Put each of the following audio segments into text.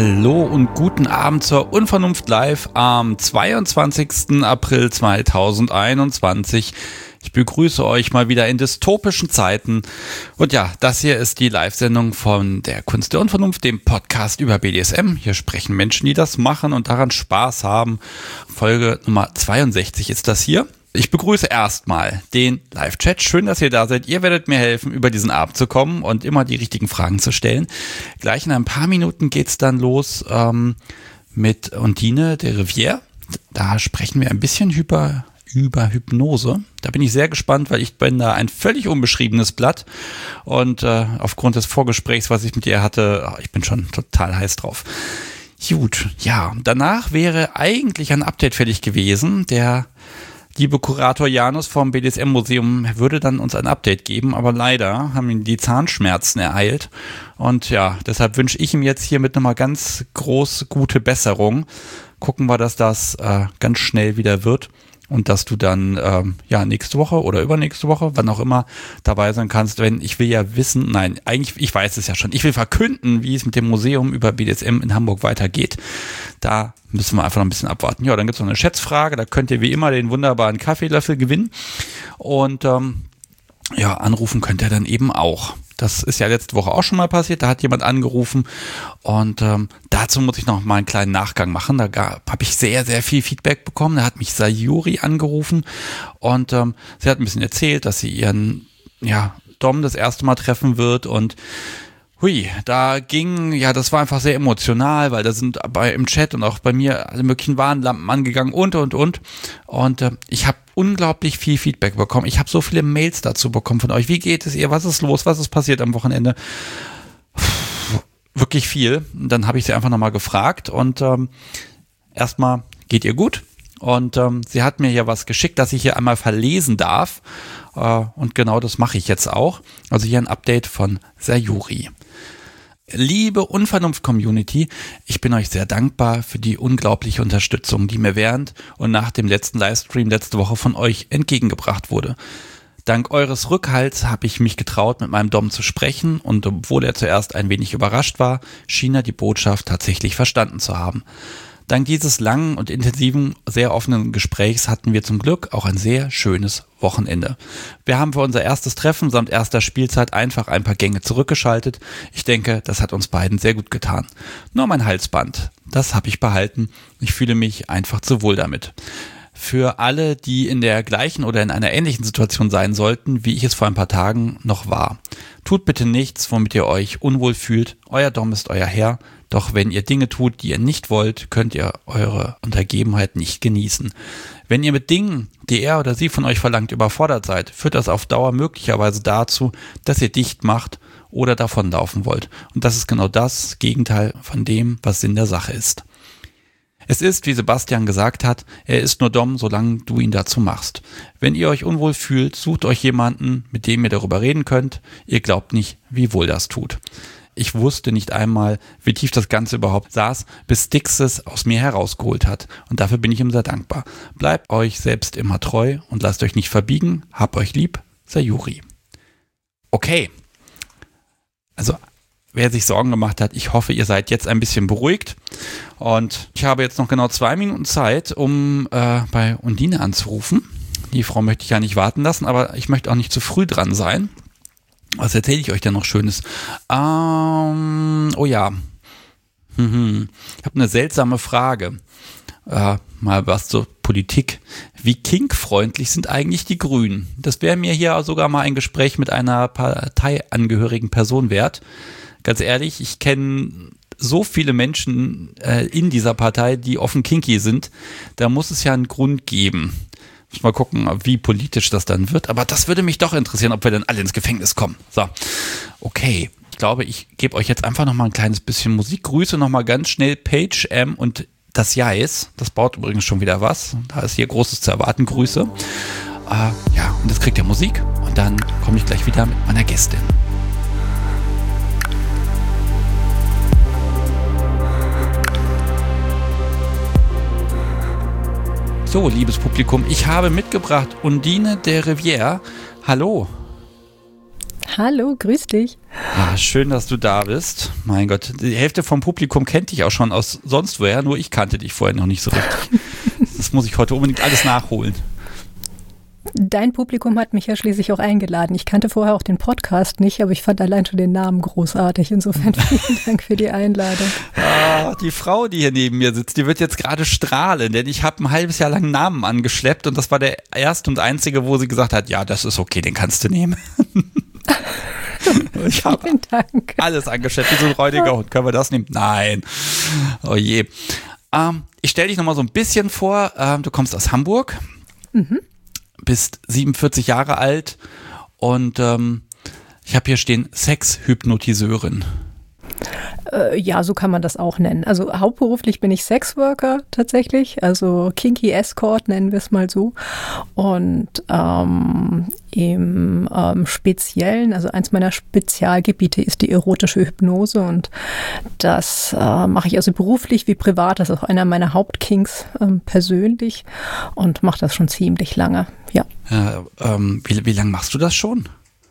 Hallo und guten Abend zur Unvernunft Live am 22. April 2021. Ich begrüße euch mal wieder in dystopischen Zeiten. Und ja, das hier ist die Live-Sendung von der Kunst der Unvernunft, dem Podcast über BDSM. Hier sprechen Menschen, die das machen und daran Spaß haben. Folge Nummer 62 ist das hier. Ich begrüße erstmal den Live-Chat. Schön, dass ihr da seid. Ihr werdet mir helfen, über diesen Abend zu kommen und immer die richtigen Fragen zu stellen. Gleich in ein paar Minuten geht's dann los mit Undine de Rivière. Da sprechen wir ein bisschen über Hypnose. Da bin ich sehr gespannt, weil ich bin da ein völlig unbeschriebenes Blatt. Und aufgrund des Vorgesprächs, was ich mit ihr hatte, ich bin schon total heiß drauf. Gut, ja. Danach wäre eigentlich ein Update fertig gewesen. Der liebe Kurator Janus vom BDSM-Museum würde dann uns ein Update geben, aber leider haben ihn die Zahnschmerzen ereilt. Und ja, deshalb wünsche ich ihm jetzt hiermit nochmal ganz groß gute Besserung. Gucken wir, dass das ganz schnell wieder wird und dass du dann nächste Woche oder übernächste Woche, wann auch immer, dabei sein kannst. Ich will ja wissen, nein, eigentlich, ich weiß es ja schon, ich will verkünden, wie es mit dem Museum über BDSM in Hamburg weitergeht. Da müssen wir einfach noch ein bisschen abwarten. Ja, dann gibt es noch eine Schätzfrage, da könnt ihr wie immer den wunderbaren Kaffeelöffel gewinnen und anrufen könnt ihr dann eben auch. Das ist ja letzte Woche auch schon mal passiert, da hat jemand angerufen und dazu muss ich noch mal einen kleinen Nachgang machen. Da habe ich sehr, sehr viel Feedback bekommen. Da hat mich Sayuri angerufen und sie hat ein bisschen erzählt, dass sie ihren Dom das erste Mal treffen wird und das war einfach sehr emotional, weil da sind im Chat und auch bei mir alle möglichen Warnlampen angegangen und ich habe unglaublich viel Feedback bekommen. Ich habe so viele Mails dazu bekommen von euch. Wie geht es ihr? Was ist los? Was ist passiert am Wochenende? Wirklich viel. Dann habe ich sie einfach nochmal gefragt und erstmal, geht ihr gut? Und sie hat mir hier was geschickt, dass ich hier einmal verlesen darf. Und genau das mache ich jetzt auch. Also hier ein Update von Sayuri. Liebe Unvernunft-Community, ich bin euch sehr dankbar für die unglaubliche Unterstützung, die mir während und nach dem letzten Livestream letzte Woche von euch entgegengebracht wurde. Dank eures Rückhalts habe ich mich getraut, mit meinem Dom zu sprechen und obwohl er zuerst ein wenig überrascht war, schien er die Botschaft tatsächlich verstanden zu haben. Dank dieses langen und intensiven, sehr offenen Gesprächs hatten wir zum Glück auch ein sehr schönes Wochenende. Wir haben für unser erstes Treffen samt erster Spielzeit einfach ein paar Gänge zurückgeschaltet. Ich denke, das hat uns beiden sehr gut getan. Nur mein Halsband, das habe ich behalten. Ich fühle mich einfach zu wohl damit. Für alle, die in der gleichen oder in einer ähnlichen Situation sein sollten, wie ich es vor ein paar Tagen noch war. Tut bitte nichts, womit ihr euch unwohl fühlt. Euer Dom ist euer Herr. Doch wenn ihr Dinge tut, die ihr nicht wollt, könnt ihr eure Untergebenheit nicht genießen. Wenn ihr mit Dingen, die er oder sie von euch verlangt, überfordert seid, führt das auf Dauer möglicherweise dazu, dass ihr dicht macht oder davonlaufen wollt. Und das ist genau das Gegenteil von dem, was Sinn der Sache ist. Es ist, wie Sebastian gesagt hat, er ist nur Dom, solange du ihn dazu machst. Wenn ihr euch unwohl fühlt, sucht euch jemanden, mit dem ihr darüber reden könnt. Ihr glaubt nicht, wie wohl das tut. Ich wusste nicht einmal, wie tief das Ganze überhaupt saß, bis Stix es aus mir herausgeholt hat. Und dafür bin ich ihm sehr dankbar. Bleibt euch selbst immer treu und lasst euch nicht verbiegen. Habt euch lieb, Sayuri. Okay. Also, wer sich Sorgen gemacht hat, ich hoffe, ihr seid jetzt ein bisschen beruhigt. Und ich habe jetzt noch genau 2 Minuten Zeit, um bei Undine anzurufen. Die Frau möchte ich ja nicht warten lassen, aber ich möchte auch nicht zu früh dran sein. Was erzähle ich euch denn noch Schönes? Ich habe eine seltsame Frage. Mal was zur Politik. Wie kinkfreundlich sind eigentlich die Grünen? Das wäre mir hier sogar mal ein Gespräch mit einer parteiangehörigen Person wert. Ganz ehrlich, ich kenne so viele Menschen in dieser Partei, die offen kinky sind. Da muss es ja einen Grund geben. Mal gucken, wie politisch das dann wird. Aber das würde mich doch interessieren, ob wir dann alle ins Gefängnis kommen. So, okay. Ich glaube, ich gebe euch jetzt einfach noch mal ein kleines bisschen Musik. Grüße noch mal ganz schnell Paige M. und das Jais. Das baut übrigens schon wieder was. Da ist hier Großes zu erwarten. Grüße. Und jetzt kriegt ihr Musik. Und dann komme ich gleich wieder mit meiner Gästin. So, liebes Publikum, ich habe mitgebracht Undine de Rivière. Hallo. Hallo, grüß dich. Ja, schön, dass du da bist. Mein Gott, die Hälfte vom Publikum kennt dich auch schon aus sonst woher, nur ich kannte dich vorher noch nicht so richtig. Das muss ich heute unbedingt alles nachholen. Dein Publikum hat mich ja schließlich auch eingeladen. Ich kannte vorher auch den Podcast nicht, aber ich fand allein schon den Namen großartig. Insofern vielen Dank für die Einladung. Ah, die Frau, die hier neben mir sitzt, die wird jetzt gerade strahlen, denn ich habe ein halbes Jahr lang einen Namen angeschleppt und das war der erste und einzige, wo sie gesagt hat, ja, das ist okay, den kannst du nehmen. Ich habe alles angeschleppt, wie so ein räudiger Hund. Können wir das nehmen? Nein. Oh je. Ich stelle dich nochmal so ein bisschen vor. Du kommst aus Hamburg. Bist 47 Jahre alt und ich habe hier stehen Sexhypnotiseurin. Ja, so kann man das auch nennen. Also hauptberuflich bin ich Sexworker tatsächlich, also Kinky Escort nennen wir es mal so. Und im Speziellen, also eins meiner Spezialgebiete ist die erotische Hypnose und das mache ich also beruflich wie privat. Das ist auch einer meiner Hauptkinks persönlich und mache das schon ziemlich lange, ja. Wie lange machst du das schon?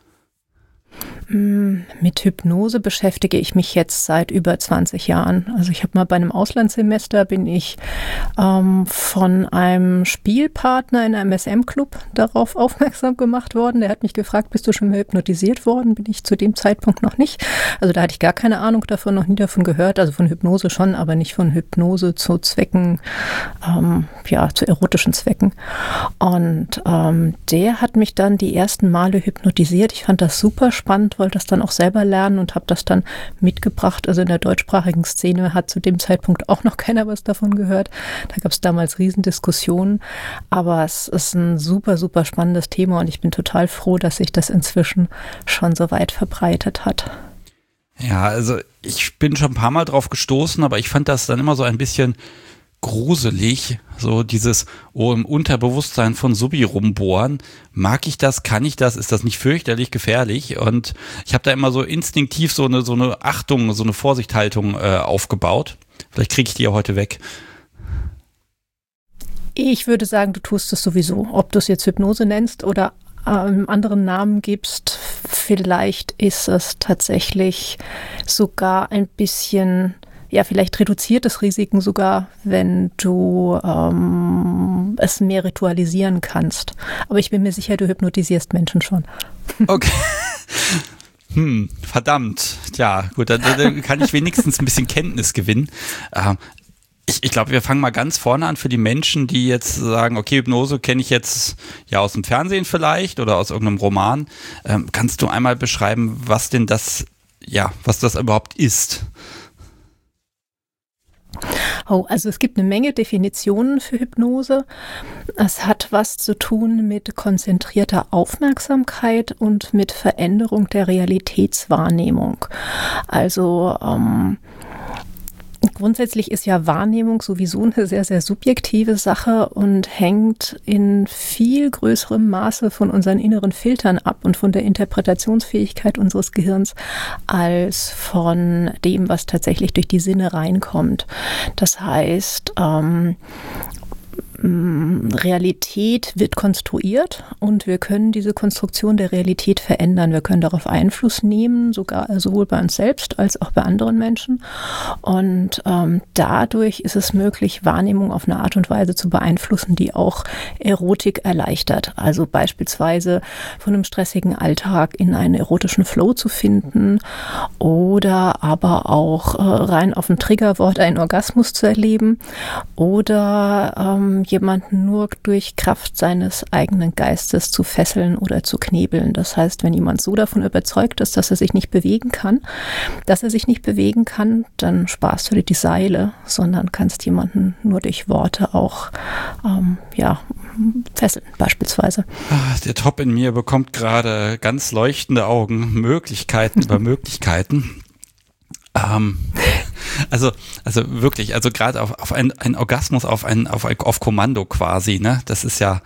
Mit Hypnose beschäftige ich mich jetzt seit über 20 Jahren. Also ich habe mal bei einem Auslandssemester bin ich von einem Spielpartner in einem SM-Club darauf aufmerksam gemacht worden. Der hat mich gefragt, bist du schon mal hypnotisiert worden? Bin ich zu dem Zeitpunkt noch nicht. Also da hatte ich gar keine Ahnung davon, noch nie davon gehört. Also von Hypnose schon, aber nicht von Hypnose zu Zwecken, zu erotischen Zwecken. Und der hat mich dann die ersten Male hypnotisiert. Ich fand das super spannend, wollte das dann auch selber lernen und habe das dann mitgebracht. Also in der deutschsprachigen Szene hat zu dem Zeitpunkt auch noch keiner was davon gehört. Da gab es damals Riesendiskussionen, aber es ist ein super, super spannendes Thema und ich bin total froh, dass sich das inzwischen schon so weit verbreitet hat. Ja, also ich bin schon ein paar Mal drauf gestoßen, aber ich fand das dann immer so ein bisschen gruselig, so dieses im Unterbewusstsein von Subi rumbohren. Mag ich das? Kann ich das? Ist das nicht fürchterlich gefährlich? Und ich habe da immer so instinktiv so eine Achtung, so eine Vorsichthaltung aufgebaut. Vielleicht kriege ich die ja heute weg. Ich würde sagen, du tust es sowieso. Ob du es jetzt Hypnose nennst oder einen anderen Namen gibst, vielleicht ist es tatsächlich sogar ein bisschen... Ja, vielleicht reduziert es Risiken sogar, wenn du es mehr ritualisieren kannst. Aber ich bin mir sicher, du hypnotisierst Menschen schon. Okay. Verdammt. Ja, gut, dann kann ich wenigstens ein bisschen Kenntnis gewinnen. Ich glaube, wir fangen mal ganz vorne an für die Menschen, die jetzt sagen, okay, Hypnose kenne ich jetzt ja aus dem Fernsehen vielleicht oder aus irgendeinem Roman. Kannst du einmal beschreiben, was das überhaupt ist? Oh, also es gibt eine Menge Definitionen für Hypnose. Es hat was zu tun mit konzentrierter Aufmerksamkeit und mit Veränderung der Realitätswahrnehmung. Also grundsätzlich ist ja Wahrnehmung sowieso eine sehr, sehr subjektive Sache und hängt in viel größerem Maße von unseren inneren Filtern ab und von der Interpretationsfähigkeit unseres Gehirns als von dem, was tatsächlich durch die Sinne reinkommt. Das heißt, Realität wird konstruiert und wir können diese Konstruktion der Realität verändern. Wir können darauf Einfluss nehmen, sowohl bei uns selbst als auch bei anderen Menschen. Und dadurch ist es möglich, Wahrnehmung auf eine Art und Weise zu beeinflussen, die auch Erotik erleichtert. Also beispielsweise von einem stressigen Alltag in einen erotischen Flow zu finden oder aber auch rein auf ein Triggerwort einen Orgasmus zu erleben oder jemanden nur durch Kraft seines eigenen Geistes zu fesseln oder zu knebeln. Das heißt, wenn jemand so davon überzeugt ist, dass er sich nicht bewegen kann, dann sparst du dir die Seile, sondern kannst jemanden nur durch Worte auch fesseln beispielsweise. Der Top in mir bekommt gerade ganz leuchtende Augen, Möglichkeiten über Möglichkeiten. Also wirklich, also gerade auf ein Orgasmus, auf Kommando quasi, ne? Das ist ja,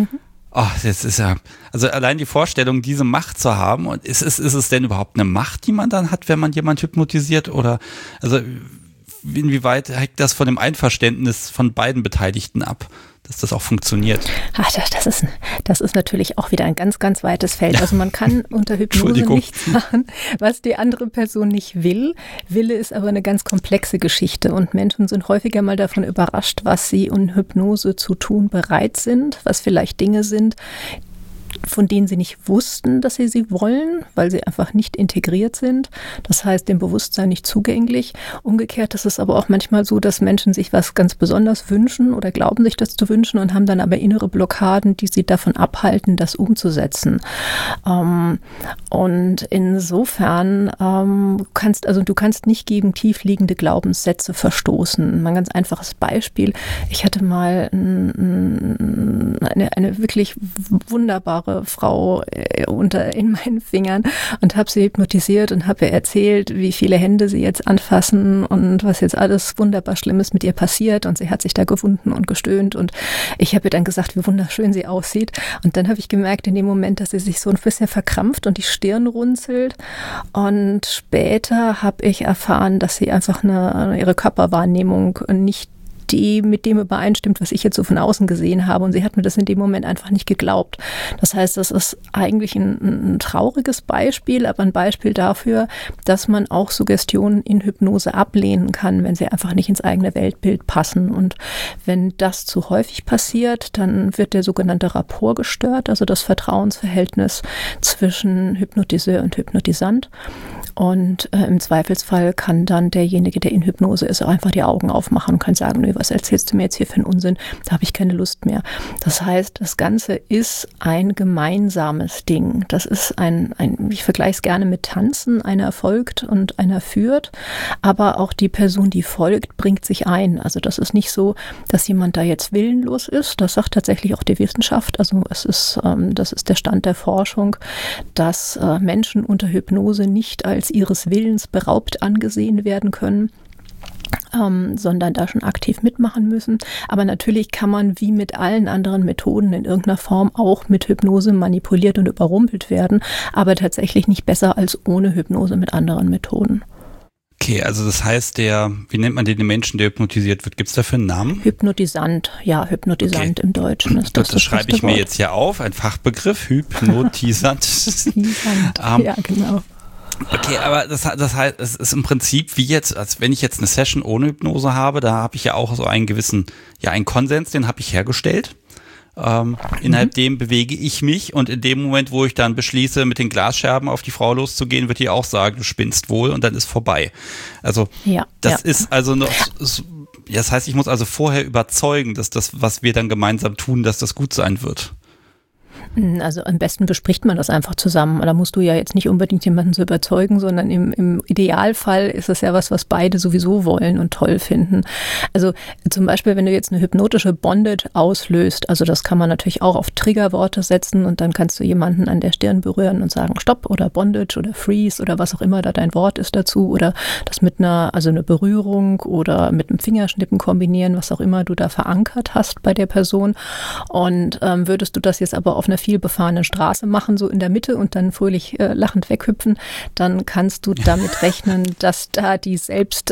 also allein die Vorstellung, diese Macht zu haben, und ist es denn überhaupt eine Macht, die man dann hat, wenn man jemand hypnotisiert, oder, also inwieweit hängt das von dem Einverständnis von beiden Beteiligten ab? dass das auch funktioniert? Ach, das ist natürlich auch wieder ein ganz, ganz weites Feld. Also man kann unter Hypnose nichts machen, was die andere Person nicht will. Wille ist aber eine ganz komplexe Geschichte und Menschen sind häufiger mal davon überrascht, was sie in Hypnose zu tun bereit sind, was vielleicht Dinge sind, von denen sie nicht wussten, dass sie wollen, weil sie einfach nicht integriert sind. Das heißt, dem Bewusstsein nicht zugänglich. Umgekehrt ist es aber auch manchmal so, dass Menschen sich was ganz besonders wünschen oder glauben sich das zu wünschen und haben dann aber innere Blockaden, die sie davon abhalten, das umzusetzen. Und insofern du kannst nicht gegen tiefliegende Glaubenssätze verstoßen. Mal ein ganz einfaches Beispiel. Ich hatte mal eine wirklich wunderbare Frau in meinen Fingern und habe sie hypnotisiert und habe ihr erzählt, wie viele Hände sie jetzt anfassen und was jetzt alles wunderbar Schlimmes mit ihr passiert und sie hat sich da gewunden und gestöhnt und ich habe ihr dann gesagt, wie wunderschön sie aussieht und dann habe ich gemerkt in dem Moment, dass sie sich so ein bisschen verkrampft und die Stirn runzelt und später habe ich erfahren, dass sie einfach ihre Körperwahrnehmung nicht mit dem übereinstimmt, was ich jetzt so von außen gesehen habe. Und sie hat mir das in dem Moment einfach nicht geglaubt. Das heißt, das ist eigentlich ein trauriges Beispiel, aber ein Beispiel dafür, dass man auch Suggestionen in Hypnose ablehnen kann, wenn sie einfach nicht ins eigene Weltbild passen. Und wenn das zu häufig passiert, dann wird der sogenannte Rapport gestört, also das Vertrauensverhältnis zwischen Hypnotiseur und Hypnotisant. Und im Zweifelsfall kann dann derjenige, der in Hypnose ist, auch einfach die Augen aufmachen und kann sagen, nö, was erzählst du mir jetzt hier für einen Unsinn? Da habe ich keine Lust mehr. Das heißt, das Ganze ist ein gemeinsames Ding. Das ist ich vergleiche es gerne mit Tanzen. Einer folgt und einer führt. Aber auch die Person, die folgt, bringt sich ein. Also das ist nicht so, dass jemand da jetzt willenlos ist. Das sagt tatsächlich auch die Wissenschaft. Also das ist der Stand der Forschung, dass Menschen unter Hypnose nicht als ihres Willens beraubt angesehen werden können, sondern da schon aktiv mitmachen müssen. Aber natürlich kann man wie mit allen anderen Methoden in irgendeiner Form auch mit Hypnose manipuliert und überrumpelt werden, aber tatsächlich nicht besser als ohne Hypnose mit anderen Methoden. Okay, also das heißt, wie nennt man den Menschen, der hypnotisiert wird? Gibt es dafür einen Namen? Hypnotisant, ja, Hypnotisant okay. Im Deutschen ist das schreibe ich mir jetzt hier auf, ein Fachbegriff, Hypnotisant. Ja, genau. Okay, aber das heißt, es ist im Prinzip wie jetzt, als wenn ich jetzt eine Session ohne Hypnose habe, da habe ich ja auch so einen gewissen, einen Konsens, den habe ich hergestellt. Innerhalb dem bewege ich mich und in dem Moment, wo ich dann beschließe, mit den Glasscherben auf die Frau loszugehen, wird die auch sagen, du spinnst wohl und dann ist vorbei. Also ist also noch, das heißt, ich muss also vorher überzeugen, dass das, was wir dann gemeinsam tun, dass das gut sein wird. Also am besten bespricht man das einfach zusammen. Da musst du ja jetzt nicht unbedingt jemanden zu überzeugen, sondern im Idealfall ist es ja was beide sowieso wollen und toll finden. Also zum Beispiel, wenn du jetzt eine hypnotische Bondage auslöst, also das kann man natürlich auch auf Triggerworte setzen und dann kannst du jemanden an der Stirn berühren und sagen Stopp oder Bondage oder Freeze oder was auch immer da dein Wort ist dazu oder das mit eine Berührung oder mit einem Fingerschnippen kombinieren, was auch immer du da verankert hast bei der Person. Und würdest du das jetzt aber auf einer viel befahrenen Straße machen, so in der Mitte und dann fröhlich lachend weghüpfen, dann kannst du damit rechnen, dass da einfach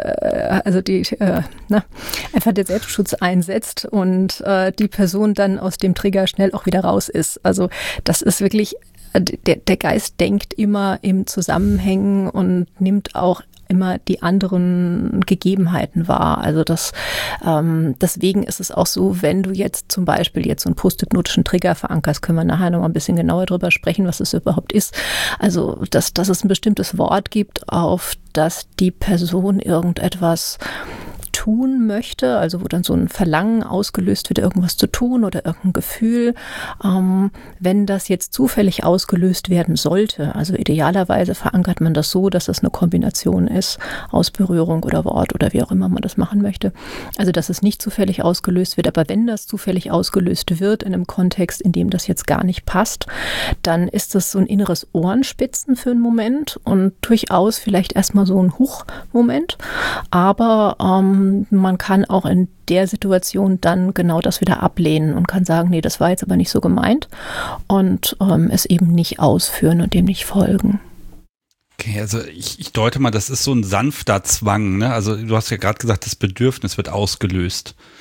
der Selbstschutz einsetzt und die Person dann aus dem Trigger schnell auch wieder raus ist. Also das ist wirklich, der Geist denkt immer im Zusammenhängen und nimmt auch immer die anderen Gegebenheiten wahr. Also deswegen ist es auch so, wenn du jetzt zum Beispiel so einen posthypnotischen Trigger verankerst, können wir nachher noch mal ein bisschen genauer drüber sprechen, was es überhaupt ist. Also, dass es ein bestimmtes Wort gibt, auf das die Person irgendetwas tun möchte, also wo dann so ein Verlangen ausgelöst wird, irgendwas zu tun oder irgendein Gefühl. Wenn das jetzt zufällig ausgelöst werden sollte, also idealerweise verankert man das so, dass es eine Kombination ist aus Berührung oder Wort oder wie auch immer man das machen möchte. Also dass es nicht zufällig ausgelöst wird, aber wenn das zufällig ausgelöst wird in einem Kontext, in dem das jetzt gar nicht passt, dann ist das so ein inneres Ohrenspitzen für einen Moment und durchaus vielleicht erstmal so ein Huch-Moment, aber man kann auch in der Situation dann genau das wieder ablehnen und kann sagen, nee, das war jetzt aber nicht so gemeint und es eben nicht ausführen und dem nicht folgen. Okay, also ich deute mal, das ist so ein sanfter Zwang, ne? Also du hast ja gerade gesagt, das Bedürfnis wird ausgelöst.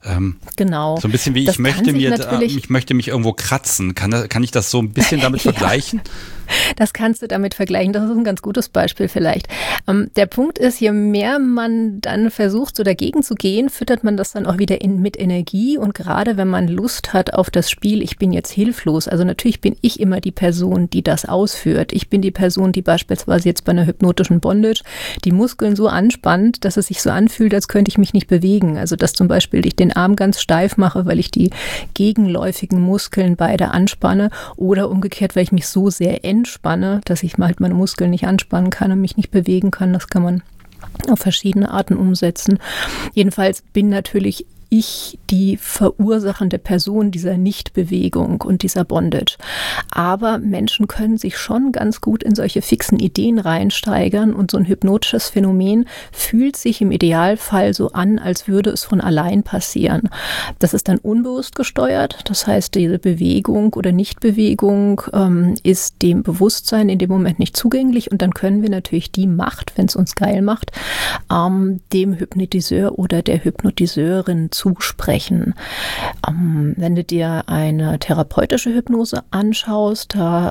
Genau. So ein bisschen wie ich möchte mich irgendwo kratzen. Kann ich das so ein bisschen damit vergleichen? Das kannst du damit vergleichen. Das ist ein ganz gutes Beispiel vielleicht. Der Punkt ist, je mehr man dann versucht, so dagegen zu gehen, füttert man das dann auch wieder mit Energie. Und gerade wenn man Lust hat auf das Spiel, ich bin jetzt hilflos. Also natürlich bin ich immer die Person, die das ausführt. Ich bin die Person, die beispielsweise jetzt bei einer hypnotischen Bondage die Muskeln so anspannt, dass es sich so anfühlt, als könnte ich mich nicht bewegen. Also dass zum Beispiel ich den Arm ganz steif mache, weil ich die gegenläufigen Muskeln beide anspanne, oder umgekehrt, weil ich mich so sehr entspanne, dass ich halt meine Muskeln nicht anspannen kann und mich nicht bewegen kann. Das kann man auf verschiedene Arten umsetzen. Jedenfalls bin natürlich ich die verursachende Person dieser Nichtbewegung und dieser Bondage. Aber Menschen können sich schon ganz gut in solche fixen Ideen reinsteigern, und so ein hypnotisches Phänomen fühlt sich im Idealfall so an, als würde es von allein passieren. Das ist dann unbewusst gesteuert. Das heißt, diese Bewegung oder Nichtbewegung ist dem Bewusstsein in dem Moment nicht zugänglich, und dann können wir natürlich die Macht, wenn es uns geil macht, dem Hypnotiseur oder der Hypnotiseurin zusprechen. Wenn du dir eine therapeutische Hypnose anschaust, da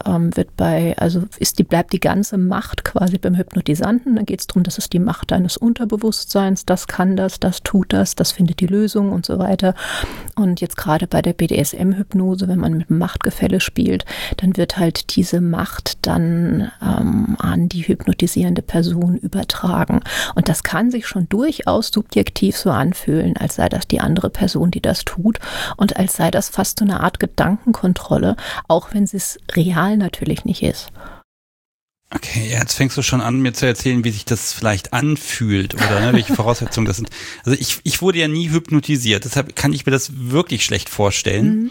bleibt die ganze Macht quasi beim Hypnotisanten. Dann geht es darum, das ist die Macht deines Unterbewusstseins, das kann das tut das findet die Lösung und so weiter. Und jetzt gerade bei der BDSM-Hypnose, wenn man mit dem Machtgefälle spielt, dann wird halt diese Macht dann an die hypnotisierende Person übertragen. Und das kann sich schon durchaus subjektiv so anfühlen, als sei das die andere Person, die das tut, und als sei das fast so eine Art Gedankenkontrolle, auch wenn es real natürlich nicht ist. Okay, jetzt fängst du schon an, mir zu erzählen, wie sich das vielleicht anfühlt oder welche Voraussetzungen das sind. Also ich wurde ja nie hypnotisiert, deshalb kann ich mir das wirklich schlecht vorstellen.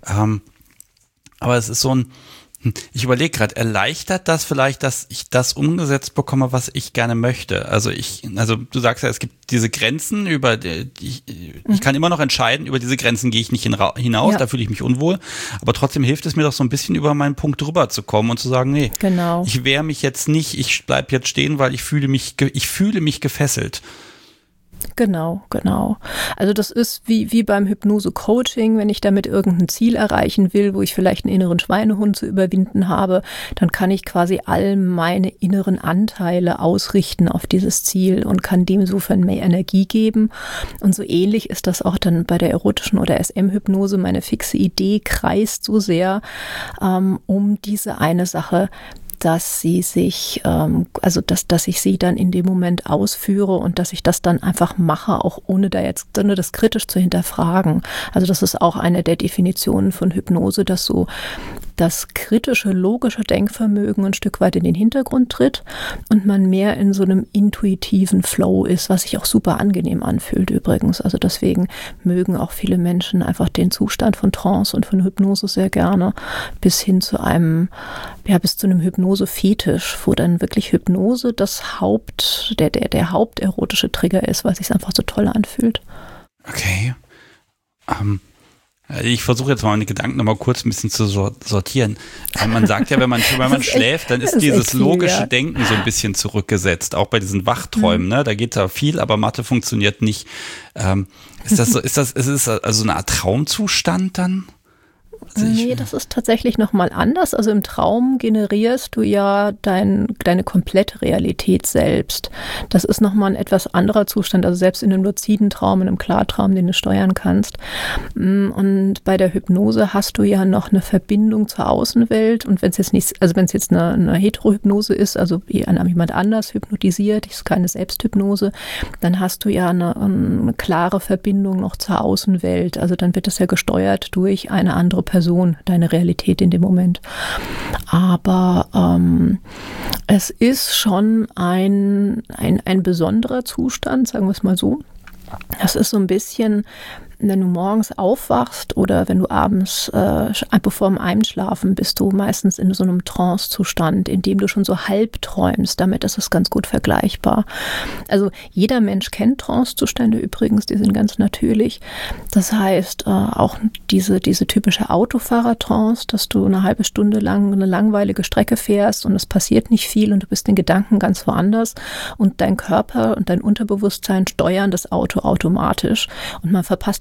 Aber es ist so ich überlege gerade, erleichtert das vielleicht, dass ich das umgesetzt bekomme, was ich gerne möchte? Also du sagst ja, es gibt diese Grenzen, ich kann immer noch entscheiden, über diese Grenzen gehe ich nicht hinaus, da fühle ich mich unwohl, aber trotzdem hilft es mir doch so ein bisschen, über meinen Punkt drüber zu kommen und zu sagen, nee, genau, ich wehre mich jetzt nicht, ich bleib jetzt stehen, weil ich fühle mich gefesselt. Genau. Also das ist wie beim Hypnose-Coaching, wenn ich damit irgendein Ziel erreichen will, wo ich vielleicht einen inneren Schweinehund zu überwinden habe, dann kann ich quasi all meine inneren Anteile ausrichten auf dieses Ziel und kann dem insofern mehr Energie geben. Und so ähnlich ist das auch dann bei der erotischen oder SM-Hypnose. Meine fixe Idee kreist so sehr um diese eine Sache, dass sie sich, dass ich sie dann in dem Moment ausführe und dass ich das dann einfach mache, auch ohne das kritisch zu hinterfragen. Also das ist auch eine der Definitionen von Hypnose, dass so das kritische, logische Denkvermögen ein Stück weit in den Hintergrund tritt und man mehr in so einem intuitiven Flow ist, was sich auch super angenehm anfühlt übrigens. Also deswegen mögen auch viele Menschen einfach den Zustand von Trance und von Hypnose sehr gerne, bis hin zu einem Hypnose-Fetisch, wo dann wirklich Hypnose der haupterotische Trigger ist, weil es sich einfach so toll anfühlt. Okay. Ich versuche jetzt mal meine Gedanken noch mal kurz ein bisschen zu sortieren. Man sagt ja, wenn man schläft, dann ist dieses logische Denken so ein bisschen zurückgesetzt, auch bei diesen Wachträumen. Ne? Da geht da viel, aber Mathe funktioniert nicht. Ist es also eine Art Traumzustand dann? Nee, das ist tatsächlich nochmal anders. Also im Traum generierst du ja deine komplette Realität selbst. Das ist nochmal ein etwas anderer Zustand, also selbst in einem luziden Traum, in einem Klartraum, den du steuern kannst. Und bei der Hypnose hast du ja noch eine Verbindung zur Außenwelt. Und wenn es jetzt eine Heterohypnose ist, also jemand anders hypnotisiert, ist keine Selbsthypnose, dann hast du ja eine klare Verbindung noch zur Außenwelt. Also dann wird das ja gesteuert durch eine andere Person, deine Realität in dem Moment. Aber es ist schon ein besonderer Zustand, sagen wir es mal so. Das ist so ein bisschen, wenn du morgens aufwachst oder wenn du abends, bevor dem Einschlafen, bist du meistens in so einem Trance-Zustand, in dem du schon so halb träumst. Damit ist es ganz gut vergleichbar. Also jeder Mensch kennt Trance-Zustände übrigens, die sind ganz natürlich. Das heißt, auch diese typische Autofahrer-Trance, dass du eine halbe Stunde lang eine langweilige Strecke fährst und es passiert nicht viel und du bist in Gedanken ganz woanders und dein Körper und dein Unterbewusstsein steuern das Auto automatisch und man verpasst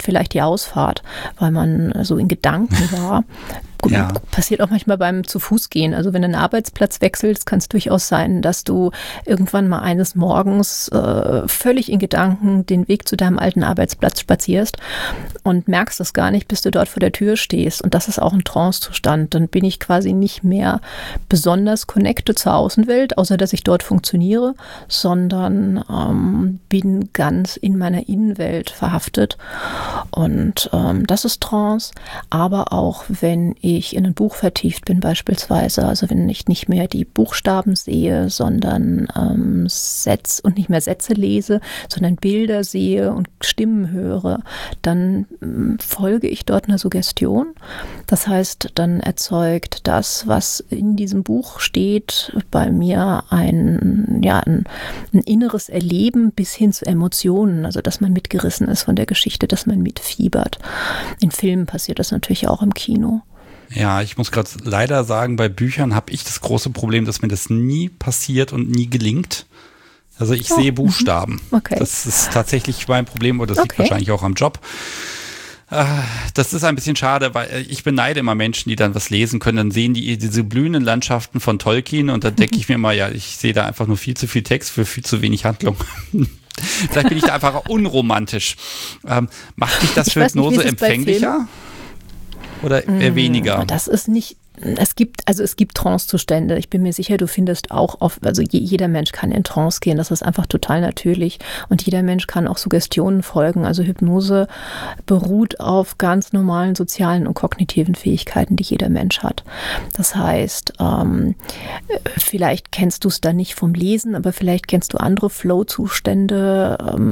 vielleicht die Ausfahrt, weil man so in Gedanken war. Ja. Passiert auch manchmal beim Zu-Fuß-Gehen. Also wenn du einen Arbeitsplatz wechselst, kann es durchaus sein, dass du irgendwann mal eines Morgens völlig in Gedanken den Weg zu deinem alten Arbeitsplatz spazierst und merkst es gar nicht, bis du dort vor der Tür stehst. Und das ist auch ein Trance-Zustand. Dann bin ich quasi nicht mehr besonders connected zur Außenwelt, außer dass ich dort funktioniere, sondern bin ganz in meiner Innenwelt verhaftet. Und das ist Trance. Aber auch wenn ich in ein Buch vertieft bin beispielsweise, also wenn ich nicht mehr die Buchstaben sehe, sondern nicht mehr Sätze lese, sondern Bilder sehe und Stimmen höre, dann folge ich dort einer Suggestion. Das heißt, dann erzeugt das, was in diesem Buch steht, bei mir ein inneres Erleben bis hin zu Emotionen, also dass man mitgerissen ist von der Geschichte, dass man mitfiebert. In Filmen passiert das natürlich auch im Kino. Ja, ich muss gerade leider sagen, bei Büchern habe ich das große Problem, dass mir das nie passiert und nie gelingt. Also ich sehe Buchstaben. Okay. Das ist tatsächlich mein Problem, oder das liegt wahrscheinlich auch am Job. Das ist ein bisschen schade, weil ich beneide immer Menschen, die dann was lesen können. Dann sehen die diese blühenden Landschaften von Tolkien und dann denke ich mir immer, ja, ich sehe da einfach nur viel zu viel Text für viel zu wenig Handlung. Vielleicht bin ich da einfach unromantisch. Macht dich das für Hypnose empfänglicher? Oder eher weniger? Das ist nicht, es gibt Trance-Zustände. Ich bin mir sicher, du findest auch jeder Mensch kann in Trance gehen. Das ist einfach total natürlich. Und jeder Mensch kann auch Suggestionen folgen. Also Hypnose beruht auf ganz normalen sozialen und kognitiven Fähigkeiten, die jeder Mensch hat. Das heißt, vielleicht kennst du es dann nicht vom Lesen, aber vielleicht kennst du andere Flow-Zustände.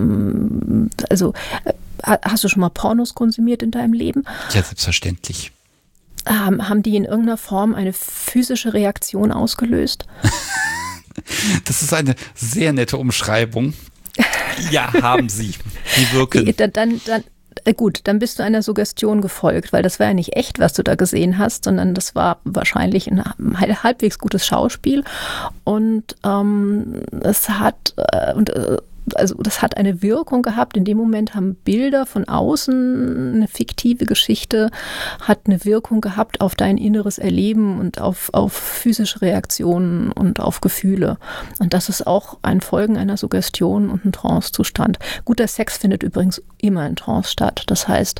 Hast du schon mal Pornos konsumiert in deinem Leben? Ja, selbstverständlich. Haben die in irgendeiner Form eine physische Reaktion ausgelöst? Das ist eine sehr nette Umschreibung. Ja, haben sie. Die wirken. Dann bist du einer Suggestion gefolgt, weil das war ja nicht echt, was du da gesehen hast, sondern das war wahrscheinlich ein halbwegs gutes Schauspiel und das hat eine Wirkung gehabt. In dem Moment haben Bilder von außen, eine fiktive Geschichte, hat eine Wirkung gehabt auf dein inneres Erleben und auf physische Reaktionen und auf Gefühle. Und das ist auch ein Folgen einer Suggestion und ein Trance-Zustand. Guter Sex findet übrigens immer in Trance statt. Das heißt,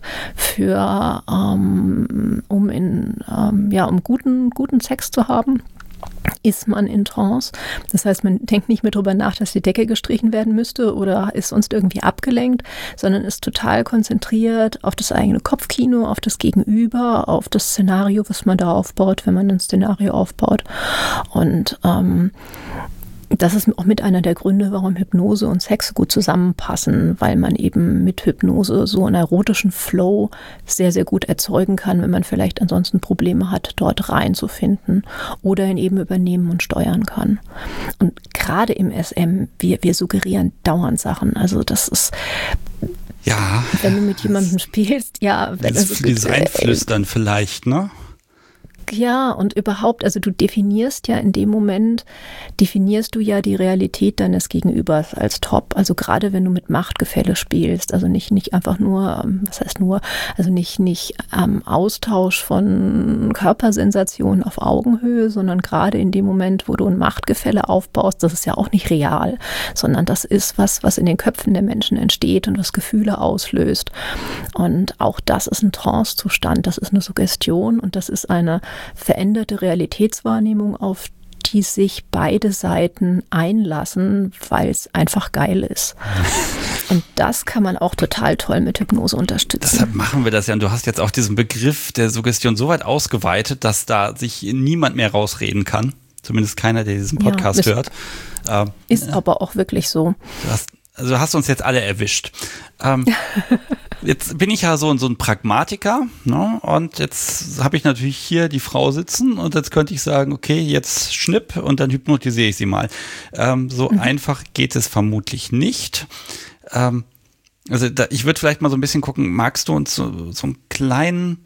um guten Sex zu haben, ist man in Trance. Das heißt, man denkt nicht mehr drüber nach, dass die Decke gestrichen werden müsste oder ist sonst irgendwie abgelenkt, sondern ist total konzentriert auf das eigene Kopfkino, auf das Gegenüber, auf das Szenario, was man da aufbaut, wenn man ein Szenario aufbaut. Und das ist auch mit einer der Gründe, warum Hypnose und Sex gut zusammenpassen, weil man eben mit Hypnose so einen erotischen Flow sehr, sehr gut erzeugen kann, wenn man vielleicht ansonsten Probleme hat, dort reinzufinden oder ihn eben übernehmen und steuern kann. Und gerade im SM, wir suggerieren dauernd Sachen. Also das ist, ja, wenn du mit jemandem spielst, dieses Einflüstern vielleicht, ne? Ja, und überhaupt, also du definierst ja die Realität deines Gegenübers als top. Also gerade wenn du mit Machtgefälle spielst, also nicht einfach nur, nicht Austausch von Körpersensationen auf Augenhöhe, sondern gerade in dem Moment, wo du ein Machtgefälle aufbaust, das ist ja auch nicht real, sondern das ist was in den Köpfen der Menschen entsteht und was Gefühle auslöst. Und auch das ist ein Trance-Zustand, das ist eine Suggestion und das ist eine veränderte Realitätswahrnehmung, auf die sich beide Seiten einlassen, weil es einfach geil ist. Und das kann man auch total toll mit Hypnose unterstützen. Deshalb machen wir das ja. Und du hast jetzt auch diesen Begriff der Suggestion so weit ausgeweitet, dass da sich niemand mehr rausreden kann. Zumindest keiner, der diesen Podcast hört. Ist aber auch wirklich so. Du hast uns jetzt alle erwischt. Jetzt bin ich ja so ein Pragmatiker, ne? Und jetzt habe ich natürlich hier die Frau sitzen und jetzt könnte ich sagen, okay, jetzt schnipp und dann hypnotisiere ich sie mal. Einfach geht es vermutlich nicht. Ich würde vielleicht mal so ein bisschen gucken, magst du uns so einen kleinen,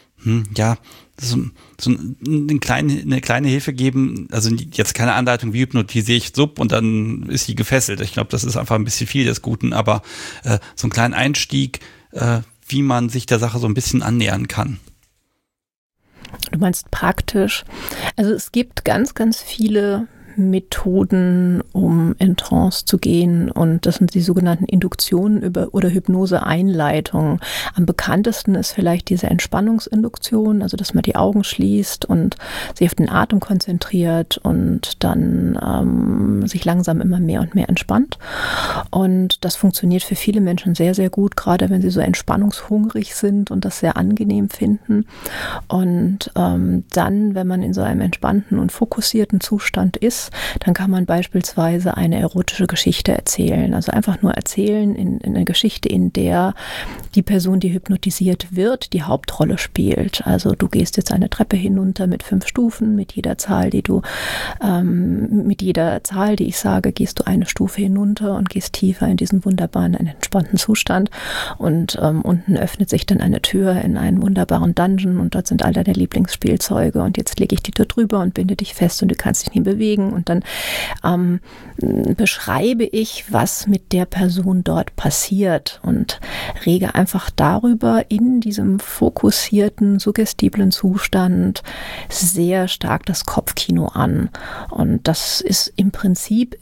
eine kleine Hilfe geben, also jetzt keine Anleitung, wie hypnotisiere ich Sub und dann ist sie gefesselt. Ich glaube, das ist einfach ein bisschen viel des Guten, aber so einen kleinen Einstieg, wie man sich der Sache so ein bisschen annähern kann. Du meinst praktisch? Also es gibt ganz, ganz viele Methoden, um in Trance zu gehen, und das sind die sogenannten Induktionen oder Hypnose-Einleitungen. Am bekanntesten ist vielleicht diese Entspannungsinduktion, also dass man die Augen schließt und sich auf den Atem konzentriert und dann sich langsam immer mehr und mehr entspannt. Und das funktioniert für viele Menschen sehr, sehr gut, gerade wenn sie so entspannungshungrig sind und das sehr angenehm finden. Und dann, wenn man in so einem entspannten und fokussierten Zustand ist, dann kann man beispielsweise eine erotische Geschichte erzählen. Also einfach nur erzählen in eine Geschichte, in der die Person, die hypnotisiert wird, die Hauptrolle spielt. Also du gehst jetzt eine Treppe hinunter mit 5 Stufen, mit jeder Zahl, die ich sage, gehst du eine Stufe hinunter und gehst tiefer in diesen wunderbaren, entspannten Zustand. Und unten öffnet sich dann eine Tür in einen wunderbaren Dungeon und dort sind all deine Lieblingsspielzeuge und jetzt lege ich die da drüber und binde dich fest und du kannst dich nie bewegen. Und dann beschreibe ich, was mit der Person dort passiert und rege einfach darüber in diesem fokussierten, suggestiblen Zustand sehr stark das Kopfkino an. Und das ist im Prinzip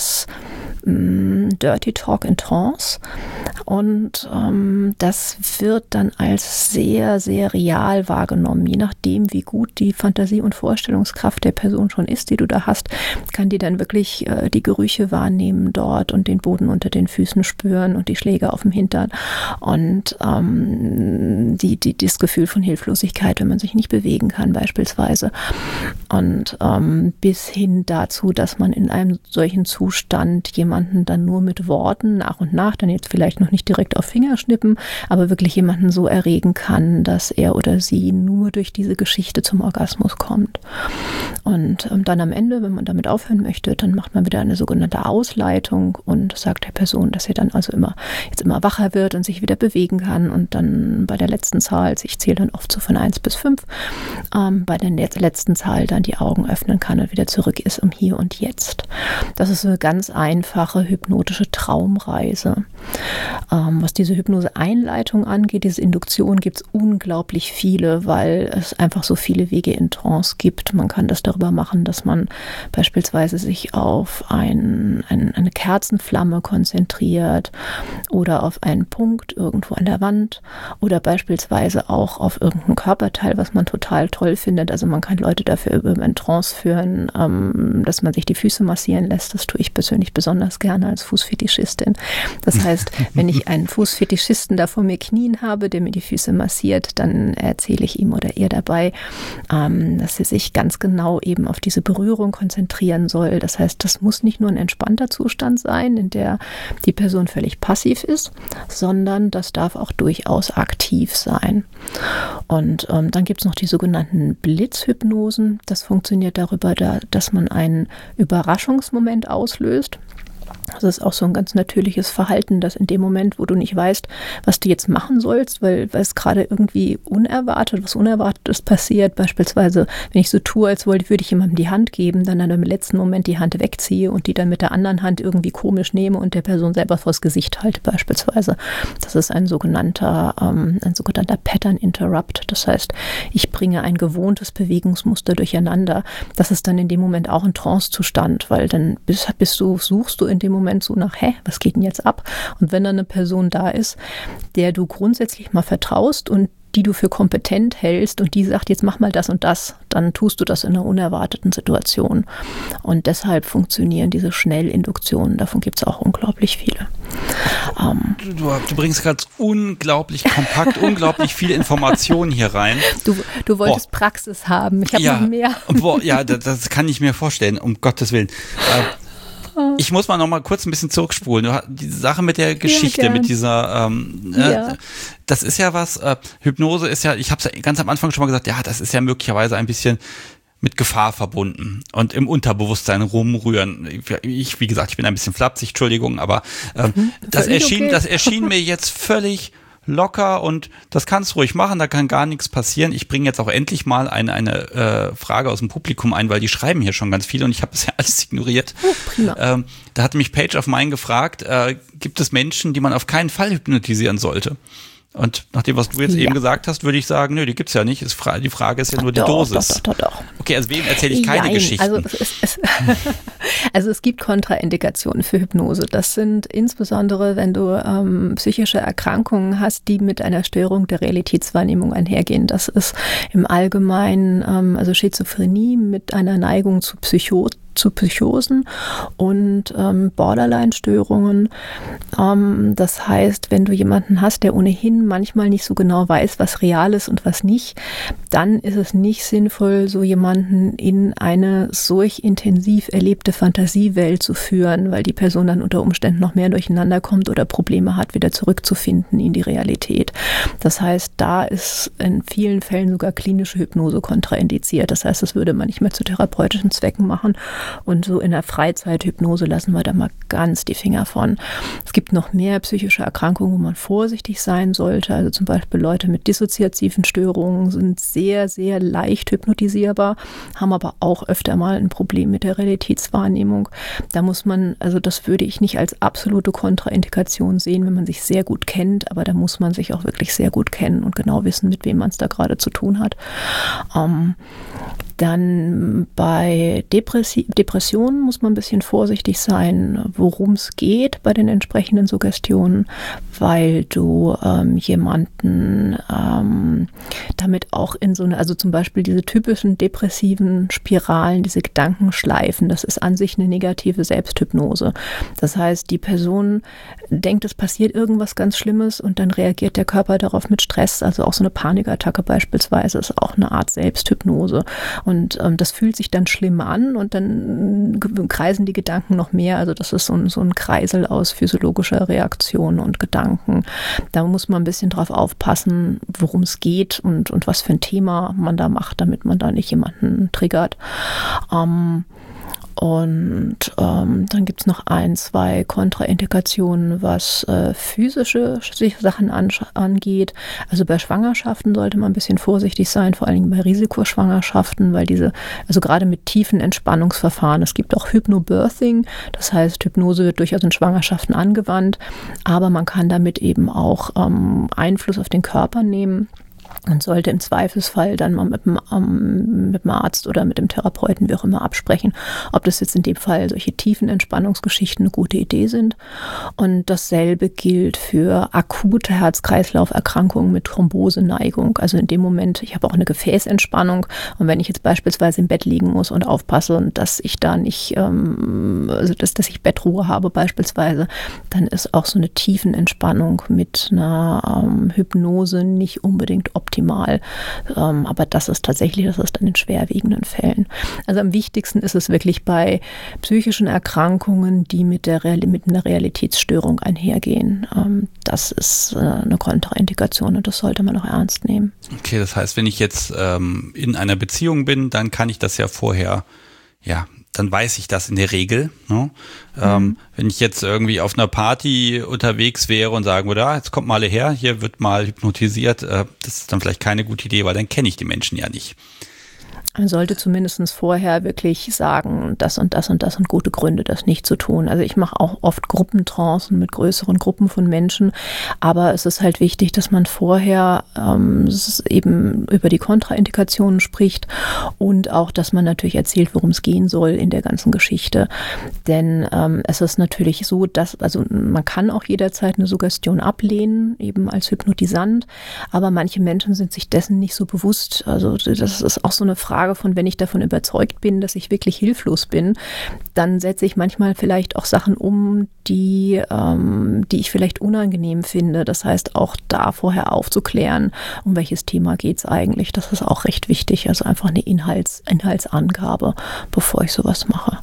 Dirty Talk in Trance, und das wird dann als sehr, sehr real wahrgenommen. Je nachdem, wie gut die Fantasie und Vorstellungskraft der Person schon ist, die du da hast, kann die dann wirklich die Gerüche wahrnehmen dort und den Boden unter den Füßen spüren und die Schläge auf dem Hintern und das Gefühl von Hilflosigkeit, wenn man sich nicht bewegen kann beispielsweise. Und bis hin dazu, dass man in einem solchen Zustand jemanden dann nur mit Worten nach und nach, dann jetzt vielleicht noch nicht direkt auf Fingerschnippen, aber wirklich jemanden so erregen kann, dass er oder sie nur durch diese Geschichte zum Orgasmus kommt. Und dann am Ende, wenn man damit aufhören möchte, dann macht man wieder eine sogenannte Ausleitung und sagt der Person, dass sie dann also immer wacher wird und sich wieder bewegen kann, und dann bei der letzten Zahl, ich zähle dann oft so von 1 bis 5, bei der letzten Zahl dann die Augen öffnen kann und wieder zurück ist im Hier und Jetzt. Das ist eine ganz einfache hypnotische Traumreise. Was diese Hypnose-Einleitung angeht, diese Induktion, gibt es unglaublich viele, weil es einfach so viele Wege in Trance gibt. Man kann das darüber machen, dass man beispielsweise sich auf eine Kerzenflamme konzentriert oder auf einen Punkt irgendwo an der Wand oder beispielsweise auch auf irgendein Körperteil, was man total toll findet. Also man kann Leute dafür über einen Trance führen, dass man sich die Füße massieren lässt. Das tue ich persönlich besonders gerne als Fußfetischistin. Das heißt, wenn ich einen Fußfetischisten da vor mir knien habe, der mir die Füße massiert, dann erzähle ich ihm oder ihr dabei, dass sie sich ganz genau eben auf diese Berührung konzentrieren soll. Das heißt, das muss nicht nur ein entspannter Zustand sein, in der die Person völlig passiv ist, sondern das darf auch durchaus aktiv sein. Und dann gibt es noch die sogenannten Blitzhypnosen. Das funktioniert darüber, dass man einen Überraschungsmoment auslöst. Das ist auch so ein ganz natürliches Verhalten, dass in dem Moment, wo du nicht weißt, was du jetzt machen sollst, weil es gerade irgendwie was Unerwartetes passiert, beispielsweise, wenn ich so tue, als würde ich jemandem die Hand geben, dann im letzten Moment die Hand wegziehe und die dann mit der anderen Hand irgendwie komisch nehme und der Person selber vors Gesicht halte beispielsweise. Das ist ein sogenannter Pattern Interrupt. Das heißt, ich bringe ein gewohntes Bewegungsmuster durcheinander. Das ist dann in dem Moment auch ein Trance-Zustand, weil dann suchst du in dem Moment so nach, was geht denn jetzt ab? Und wenn dann eine Person da ist, der du grundsätzlich mal vertraust und die du für kompetent hältst und die sagt, jetzt mach mal das und das, dann tust du das in einer unerwarteten Situation. Und deshalb funktionieren diese Schnellinduktionen, davon gibt es auch unglaublich viele. Du bringst gerade unglaublich kompakt, unglaublich viele Informationen hier rein. Du wolltest Praxis haben, ich habe noch mehr. Das kann ich mir vorstellen, um Gottes Willen. Ich muss mal noch mal kurz ein bisschen zurückspulen. Die Sache mit der Geschichte, mit dieser, das ist ja was, Hypnose ist ja, ich habe es ja ganz am Anfang schon mal gesagt, das ist ja möglicherweise ein bisschen mit Gefahr verbunden und im Unterbewusstsein rumrühren. Wie gesagt, ich bin ein bisschen flapsig, Entschuldigung, aber das erschien mir jetzt völlig locker und das kannst du ruhig machen, da kann gar nichts passieren. Ich bringe jetzt auch endlich mal eine Frage aus dem Publikum ein, weil die schreiben hier schon ganz viel und ich habe das ja alles ignoriert. Prima. Da hat mich Page of Mine gefragt, gibt es Menschen, die man auf keinen Fall hypnotisieren sollte? Und nach dem, was du jetzt eben gesagt hast, würde ich sagen, nö, die gibt's ja nicht. Die Frage ist ja nur die Dosis. Doch. Okay, also wem erzähle ich keine Geschichten? Also es gibt Kontraindikationen für Hypnose. Das sind insbesondere, wenn du psychische Erkrankungen hast, die mit einer Störung der Realitätswahrnehmung einhergehen. Das ist im Allgemeinen also Schizophrenie mit einer Neigung zu Psychosen und Borderline-Störungen. Das heißt, wenn du jemanden hast, der ohnehin manchmal nicht so genau weiß, was real ist und was nicht, dann ist es nicht sinnvoll, so jemanden in eine solch intensiv erlebte Fantasiewelt zu führen, weil die Person dann unter Umständen noch mehr durcheinander kommt oder Probleme hat, wieder zurückzufinden in die Realität. Das heißt, da ist in vielen Fällen sogar klinische Hypnose kontraindiziert. Das heißt, das würde man nicht mehr zu therapeutischen Zwecken machen. Und so in der Freizeithypnose lassen wir da mal ganz die Finger von. Es gibt noch mehr psychische Erkrankungen, wo man vorsichtig sein sollte. Also zum Beispiel Leute mit dissoziativen Störungen sind sehr, sehr leicht hypnotisierbar, haben aber auch öfter mal ein Problem mit der Realitätswahrnehmung. Da muss man, also das würde ich nicht als absolute Kontraindikation sehen, wenn man sich sehr gut kennt, aber da muss man sich auch wirklich sehr gut kennen und genau wissen, mit wem man es da gerade zu tun hat. Dann bei Depressionen muss man ein bisschen vorsichtig sein, worum es geht bei den entsprechenden Suggestionen, weil du jemanden damit auch in so eine, also zum Beispiel diese typischen depressiven Spiralen, diese Gedankenschleifen, das ist an sich eine negative Selbsthypnose. Das heißt, die Person denkt, es passiert irgendwas ganz Schlimmes und dann reagiert der Körper darauf mit Stress, also auch so eine Panikattacke beispielsweise ist auch eine Art Selbsthypnose. Und das fühlt sich dann schlimm an und dann kreisen die Gedanken noch mehr. Also das ist so ein Kreisel aus physiologischer Reaktion und Gedanken. Da muss man ein bisschen drauf aufpassen, worum es geht und was für ein Thema man da macht, damit man da nicht jemanden triggert. Und dann gibt es noch 1, 2 Kontraindikationen, was physische Sachen angeht. Also bei Schwangerschaften sollte man ein bisschen vorsichtig sein, vor allen Dingen bei Risikoschwangerschaften, weil also gerade mit tiefen Entspannungsverfahren, es gibt auch Hypnobirthing, das heißt, Hypnose wird durchaus in Schwangerschaften angewandt, aber man kann damit eben auch Einfluss auf den Körper nehmen. Man sollte im Zweifelsfall dann mal mit dem Arzt oder mit dem Therapeuten, wie auch immer, absprechen, ob das jetzt in dem Fall solche tiefen Entspannungsgeschichten eine gute Idee sind. Und dasselbe gilt für akute Herz-Kreislauf-Erkrankungen mit Thromboseneigung. Also in dem Moment, ich habe auch eine Gefäßentspannung und wenn ich jetzt beispielsweise im Bett liegen muss und aufpasse und dass ich da nicht, also dass ich Bettruhe habe beispielsweise, dann ist auch so eine Tiefenentspannung mit einer Hypnose nicht unbedingt optimal. Aber das ist dann in schwerwiegenden Fällen. Also am wichtigsten ist es wirklich bei psychischen Erkrankungen, die mit einer Realitätsstörung einhergehen. Das ist eine Kontraindikation und das sollte man auch ernst nehmen. Okay, das heißt, wenn ich jetzt in einer Beziehung bin, dann kann ich das ja vorher, dann weiß ich das in der Regel. Ne? Wenn ich jetzt irgendwie auf einer Party unterwegs wäre und sagen würde, jetzt kommt mal alle her, hier wird mal hypnotisiert, das ist dann vielleicht keine gute Idee, weil dann kenne ich die Menschen ja nicht. Man sollte zumindest vorher wirklich sagen, das und das und das sind gute Gründe, das nicht zu tun. Also ich mache auch oft Gruppentrancen mit größeren Gruppen von Menschen, aber es ist halt wichtig, dass man vorher eben über die Kontraindikationen spricht und auch, dass man natürlich erzählt, worum es gehen soll in der ganzen Geschichte. Denn es ist natürlich so, dass, also man kann auch jederzeit eine Suggestion ablehnen, eben als Hypnotisant, aber manche Menschen sind sich dessen nicht so bewusst. Also das ist auch so eine Frage von, wenn ich davon überzeugt bin, dass ich wirklich hilflos bin, dann setze ich manchmal vielleicht auch Sachen um, die ich vielleicht unangenehm finde. Das heißt, auch da vorher aufzuklären, um welches Thema geht es eigentlich. Das ist auch recht wichtig. Also einfach eine Inhaltsangabe, bevor ich sowas mache.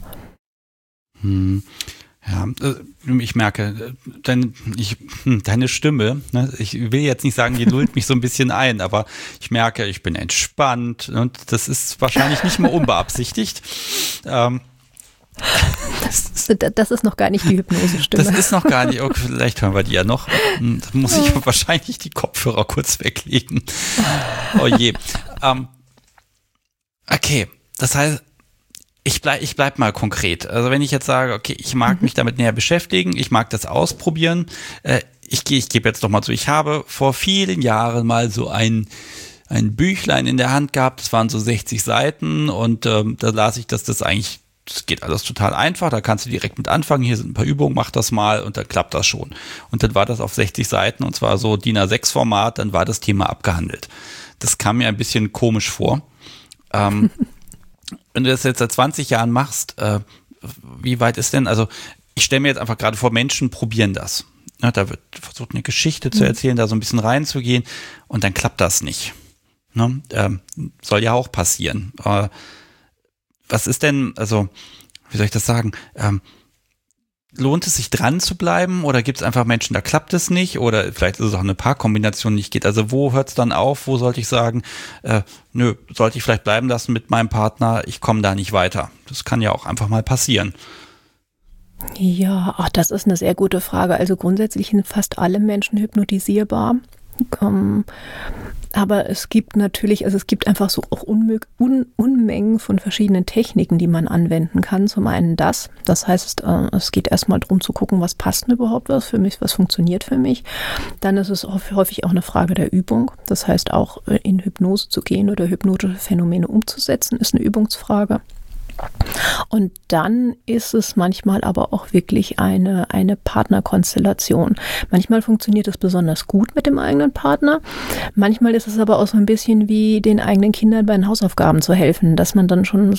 Ja, ich merke, deine Stimme, ne, ich will jetzt nicht sagen, die lullt mich so ein bisschen ein, aber ich merke, ich bin entspannt und das ist wahrscheinlich nicht mal unbeabsichtigt. Das ist noch gar nicht die Hypnosestimme. Das ist noch gar nicht, okay, vielleicht hören wir die ja noch. Da muss ich wahrscheinlich die Kopfhörer kurz weglegen. Oh je. Okay, das heißt, ich bleib mal konkret. Also wenn ich jetzt sage, okay, ich mag mich damit näher beschäftigen, ich mag das ausprobieren, ich gebe jetzt noch mal zu, ich habe vor vielen Jahren mal so ein Büchlein in der Hand gehabt, das waren so 60 Seiten und da las ich, dass das geht alles total einfach, da kannst du direkt mit anfangen, hier sind ein paar Übungen, mach das mal und dann klappt das schon. Und dann war das auf 60 Seiten und zwar so DIN A6-Format, dann war das Thema abgehandelt. Das kam mir ein bisschen komisch vor. Wenn du das jetzt seit 20 Jahren machst, wie weit ist denn, also ich stelle mir jetzt einfach gerade vor, Menschen probieren das. Ja, da wird versucht, eine Geschichte zu erzählen, da so ein bisschen reinzugehen und dann klappt das nicht. Ne? Soll ja auch passieren. Was ist denn, also, wie soll ich das sagen, lohnt es sich dran zu bleiben oder gibt es einfach Menschen, da klappt es nicht oder vielleicht ist es auch eine Paarkombination, die nicht geht. Also wo hört es dann auf, wo sollte ich sagen, sollte ich vielleicht bleiben lassen mit meinem Partner, ich komme da nicht weiter. Das kann ja auch einfach mal passieren. Ja, das ist eine sehr gute Frage. Also grundsätzlich sind fast alle Menschen hypnotisierbar. Aber es gibt natürlich, also es gibt einfach so auch Unmengen von verschiedenen Techniken, die man anwenden kann. Zum einen das heißt, es geht erstmal darum zu gucken, was passt denn überhaupt was für mich, was funktioniert für mich. Dann ist es häufig auch eine Frage der Übung. Das heißt, auch in Hypnose zu gehen oder hypnotische Phänomene umzusetzen, ist eine Übungsfrage. Und dann ist es manchmal aber auch wirklich eine Partnerkonstellation. Manchmal funktioniert es besonders gut mit dem eigenen Partner. Manchmal ist es aber auch so ein bisschen wie den eigenen Kindern bei den Hausaufgaben zu helfen, dass man dann schon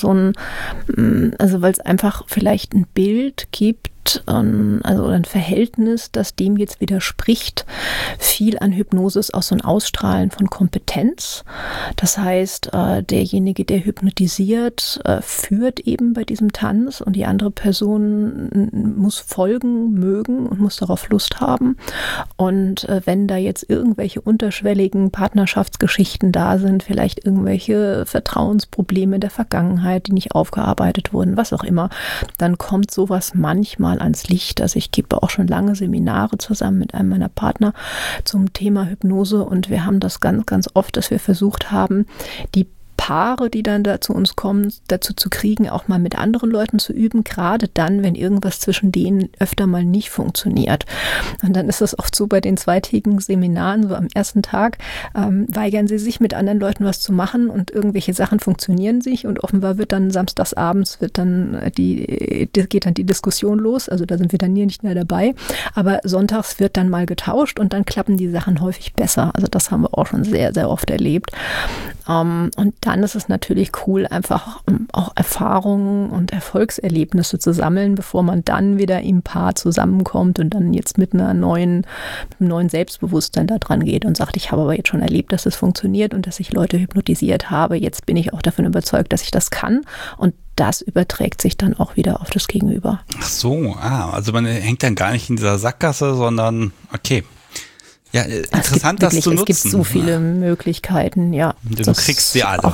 also weil es einfach vielleicht ein Bild gibt, also ein Verhältnis, das dem jetzt widerspricht. Viel an Hypnose ist auch so ein Ausstrahlen von Kompetenz. Das heißt, derjenige, der hypnotisiert, führt eben bei diesem Tanz und die andere Person muss folgen mögen und muss darauf Lust haben. Und wenn da jetzt irgendwelche unterschwelligen Partnerschaftsgeschichten da sind, vielleicht irgendwelche Vertrauensprobleme der Vergangenheit, die nicht aufgearbeitet wurden, was auch immer, dann kommt sowas manchmal ans Licht. Also ich gebe auch schon lange Seminare zusammen mit einem meiner Partner zum Thema Hypnose und wir haben das ganz, ganz oft, dass wir versucht haben, die Paare, die dann da zu uns kommen, dazu zu kriegen, auch mal mit anderen Leuten zu üben, gerade dann, wenn irgendwas zwischen denen öfter mal nicht funktioniert. Und dann ist es oft so bei den zweitägigen Seminaren, so am ersten Tag, weigern sie sich mit anderen Leuten was zu machen und irgendwelche Sachen funktionieren nicht und offenbar wird dann samstagsabends geht dann die Diskussion los, also da sind wir dann hier nicht mehr dabei, aber sonntags wird dann mal getauscht und dann klappen die Sachen häufig besser. Also das haben wir auch schon sehr, sehr oft erlebt. Und dann ist es natürlich cool, einfach auch Erfahrungen und Erfolgserlebnisse zu sammeln, bevor man dann wieder im Paar zusammenkommt und dann jetzt mit einem neuen Selbstbewusstsein da dran geht und sagt, ich habe aber jetzt schon erlebt, dass es funktioniert und dass ich Leute hypnotisiert habe. Jetzt bin ich auch davon überzeugt, dass ich das kann und das überträgt sich dann auch wieder auf das Gegenüber. Ach so, also man hängt dann gar nicht in dieser Sackgasse, sondern okay. Ja, interessant, das zu nutzen. Es gibt so viele Möglichkeiten, ja. Du kriegst sie alle.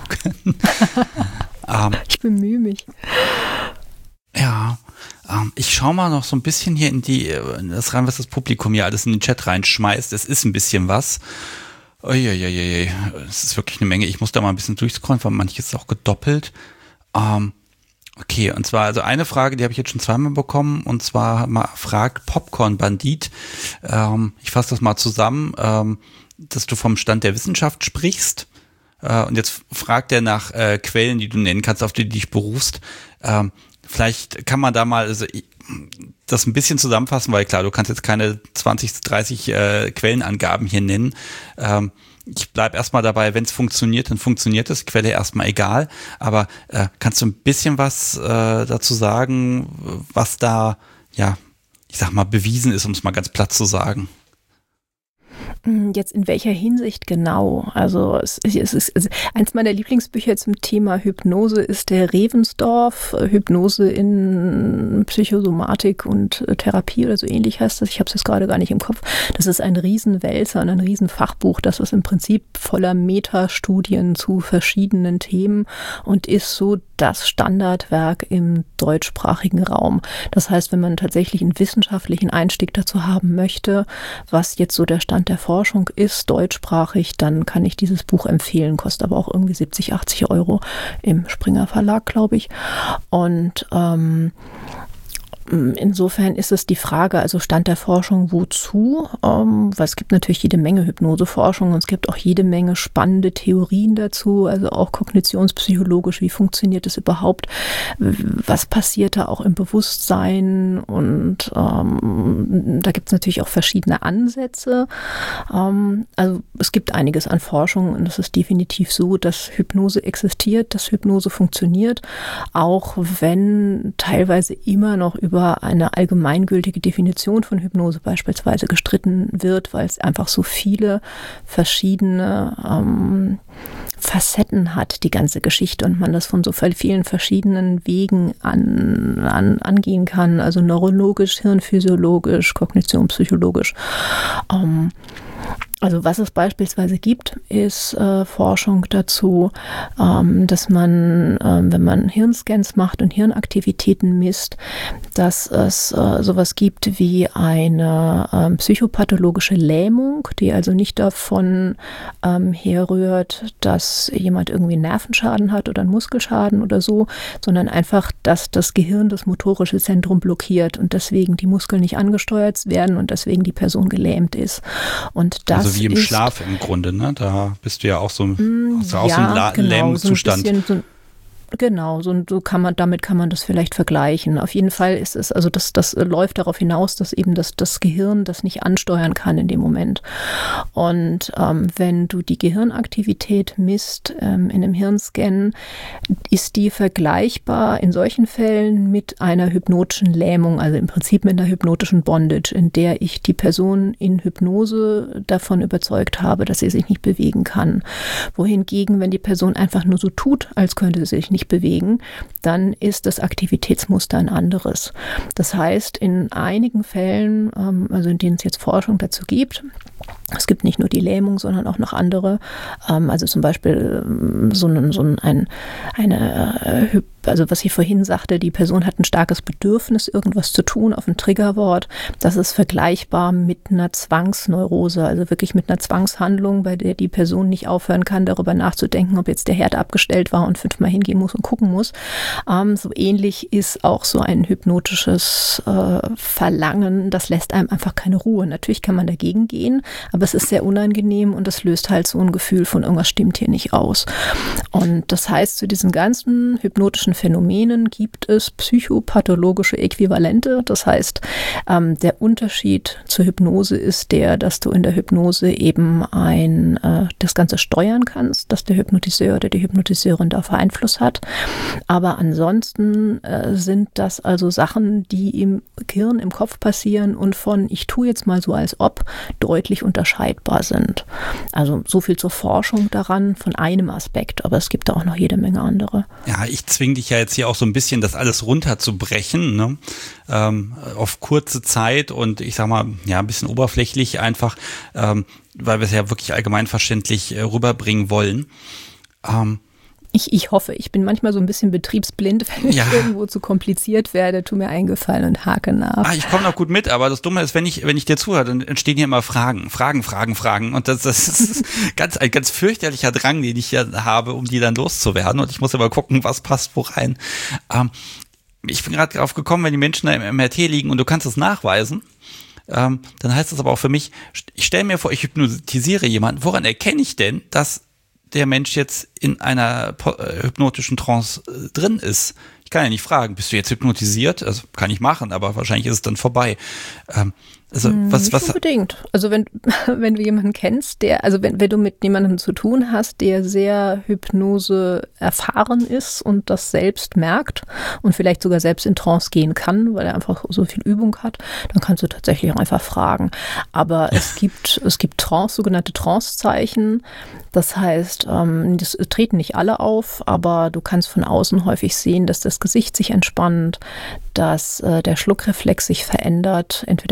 Ich bemühe mich. Ja, ich schaue mal noch so ein bisschen hier in das rein, was das Publikum hier alles in den Chat reinschmeißt. Es ist ein bisschen was. Uiuiui, es ist wirklich eine Menge. Ich muss da mal ein bisschen durchscrollen, weil manches ist auch gedoppelt. Okay, und zwar, also eine Frage, die habe ich jetzt schon zweimal bekommen, und zwar fragt Popcorn Bandit, ich fasse das mal zusammen, dass du vom Stand der Wissenschaft sprichst, und jetzt fragt er nach Quellen, die du nennen kannst, auf die du dich berufst. Vielleicht kann man da mal das ein bisschen zusammenfassen, weil klar, du kannst jetzt keine 20, 30 Quellenangaben hier nennen. Ich bleib erstmal dabei, wenn es funktioniert, dann funktioniert es, Quelle erstmal egal, aber kannst du ein bisschen was dazu sagen, was da, ja, ich sag mal, bewiesen ist, um es mal ganz platt zu sagen? Jetzt in welcher Hinsicht genau? Also es ist eins meiner Lieblingsbücher zum Thema Hypnose ist der Ravensdorf, Hypnose in Psychosomatik und Therapie oder so ähnlich heißt das. Ich habe es jetzt gerade gar nicht im Kopf. Das ist ein Riesenwälzer und ein Riesenfachbuch. Das ist im Prinzip voller Metastudien zu verschiedenen Themen und ist so das Standardwerk im deutschsprachigen Raum. Das heißt, wenn man tatsächlich einen wissenschaftlichen Einstieg dazu haben möchte, was jetzt so der Stand der Forschung ist, deutschsprachig, dann kann ich dieses Buch empfehlen, kostet aber auch irgendwie 70, 80 € im Springer Verlag, glaube ich. Und insofern ist es die Frage, also Stand der Forschung wozu? Weil es gibt natürlich jede Menge Hypnoseforschung und es gibt auch jede Menge spannende Theorien dazu, also auch kognitionspsychologisch, wie funktioniert es überhaupt, was passiert da auch im Bewusstsein und da gibt es natürlich auch verschiedene Ansätze. Also es gibt einiges an Forschung und es ist definitiv so, dass Hypnose existiert, dass Hypnose funktioniert, auch wenn teilweise immer noch über eine allgemeingültige Definition von Hypnose beispielsweise gestritten wird, weil es einfach so viele verschiedene Facetten hat, die ganze Geschichte, und man das von so vielen verschiedenen Wegen angehen kann, also neurologisch, hirnphysiologisch, kognitionspsychologisch. Also was es beispielsweise gibt, ist Forschung dazu, dass man, wenn man Hirnscans macht und Hirnaktivitäten misst, dass es sowas gibt wie eine psychopathologische Lähmung, die also nicht davon herrührt, dass jemand irgendwie einen Nervenschaden hat oder einen Muskelschaden oder so, sondern einfach, dass das Gehirn das motorische Zentrum blockiert und deswegen die Muskeln nicht angesteuert werden und deswegen die Person gelähmt ist. Und das also wie im Schlaf im Grunde, ne? Da bist du ja auch so, hast du auch so einen Lähmungszustand. Genau, damit kann man das vielleicht vergleichen. Auf jeden Fall ist es, also das läuft darauf hinaus, dass eben das Gehirn das nicht ansteuern kann in dem Moment. Und wenn du die Gehirnaktivität misst in einem Hirnscan, ist die vergleichbar in solchen Fällen mit einer hypnotischen Lähmung, also im Prinzip mit einer hypnotischen Bondage, in der ich die Person in Hypnose davon überzeugt habe, dass sie sich nicht bewegen kann. Wohingegen, wenn die Person einfach nur so tut, als könnte sie sich nicht bewegen, dann ist das Aktivitätsmuster ein anderes. Das heißt, in einigen Fällen, also in denen es jetzt Forschung dazu gibt, es gibt nicht nur die Lähmung, sondern auch noch andere, also zum Beispiel also was ich vorhin sagte, die Person hat ein starkes Bedürfnis, irgendwas zu tun auf ein Triggerwort. Das ist vergleichbar mit einer Zwangsneurose, also wirklich mit einer Zwangshandlung, bei der die Person nicht aufhören kann, darüber nachzudenken, ob jetzt der Herd abgestellt war und 5-mal hingehen muss und gucken muss. So ähnlich ist auch so ein hypnotisches Verlangen, das lässt einem einfach keine Ruhe. Natürlich kann man dagegen gehen, aber es ist sehr unangenehm und es löst halt so ein Gefühl von irgendwas stimmt hier nicht aus. Und das heißt, zu diesen ganzen hypnotischen Phänomenen gibt es psychopathologische Äquivalente. Das heißt, der Unterschied zur Hypnose ist der, dass du in der Hypnose eben das Ganze steuern kannst, dass der Hypnotiseur oder die Hypnotiseurin dafür Einfluss hat. Aber ansonsten sind das also Sachen, die im Gehirn, im Kopf passieren und von ich tue jetzt mal so als ob deutlich unterscheidbar sind. Also so viel zur Forschung daran von einem Aspekt, aber es gibt da auch noch jede Menge andere. Ja, ich zwinge dich ja jetzt hier auch so ein bisschen, das alles runterzubrechen, ne? Auf kurze Zeit und ich sag mal, ja, ein bisschen oberflächlich einfach, weil wir es ja wirklich allgemeinverständlich rüberbringen wollen. Ich hoffe, ich bin manchmal so ein bisschen betriebsblind, wenn ich irgendwo zu kompliziert werde, tu mir einen Gefallen und hake nach. Ich komme noch gut mit, aber das Dumme ist, wenn ich dir zuhöre, dann entstehen hier immer Fragen. Und das ist ein ganz fürchterlicher Drang, den ich ja habe, um die dann loszuwerden. Und ich muss aber gucken, was passt wo rein. Ich bin gerade drauf gekommen, wenn die Menschen da im MRT liegen und du kannst es nachweisen, dann heißt das aber auch für mich, ich stelle mir vor, ich hypnotisiere jemanden. Woran erkenne ich denn, dass der Mensch jetzt in einer hypnotischen Trance drin ist? Ich kann ja nicht fragen, bist du jetzt hypnotisiert? Also kann ich machen, aber wahrscheinlich ist es dann vorbei. Nicht unbedingt. Also wenn du jemanden kennst, wenn du mit jemandem zu tun hast, der sehr Hypnose erfahren ist und das selbst merkt und vielleicht sogar selbst in Trance gehen kann, weil er einfach so viel Übung hat, dann kannst du tatsächlich auch einfach fragen. Aber es gibt sogenannte Trancezeichen. Das heißt, das treten nicht alle auf, aber du kannst von außen häufig sehen, dass das Gesicht sich entspannt, dass der Schluckreflex sich verändert, entweder stärker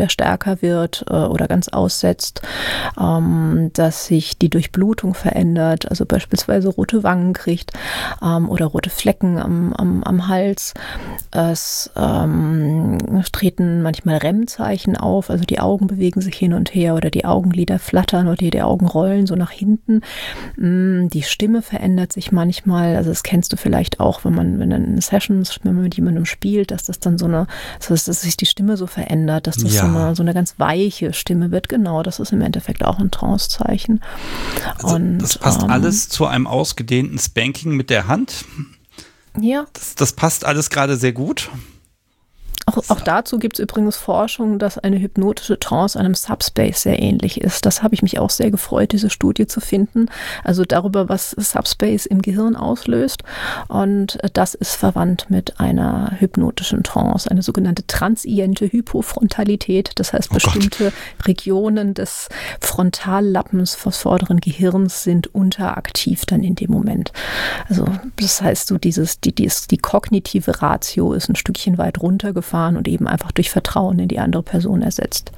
stärker wird oder ganz aussetzt, dass sich die Durchblutung verändert, also beispielsweise rote Wangen kriegt oder rote Flecken am Hals. Es treten manchmal REM-Zeichen auf, also die Augen bewegen sich hin und her oder die Augenlider flattern oder die Augen rollen so nach hinten. Die Stimme verändert sich manchmal, also das kennst du vielleicht auch, wenn man in Sessions, wenn man mit jemandem spielt, dass das dann dass sich die Stimme so verändert, dass das so eine ganz weiche Stimme wird. Genau, das ist im Endeffekt auch ein Trancezeichen. Also und das passt alles zu einem ausgedehnten Spanking mit der Hand. Ja. Das passt alles gerade sehr gut. Auch dazu gibt es übrigens Forschung, dass eine hypnotische Trance einem Subspace sehr ähnlich ist. Das habe ich mich auch sehr gefreut, diese Studie zu finden. Also darüber, was Subspace im Gehirn auslöst. Und das ist verwandt mit einer hypnotischen Trance, eine sogenannte transiente Hypofrontalität. Das heißt, bestimmte Regionen des Frontallappens des vorderen Gehirns sind unteraktiv dann in dem Moment. Also das heißt, die kognitive Ratio ist ein Stückchen weit runtergefahren und eben einfach durch Vertrauen in die andere Person ersetzt.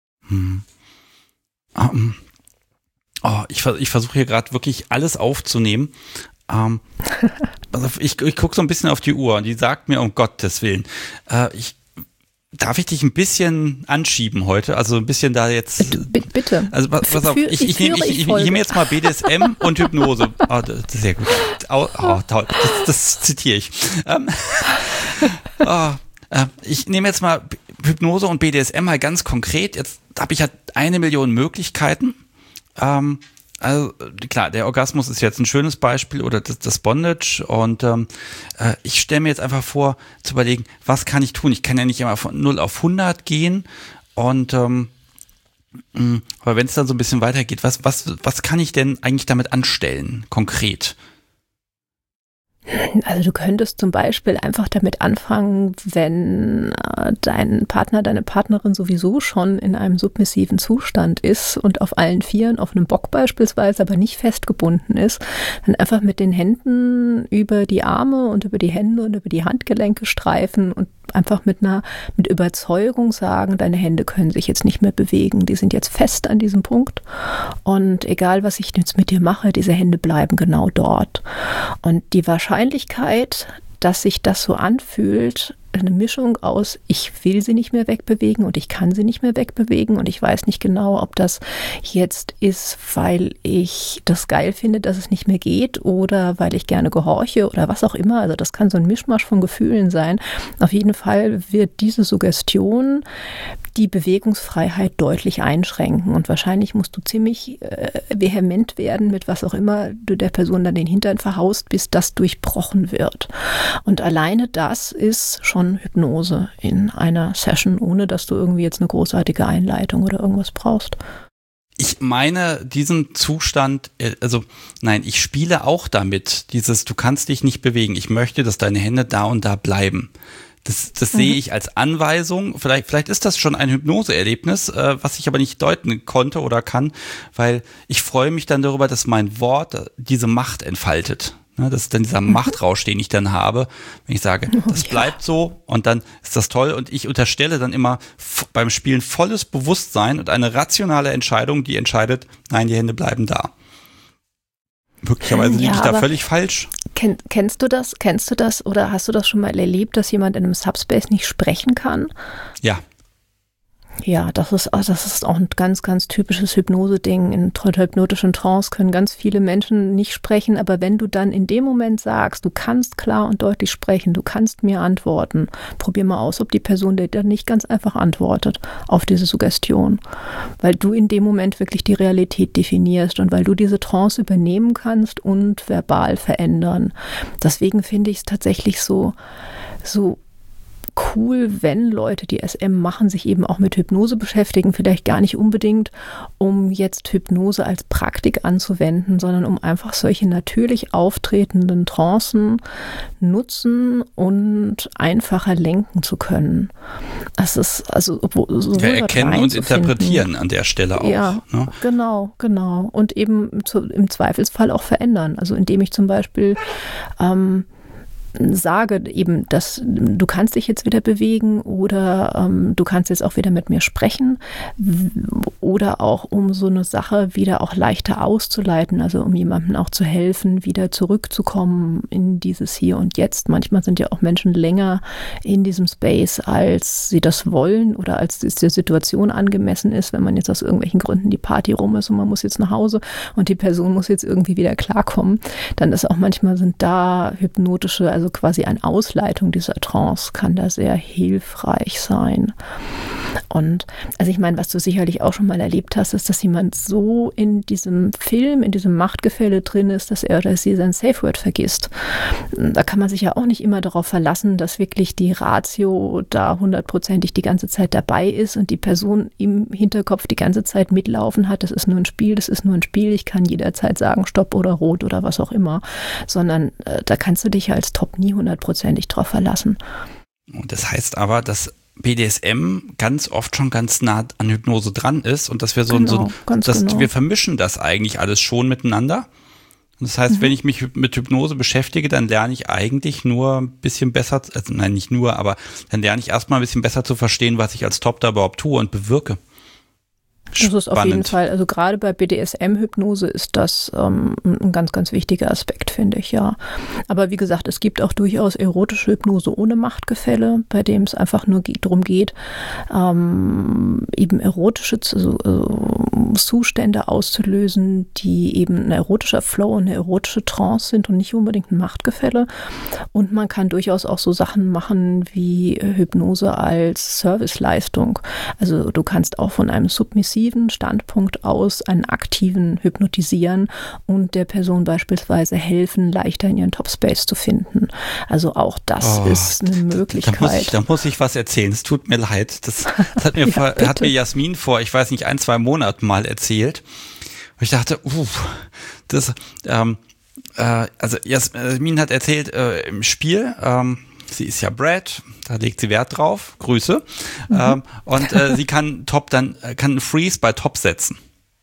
Ich versuche hier gerade wirklich alles aufzunehmen. Also ich gucke so ein bisschen auf die Uhr und die sagt mir, um Gottes Willen, darf ich dich ein bisschen anschieben heute? Also ein bisschen da jetzt. Bitte. Also pass auf, ich nehme jetzt mal BDSM und Hypnose. Oh, sehr gut. Toll. Das zitiere ich. Ich nehme jetzt mal Hypnose und BDSM mal ganz konkret. Jetzt habe ich ja 1 Million Möglichkeiten. Also klar, der Orgasmus ist jetzt ein schönes Beispiel oder das Bondage und ich stelle mir jetzt einfach vor, zu überlegen, was kann ich tun? Ich kann ja nicht immer von 0 auf 100 gehen und aber wenn es dann so ein bisschen weitergeht, was kann ich denn eigentlich damit anstellen, konkret? Also du könntest zum Beispiel einfach damit anfangen, wenn dein Partner, deine Partnerin sowieso schon in einem submissiven Zustand ist und auf allen Vieren, auf einem Bock beispielsweise, aber nicht festgebunden ist, dann einfach mit den Händen über die Arme und über die Hände und über die Handgelenke streifen und einfach mit Überzeugung sagen, deine Hände können sich jetzt nicht mehr bewegen, die sind jetzt fest an diesem Punkt und egal, was ich jetzt mit dir mache, diese Hände bleiben genau dort. Und die Wahrscheinlichkeit, dass sich das so anfühlt, eine Mischung aus, ich will sie nicht mehr wegbewegen und ich kann sie nicht mehr wegbewegen und ich weiß nicht genau, ob das jetzt ist, weil ich das geil finde, dass es nicht mehr geht oder weil ich gerne gehorche oder was auch immer. Also das kann so ein Mischmasch von Gefühlen sein. Auf jeden Fall wird diese Suggestion die Bewegungsfreiheit deutlich einschränken und wahrscheinlich musst du ziemlich vehement werden mit was auch immer du der Person dann den Hintern verhaust, bis das durchbrochen wird. Und alleine das ist schon Hypnose in einer Session, ohne dass du irgendwie jetzt eine großartige Einleitung oder irgendwas brauchst. Ich meine diesen Zustand, also nein, ich spiele auch damit, du kannst dich nicht bewegen. Ich möchte, dass deine Hände da und da bleiben. Das sehe ich als Anweisung. Vielleicht ist das schon ein Hypnoseerlebnis, was ich aber nicht deuten konnte oder kann, weil ich freue mich dann darüber, dass mein Wort diese Macht entfaltet. Das ist dann dieser Machtrausch, den ich dann habe, wenn ich sage, das bleibt so und dann ist das toll und ich unterstelle dann immer beim Spielen volles Bewusstsein und eine rationale Entscheidung, die entscheidet, nein, die Hände bleiben da. Möglicherweise liege ich da völlig falsch. Kennst du das oder hast du das schon mal erlebt, dass jemand in einem Subspace nicht sprechen kann? Ja. Ja, das ist auch ein ganz, ganz typisches Hypnose-Ding. In hypnotischen Trance können ganz viele Menschen nicht sprechen, aber wenn du dann in dem Moment sagst, du kannst klar und deutlich sprechen, du kannst mir antworten, probier mal aus, ob die Person dir dann nicht ganz einfach antwortet auf diese Suggestion, weil du in dem Moment wirklich die Realität definierst und weil du diese Trance übernehmen kannst und verbal verändern. Deswegen finde ich es tatsächlich so cool, wenn Leute, die SM machen, sich eben auch mit Hypnose beschäftigen, vielleicht gar nicht unbedingt, um jetzt Hypnose als Praktik anzuwenden, sondern um einfach solche natürlich auftretenden Trancen nutzen und einfacher lenken zu können. Das ist also so erkennen und interpretieren an der Stelle auch. Ja, ne? Genau. Und eben im Zweifelsfall auch verändern. Also indem ich zum Beispiel sage eben, dass du kannst dich jetzt wieder bewegen oder du kannst jetzt auch wieder mit mir sprechen oder auch um so eine Sache wieder auch leichter auszuleiten, also um jemandem auch zu helfen, wieder zurückzukommen in dieses Hier und Jetzt. Manchmal sind ja auch Menschen länger in diesem Space, als sie das wollen oder als es der Situation angemessen ist, wenn man jetzt aus irgendwelchen Gründen die Party rum ist und man muss jetzt nach Hause und die Person muss jetzt irgendwie wieder klarkommen, dann ist auch manchmal sind da hypnotische, also quasi eine Ausleitung dieser Trance kann da sehr hilfreich sein. Und also ich meine, was du sicherlich auch schon mal erlebt hast, ist, dass jemand so in diesem Film, in diesem Machtgefälle drin ist, dass er oder sie sein Safe Word vergisst. Da kann man sich ja auch nicht immer darauf verlassen, dass wirklich die Ratio da 100%ig die ganze Zeit dabei ist und die Person im Hinterkopf die ganze Zeit mitlaufen hat. Das ist nur ein Spiel, ich kann jederzeit sagen Stopp oder Rot oder was auch immer, sondern da kannst du dich als Top nie 100%ig drauf verlassen. Und das heißt aber, dass BDSM ganz oft schon ganz nah an Hypnose dran ist und dass wir wir vermischen das eigentlich alles schon miteinander. Und das heißt, wenn ich mich mit Hypnose beschäftige, dann lerne ich eigentlich nur ein bisschen besser, also nein, nicht nur, aber dann lerne ich erstmal ein bisschen besser zu verstehen, was ich als Top da überhaupt tue und bewirke. Das ist auf jeden Fall, also gerade bei BDSM-Hypnose ist das ein ganz, ganz wichtiger Aspekt, finde ich, ja. Aber wie gesagt, es gibt auch durchaus erotische Hypnose ohne Machtgefälle, bei dem es einfach nur darum geht, eben erotische Zustände auszulösen, die eben ein erotischer Flow und eine erotische Trance sind und nicht unbedingt ein Machtgefälle. Und man kann durchaus auch so Sachen machen wie Hypnose als Serviceleistung. Also du kannst auch von einem submissiven Standpunkt aus einen aktiven hypnotisieren und der Person beispielsweise helfen, leichter in ihren Topspace zu finden. Also auch das ist eine Möglichkeit. Da muss ich was erzählen. Es tut mir leid. Das hat mir Jasmin vor, ich weiß nicht, 1-2 Monaten mal erzählt. Und ich dachte, also Jasmin hat erzählt im Spiel, sie ist ja Brad, da legt sie Wert drauf, Grüße. Und sie kann einen Freeze bei Top setzen.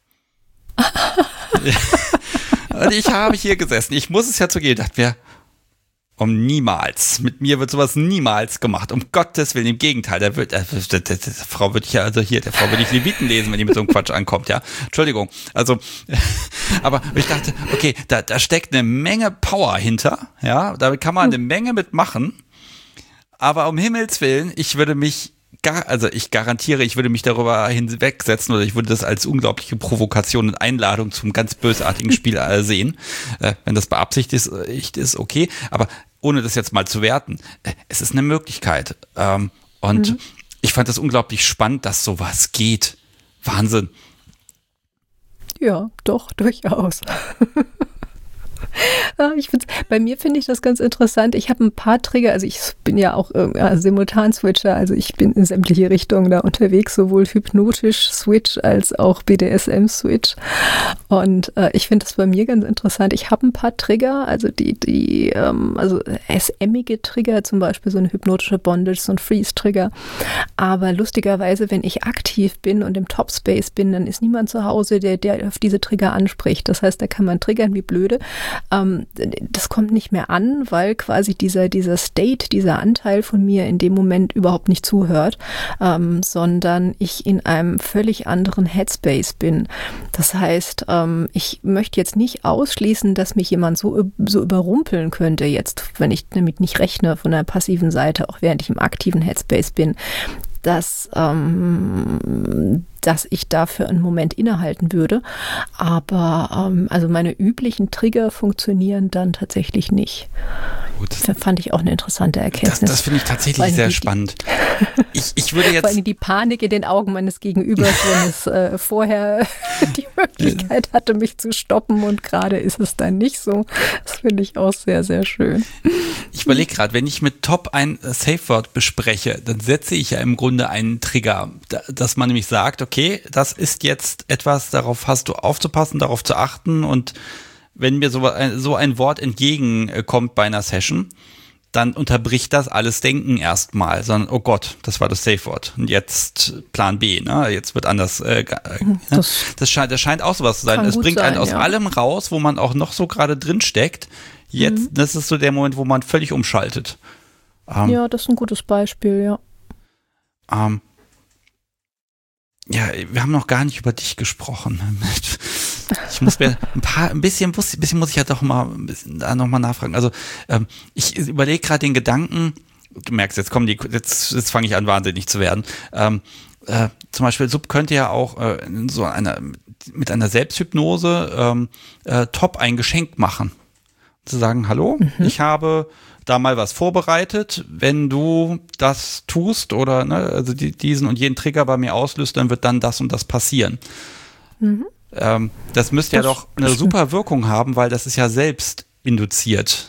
Und ich habe hier gesessen, ich muss es ja zugeben, dachte mir, niemals. Mit mir wird sowas niemals gemacht. Um Gottes Willen, im Gegenteil. Der Frau würde ich Leviten lesen, wenn die mit so einem Quatsch ankommt, ja. Entschuldigung. Also, aber ich dachte, okay, da steckt eine Menge Power hinter, ja. Da kann man eine Menge mitmachen. Aber um Himmels Willen, ich würde mich darüber hinwegsetzen oder ich würde das als unglaubliche Provokation und Einladung zum ganz bösartigen Spiel sehen. Wenn das beabsichtigt ist, okay. Aber ohne das jetzt mal zu werten, es ist eine Möglichkeit. Und ich fand das unglaublich spannend, dass sowas geht. Wahnsinn. Ja, doch, durchaus. Bei mir finde ich das ganz interessant. Ich habe ein paar Trigger, also ich bin ja auch Simultan-Switcher, also ich bin in sämtliche Richtungen da unterwegs, sowohl hypnotisch Switch als auch BDSM-Switch. Und ich finde das bei mir ganz interessant. Ich habe ein paar Trigger, also also SM-ige Trigger, zum Beispiel so eine hypnotische Bondage, so ein Freeze-Trigger. Aber lustigerweise, wenn ich aktiv bin und im Topspace bin, dann ist niemand zu Hause, der auf diese Trigger anspricht. Das heißt, da kann man triggern wie blöde. Das kommt nicht mehr an, weil quasi dieser State, dieser Anteil von mir in dem Moment überhaupt nicht zuhört, sondern ich in einem völlig anderen Headspace bin. Das heißt, ich möchte jetzt nicht ausschließen, dass mich jemand so überrumpeln könnte jetzt, wenn ich damit nicht rechne von der passiven Seite, auch während ich im aktiven Headspace bin, dass ich dafür einen Moment innehalten würde. Aber also meine üblichen Trigger funktionieren dann tatsächlich nicht. Gut. Das fand ich auch eine interessante Erkenntnis. Das finde ich tatsächlich sehr spannend. Ich würde jetzt... Vor allem die Panik in den Augen meines Gegenübers, wenn es vorher die Möglichkeit hatte, mich zu stoppen und gerade ist es dann nicht so. Das finde ich auch sehr, sehr schön. Ich überlege gerade, wenn ich mit Top ein Safe Word bespreche, dann setze ich ja im Grunde einen Trigger, dass man nämlich sagt, okay, das ist jetzt etwas, darauf hast du aufzupassen, darauf zu achten und wenn mir so ein Wort entgegenkommt bei einer Session, dann unterbricht das alles Denken erstmal, sondern, oh Gott, das war das Safe Word und jetzt Plan B, ne? Jetzt wird anders. Das scheint auch sowas zu sein. Es bringt einen aus allem raus, wo man auch noch so gerade drin steckt. jetzt, das ist so der Moment, wo man völlig umschaltet. Ja, das ist ein gutes Beispiel, ja. Ja, wir haben noch gar nicht über dich gesprochen. Ich muss mir ein bisschen muss ich ja doch mal da noch mal nachfragen. Also ich überlege gerade den Gedanken. Du merkst, jetzt jetzt fange ich an, wahnsinnig zu werden. Zum Beispiel Sub könnte ja auch mit einer Selbsthypnose top ein Geschenk machen. Zu sagen, hallo, ich habe da mal was vorbereitet. Wenn du das tust oder also diesen und jeden Trigger bei mir auslöst, dann wird dann das und das passieren. Das müsste ja doch eine super Wirkung haben, weil das ist ja selbst induziert.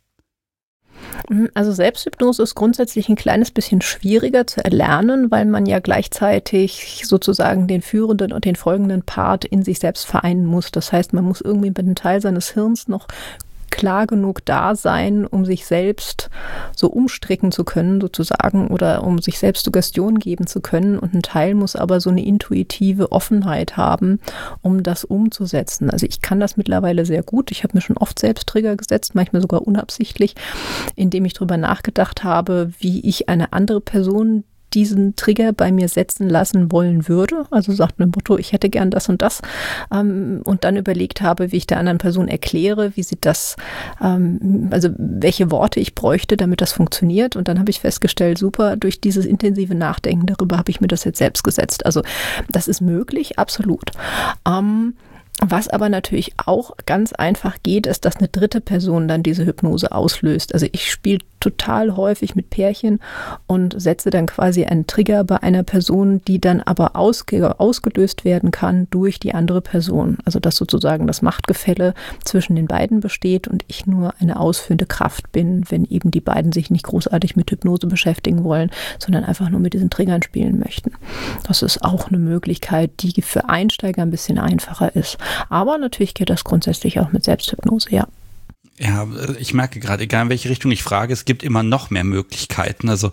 Also Selbsthypnose ist grundsätzlich ein kleines bisschen schwieriger zu erlernen, weil man ja gleichzeitig sozusagen den führenden und den folgenden Part in sich selbst vereinen muss. Das heißt, man muss irgendwie mit einem Teil seines Hirns noch klar genug da sein, um sich selbst so umstricken zu können sozusagen oder um sich selbst Suggestion geben zu können, und ein Teil muss aber so eine intuitive Offenheit haben, um das umzusetzen. Also ich kann das mittlerweile sehr gut. Ich habe mir schon oft selbst Trigger gesetzt, manchmal sogar unabsichtlich, indem ich drüber nachgedacht habe, wie ich eine andere Person diesen Trigger bei mir setzen lassen wollen würde. Also sagt mir Motto, ich hätte gern das und das. Und dann überlegt habe, wie ich der anderen Person erkläre, wie sie das, also welche Worte ich bräuchte, damit das funktioniert. Und dann habe ich festgestellt, super, durch dieses intensive Nachdenken darüber habe ich mir das jetzt selbst gesetzt. Also das ist möglich, absolut. Was aber natürlich auch ganz einfach geht, ist, dass eine dritte Person dann diese Hypnose auslöst. Also ich spiele total häufig mit Pärchen und setze dann quasi einen Trigger bei einer Person, die dann aber ausgelöst werden kann durch die andere Person. Also dass sozusagen das Machtgefälle zwischen den beiden besteht und ich nur eine ausführende Kraft bin, wenn eben die beiden sich nicht großartig mit Hypnose beschäftigen wollen, sondern einfach nur mit diesen Triggern spielen möchten. Das ist auch eine Möglichkeit, die für Einsteiger ein bisschen einfacher ist. Aber natürlich geht das grundsätzlich auch mit Selbsthypnose, ja. Ja, ich merke gerade, egal in welche Richtung ich frage, es gibt immer noch mehr Möglichkeiten. Also,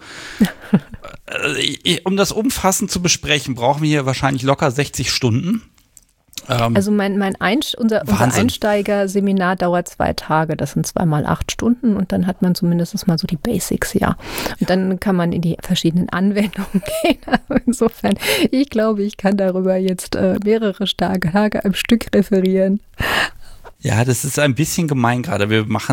um das umfassend zu besprechen, brauchen wir hier wahrscheinlich locker 60 Stunden. Also unser Einsteigerseminar dauert 2 Tage, das sind 2 mal 8 Stunden und dann hat man zumindest mal so die Basics, ja. Und dann kann man in die verschiedenen Anwendungen gehen. Also insofern, ich glaube, ich kann darüber jetzt mehrere Tage am Stück referieren. Ja, das ist ein bisschen gemein gerade.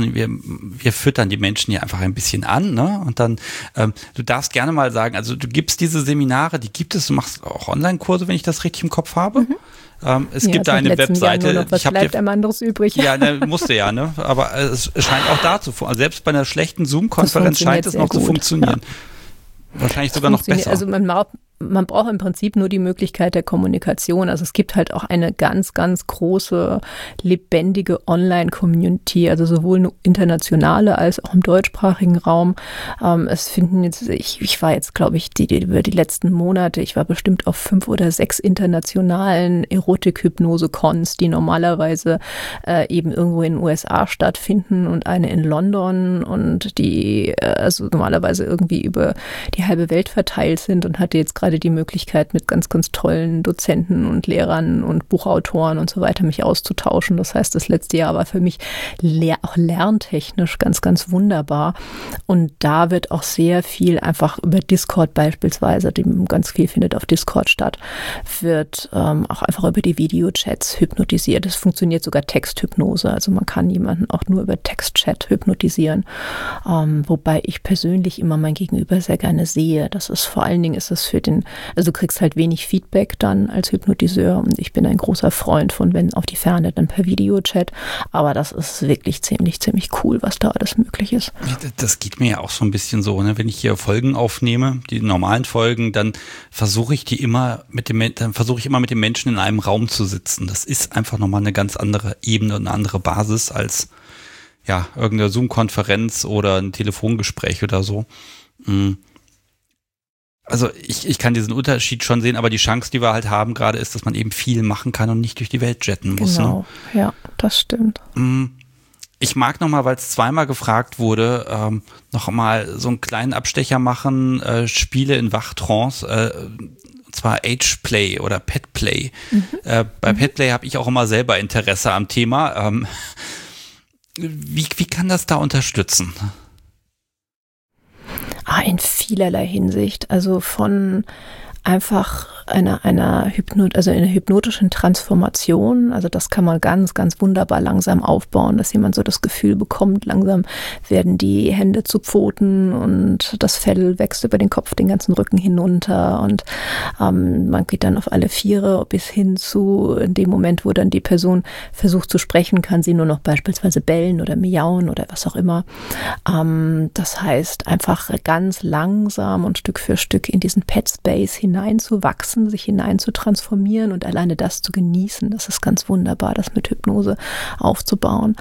Wir füttern die Menschen hier einfach ein bisschen an, ne? Und dann, du darfst gerne mal sagen, also du gibst diese Seminare, die gibt es, du machst auch Online-Kurse, wenn ich das richtig im Kopf habe. Es gibt da eine Webseite. Was bleibt einem anderes übrig? Ja, musste ja, ne? Aber es scheint auch da zu funktionieren. Selbst bei einer schlechten Zoom-Konferenz scheint es noch zu funktionieren. Ja. Wahrscheinlich sogar noch besser. Also man braucht im Prinzip nur die Möglichkeit der Kommunikation. Also es gibt halt auch eine ganz, ganz große, lebendige Online-Community, also sowohl eine internationale als auch im deutschsprachigen Raum. Es finden jetzt, ich war jetzt, glaube ich, über die letzten Monate, ich war bestimmt auf 5 oder 6 internationalen Erotik-Hypnose-Cons, die normalerweise eben irgendwo in den USA stattfinden und eine in London und die also normalerweise irgendwie über die halbe Welt verteilt sind, und hatte jetzt gerade die Möglichkeit, mit ganz, ganz tollen Dozenten und Lehrern und Buchautoren und so weiter mich auszutauschen. Das heißt, das letzte Jahr war für mich auch lerntechnisch ganz, ganz wunderbar. Und da wird auch sehr viel einfach über Discord beispielsweise, ganz viel findet auf Discord statt, wird auch einfach über die Videochats hypnotisiert. Es funktioniert sogar Texthypnose. Also man kann jemanden auch nur über Textchat hypnotisieren. Wobei ich persönlich immer mein Gegenüber sehr gerne sehe. Das ist vor allen Dingen ist es also du kriegst halt wenig Feedback dann als Hypnotiseur, und ich bin ein großer Freund von, wenn auf die Ferne, dann per Videochat, aber das ist wirklich ziemlich, ziemlich cool, was da alles möglich ist. Das geht mir ja auch so ein bisschen so, ne? Wenn ich hier Folgen aufnehme, die normalen Folgen, dann versuche ich immer mit dem Menschen in einem Raum zu sitzen. Das ist einfach nochmal eine ganz andere Ebene und eine andere Basis als ja irgendeine Zoom-Konferenz oder ein Telefongespräch oder so. Also ich kann diesen Unterschied schon sehen, aber die Chance, die wir halt haben gerade, ist, dass man eben viel machen kann und nicht durch die Welt jetten muss. Genau, ne? Ja, das stimmt. Ich mag nochmal, weil es zweimal gefragt wurde, noch mal so einen kleinen Abstecher machen, Spiele in Wachtrance, und zwar Ageplay oder Petplay. Bei Petplay habe ich auch immer selber Interesse am Thema. Wie kann das da unterstützen? In vielerlei Hinsicht. Also von einfach einer hypnotischen Transformation. Also das kann man ganz, ganz wunderbar langsam aufbauen, dass jemand so das Gefühl bekommt, langsam werden die Hände zu Pfoten und das Fell wächst über den Kopf, den ganzen Rücken hinunter und man geht dann auf alle Viere bis hin zu in dem Moment, wo dann die Person versucht zu sprechen, kann sie nur noch beispielsweise bellen oder miauen oder was auch immer. Das heißt, einfach ganz langsam und Stück für Stück in diesen Pet Space hineinzuwachsen, sich hinein zu transformieren und alleine das zu genießen. Das ist ganz wunderbar, das mit Hypnose aufzubauen.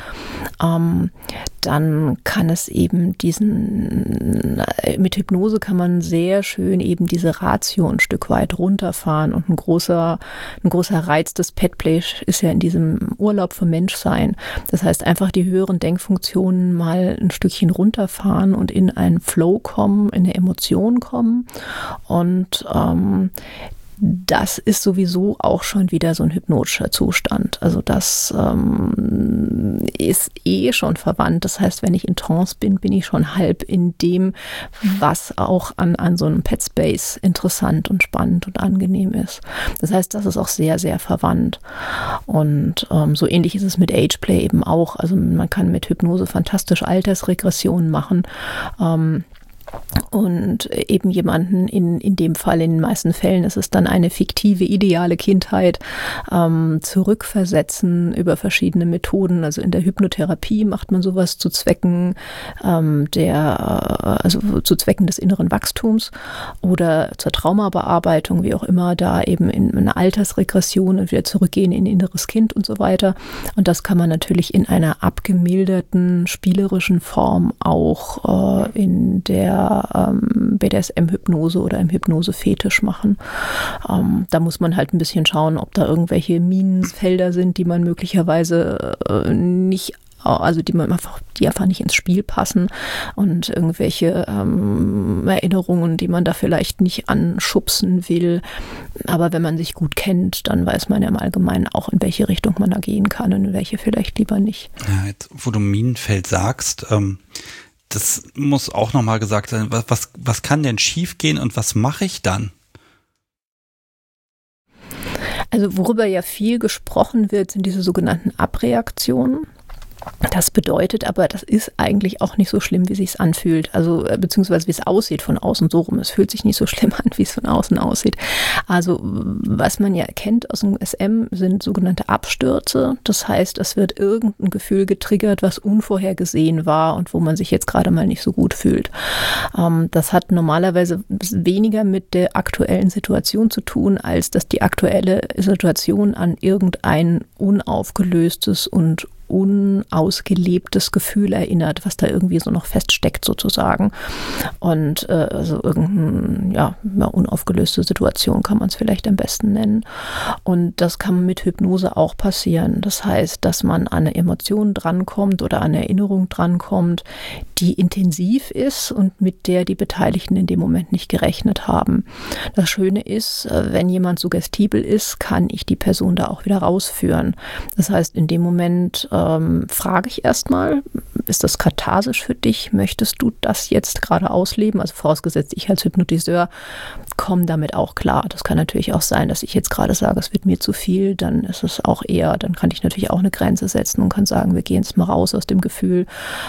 Dann kann es eben mit Hypnose kann man sehr schön eben diese Ratio ein Stück weit runterfahren und ein großer Reiz des Petplay ist ja in diesem Urlaub für Menschsein. Das heißt einfach die höheren Denkfunktionen mal ein Stückchen runterfahren und in einen Flow kommen, in eine Emotion kommen und das ist sowieso auch schon wieder so ein hypnotischer Zustand. Also das ist schon verwandt. Das heißt, wenn ich in Trance bin, bin ich schon halb in dem, was auch an so einem Pet Space interessant und spannend und angenehm ist. Das heißt, das ist auch sehr, sehr verwandt. Und so ähnlich ist es mit Ageplay eben auch. Also man kann mit Hypnose fantastisch Altersregressionen machen. Und eben jemanden in dem Fall, in den meisten Fällen ist es dann eine fiktive, ideale Kindheit, zurückversetzen über verschiedene Methoden. Also in der Hypnotherapie macht man sowas zu Zwecken zu Zwecken des inneren Wachstums oder zur Traumabearbeitung, wie auch immer, da eben in eine Altersregression und wieder zurückgehen in ein inneres Kind und so weiter. Und das kann man natürlich in einer abgemilderten, spielerischen Form auch in der BDSM-Hypnose oder im Hypnose-Fetisch machen. Da muss man halt ein bisschen schauen, ob da irgendwelche Minenfelder sind, die man möglicherweise nicht, also die einfach nicht ins Spiel passen und irgendwelche Erinnerungen, die man da vielleicht nicht anschubsen will. Aber wenn man sich gut kennt, dann weiß man ja im Allgemeinen auch, in welche Richtung man da gehen kann und in welche vielleicht lieber nicht. Ja, jetzt, wo du Minenfeld sagst, das muss auch nochmal gesagt sein. Was kann denn schief gehen und was mache ich dann? Also worüber ja viel gesprochen wird, sind diese sogenannten Abreaktionen. Das bedeutet aber, das ist eigentlich auch nicht so schlimm, wie sich's anfühlt. Also beziehungsweise wie es aussieht von außen so rum. Es fühlt sich nicht so schlimm an, wie es von außen aussieht. Also was man ja kennt aus dem SM sind sogenannte Abstürze. Das heißt, es wird irgendein Gefühl getriggert, was unvorhergesehen war und wo man sich jetzt gerade mal nicht so gut fühlt. Das hat normalerweise weniger mit der aktuellen Situation zu tun, als dass die aktuelle Situation an irgendein unaufgelöstes und unausgelebtes Gefühl erinnert, was da irgendwie so noch feststeckt sozusagen. Und also irgendeine unaufgelöste Situation kann man es vielleicht am besten nennen. Und das kann mit Hypnose auch passieren. Das heißt, dass man an eine Emotion drankommt oder an eine Erinnerung drankommt, die intensiv ist und mit der die Beteiligten in dem Moment nicht gerechnet haben. Das Schöne ist, wenn jemand suggestibel ist, kann ich die Person da auch wieder rausführen. Das heißt, in dem Moment frage ich erstmal, ist das katharsisch für dich? Möchtest du das jetzt gerade ausleben? Also vorausgesetzt, ich als Hypnotiseur komme damit auch klar. Das kann natürlich auch sein, dass ich jetzt gerade sage, es wird mir zu viel, dann ist es auch eher, dann kann ich natürlich auch eine Grenze setzen und kann sagen, wir gehen jetzt mal raus aus dem Gefühl.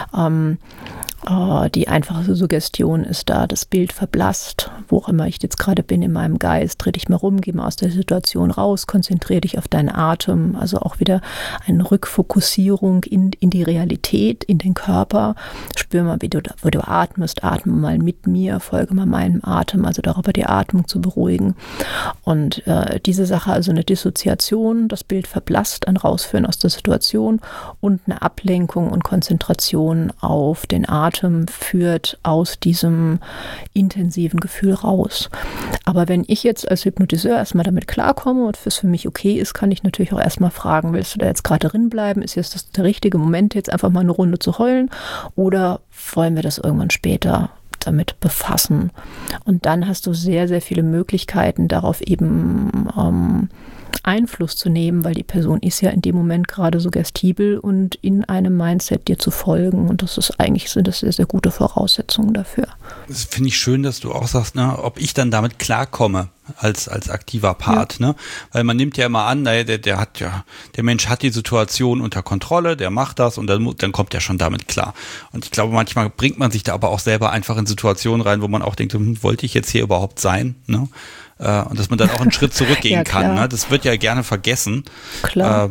Die einfache Suggestion ist da, das Bild verblasst, wo auch immer ich jetzt gerade bin in meinem Geist, dreh dich mal rum, geh mal aus der Situation raus, konzentriere dich auf deinen Atem, also auch wieder eine Rückfokussierung in die Realität, in den Körper, spür mal, wo du atmest, atme mal mit mir, folge mal meinem Atem, also darüber die Atmung zu beruhigen und diese Sache, also eine Dissoziation, das Bild verblasst, ein Rausführen aus der Situation und eine Ablenkung und Konzentration auf den Atem führt aus diesem intensiven Gefühl raus. Aber wenn ich jetzt als Hypnotiseur erstmal damit klarkomme und es für mich okay ist, kann ich natürlich auch erstmal fragen, willst du da jetzt gerade drin bleiben? Ist jetzt das der richtige Moment, jetzt einfach mal eine Runde zu heulen? Oder wollen wir das irgendwann später damit befassen? Und dann hast du sehr, sehr viele Möglichkeiten, darauf eben Einfluss zu nehmen, weil die Person ist ja in dem Moment gerade suggestibel und in einem Mindset dir zu folgen. Und sind das sehr, sehr gute Voraussetzungen dafür. Das finde ich schön, dass du auch sagst, ne, ob ich dann damit klarkomme als aktiver Part, ne? Weil man nimmt ja immer an, der Mensch hat die Situation unter Kontrolle, der macht das und dann kommt er schon damit klar. Und ich glaube, manchmal bringt man sich da aber auch selber einfach in Situationen rein, wo man auch denkt, wollte ich jetzt hier überhaupt sein, ne? Und dass man dann auch einen Schritt zurückgehen kann, ne? Das wird ja gerne vergessen. Klar.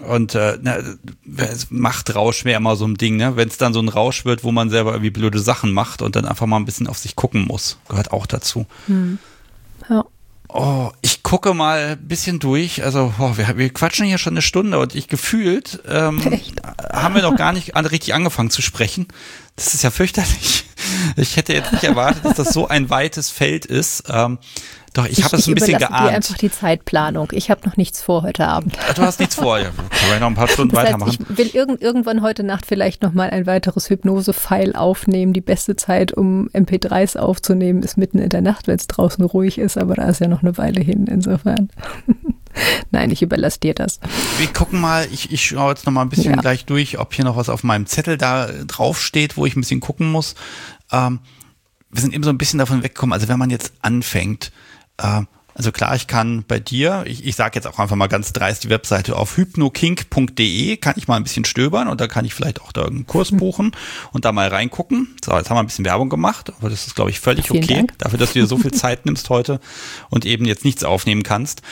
Machtrausch wäre immer so ein Ding, ne? Wenn es dann so ein Rausch wird, wo man selber irgendwie blöde Sachen macht und dann einfach mal ein bisschen auf sich gucken muss, gehört auch dazu. Ja. Oh, ich gucke mal ein bisschen durch. Also, wir quatschen hier schon eine Stunde und gefühlt haben wir noch gar nicht richtig angefangen zu sprechen. Das ist ja fürchterlich. Ich hätte jetzt nicht erwartet, dass das so ein weites Feld ist. Doch, ich habe es ein bisschen geahnt. Dir einfach die Zeitplanung. Ich habe noch nichts vor heute Abend. Du hast nichts vor, ja. Können wir noch ein paar Stunden weitermachen. Ich will irgendwann heute Nacht vielleicht noch mal ein weiteres Hypnose-File aufnehmen. Die beste Zeit, um MP3s aufzunehmen, ist mitten in der Nacht, wenn es draußen ruhig ist. Aber da ist ja noch eine Weile hin, insofern. Nein, ich überlasse dir das. Wir gucken mal, ich schaue jetzt noch mal ein bisschen gleich durch, ob hier noch was auf meinem Zettel da drauf steht, wo ich ein bisschen gucken muss. Wir sind eben so ein bisschen davon weggekommen, also wenn man jetzt anfängt, also klar, ich kann bei dir, ich sage jetzt auch einfach mal ganz dreist die Webseite auf hypnokink.de, kann ich mal ein bisschen stöbern und da kann ich vielleicht auch da einen Kurs buchen und da mal reingucken. So, jetzt haben wir ein bisschen Werbung gemacht, aber das ist, glaube ich, völlig Vielen okay, Dank. dafür, dass du dir so viel Zeit nimmst heute und eben jetzt nichts aufnehmen kannst.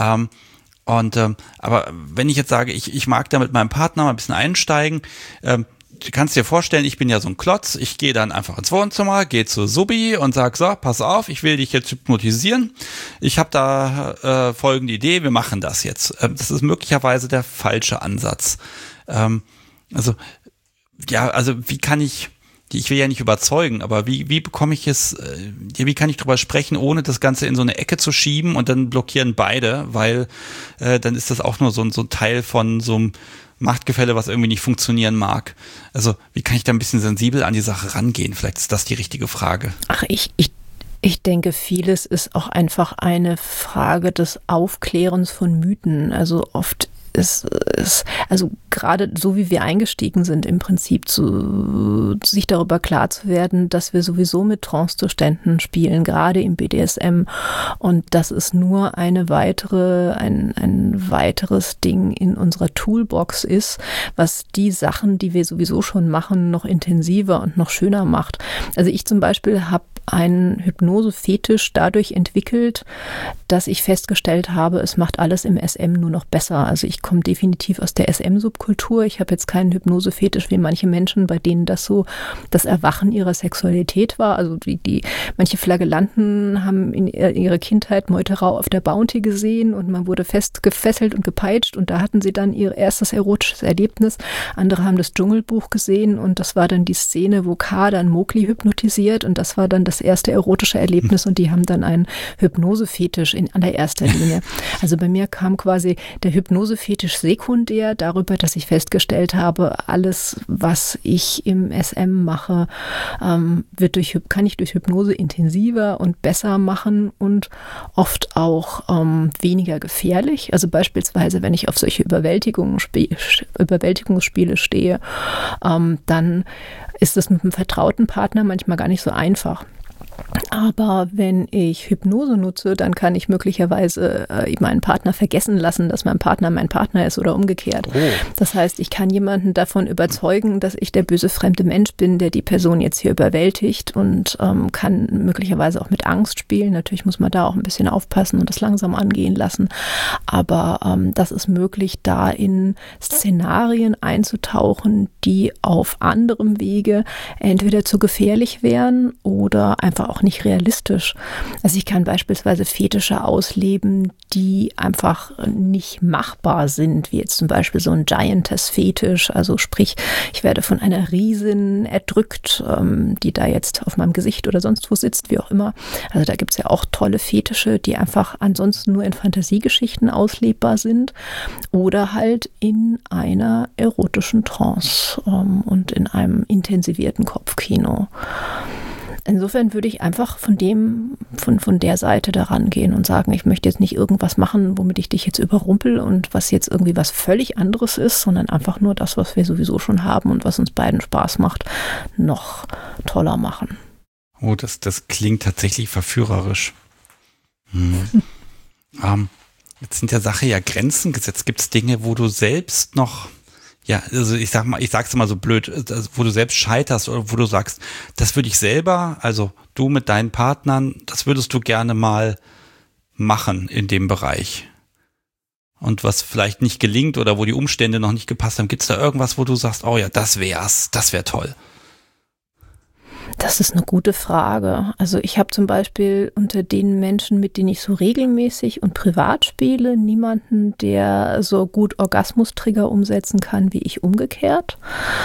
Aber wenn ich jetzt sage, ich mag da mit meinem Partner mal ein bisschen einsteigen, du kannst dir vorstellen, ich bin ja so ein Klotz, ich gehe dann einfach ins Wohnzimmer, gehe zu Subi und sag so, pass auf, ich will dich jetzt hypnotisieren. Ich habe da folgende Idee, wir machen das jetzt. Das ist möglicherweise der falsche Ansatz. Also wie kann ich will ja nicht überzeugen, aber wie bekomme ich es, wie kann ich drüber sprechen, ohne das Ganze in so eine Ecke zu schieben und dann blockieren beide, weil dann ist das auch nur so ein Teil von so einem Machtgefälle, was irgendwie nicht funktionieren mag. Also wie kann ich da ein bisschen sensibel an die Sache rangehen? Vielleicht ist das die richtige Frage. Ach, ich denke, vieles ist auch einfach eine Frage des Aufklärens von Mythen. Also oft ist also gerade so wie wir eingestiegen sind, im Prinzip sich darüber klar zu werden, dass wir sowieso mit Trancezuständen spielen, gerade im BDSM. Und das ist nur ein weiteres Ding in unserer Toolbox ist, was die Sachen, die wir sowieso schon machen, noch intensiver und noch schöner macht. Also ich zum Beispiel habe einen Hypnose-Fetisch dadurch entwickelt, dass ich festgestellt habe, es macht alles im SM nur noch besser. Also ich komme definitiv aus der SM-Subkultur. Ich habe jetzt keinen Hypnose-Fetisch wie manche Menschen, bei denen das so das Erwachen ihrer Sexualität war. Also manche Flagellanten haben in ihrer Kindheit Meuterau auf der Bounty gesehen und man wurde fest gefesselt und gepeitscht und da hatten sie dann ihr erstes erotisches Erlebnis. Andere haben das Dschungelbuch gesehen und das war dann die Szene, wo K dann Mowgli hypnotisiert und das war dann das erste erotische Erlebnis und die haben dann einen Hypnose-Fetisch in allererster Linie. Also bei mir kam quasi der Hypnose-Fetisch sekundär darüber, dass ich festgestellt habe, alles, was ich im SM mache, kann ich durch Hypnose intensiver und besser machen und oft auch weniger gefährlich. Also beispielsweise, wenn ich auf solche Überwältigungsspiele stehe, dann ist es mit einem vertrauten Partner manchmal gar nicht so einfach. Aber wenn ich Hypnose nutze, dann kann ich möglicherweise meinen Partner vergessen lassen, dass mein Partner ist oder umgekehrt. Oh. Das heißt, ich kann jemanden davon überzeugen, dass ich der böse fremde Mensch bin, der die Person jetzt hier überwältigt und kann möglicherweise auch mit Angst spielen. Natürlich muss man da auch ein bisschen aufpassen und das langsam angehen lassen. Aber das ist möglich, da in Szenarien einzutauchen, die auf anderem Wege entweder zu gefährlich wären oder einfach auch nicht realistisch. Also ich kann beispielsweise Fetische ausleben, die einfach nicht machbar sind, wie jetzt zum Beispiel so ein Giantess-Fetisch, also sprich, ich werde von einer Riesin erdrückt, die da jetzt auf meinem Gesicht oder sonst wo sitzt, wie auch immer. Also da gibt es ja auch tolle Fetische, die einfach ansonsten nur in Fantasiegeschichten auslebbar sind oder halt in einer erotischen Trance und in einem intensivierten Kopfkino. insofern würde ich einfach von der Seite daran gehen und sagen, ich möchte jetzt nicht irgendwas machen, womit ich dich jetzt überrumpel und was jetzt irgendwie was völlig anderes ist, sondern einfach nur das, was wir sowieso schon haben und was uns beiden Spaß macht, noch toller machen. Oh, das klingt tatsächlich verführerisch. Jetzt sind der Sache ja Grenzen gesetzt. Gibt es Dinge, wo du selbst noch, ja, also ich sag's mal so blöd, wo du selbst scheiterst oder wo du sagst, das würde ich selber, also du mit deinen Partnern, das würdest du gerne mal machen in dem Bereich. Und was vielleicht nicht gelingt oder wo die Umstände noch nicht gepasst haben, gibt es da irgendwas, wo du sagst, oh ja, das wäre toll? Das ist eine gute Frage. Also ich habe zum Beispiel unter den Menschen, mit denen ich so regelmäßig und privat spiele, niemanden, der so gut Orgasmustrigger umsetzen kann wie ich umgekehrt.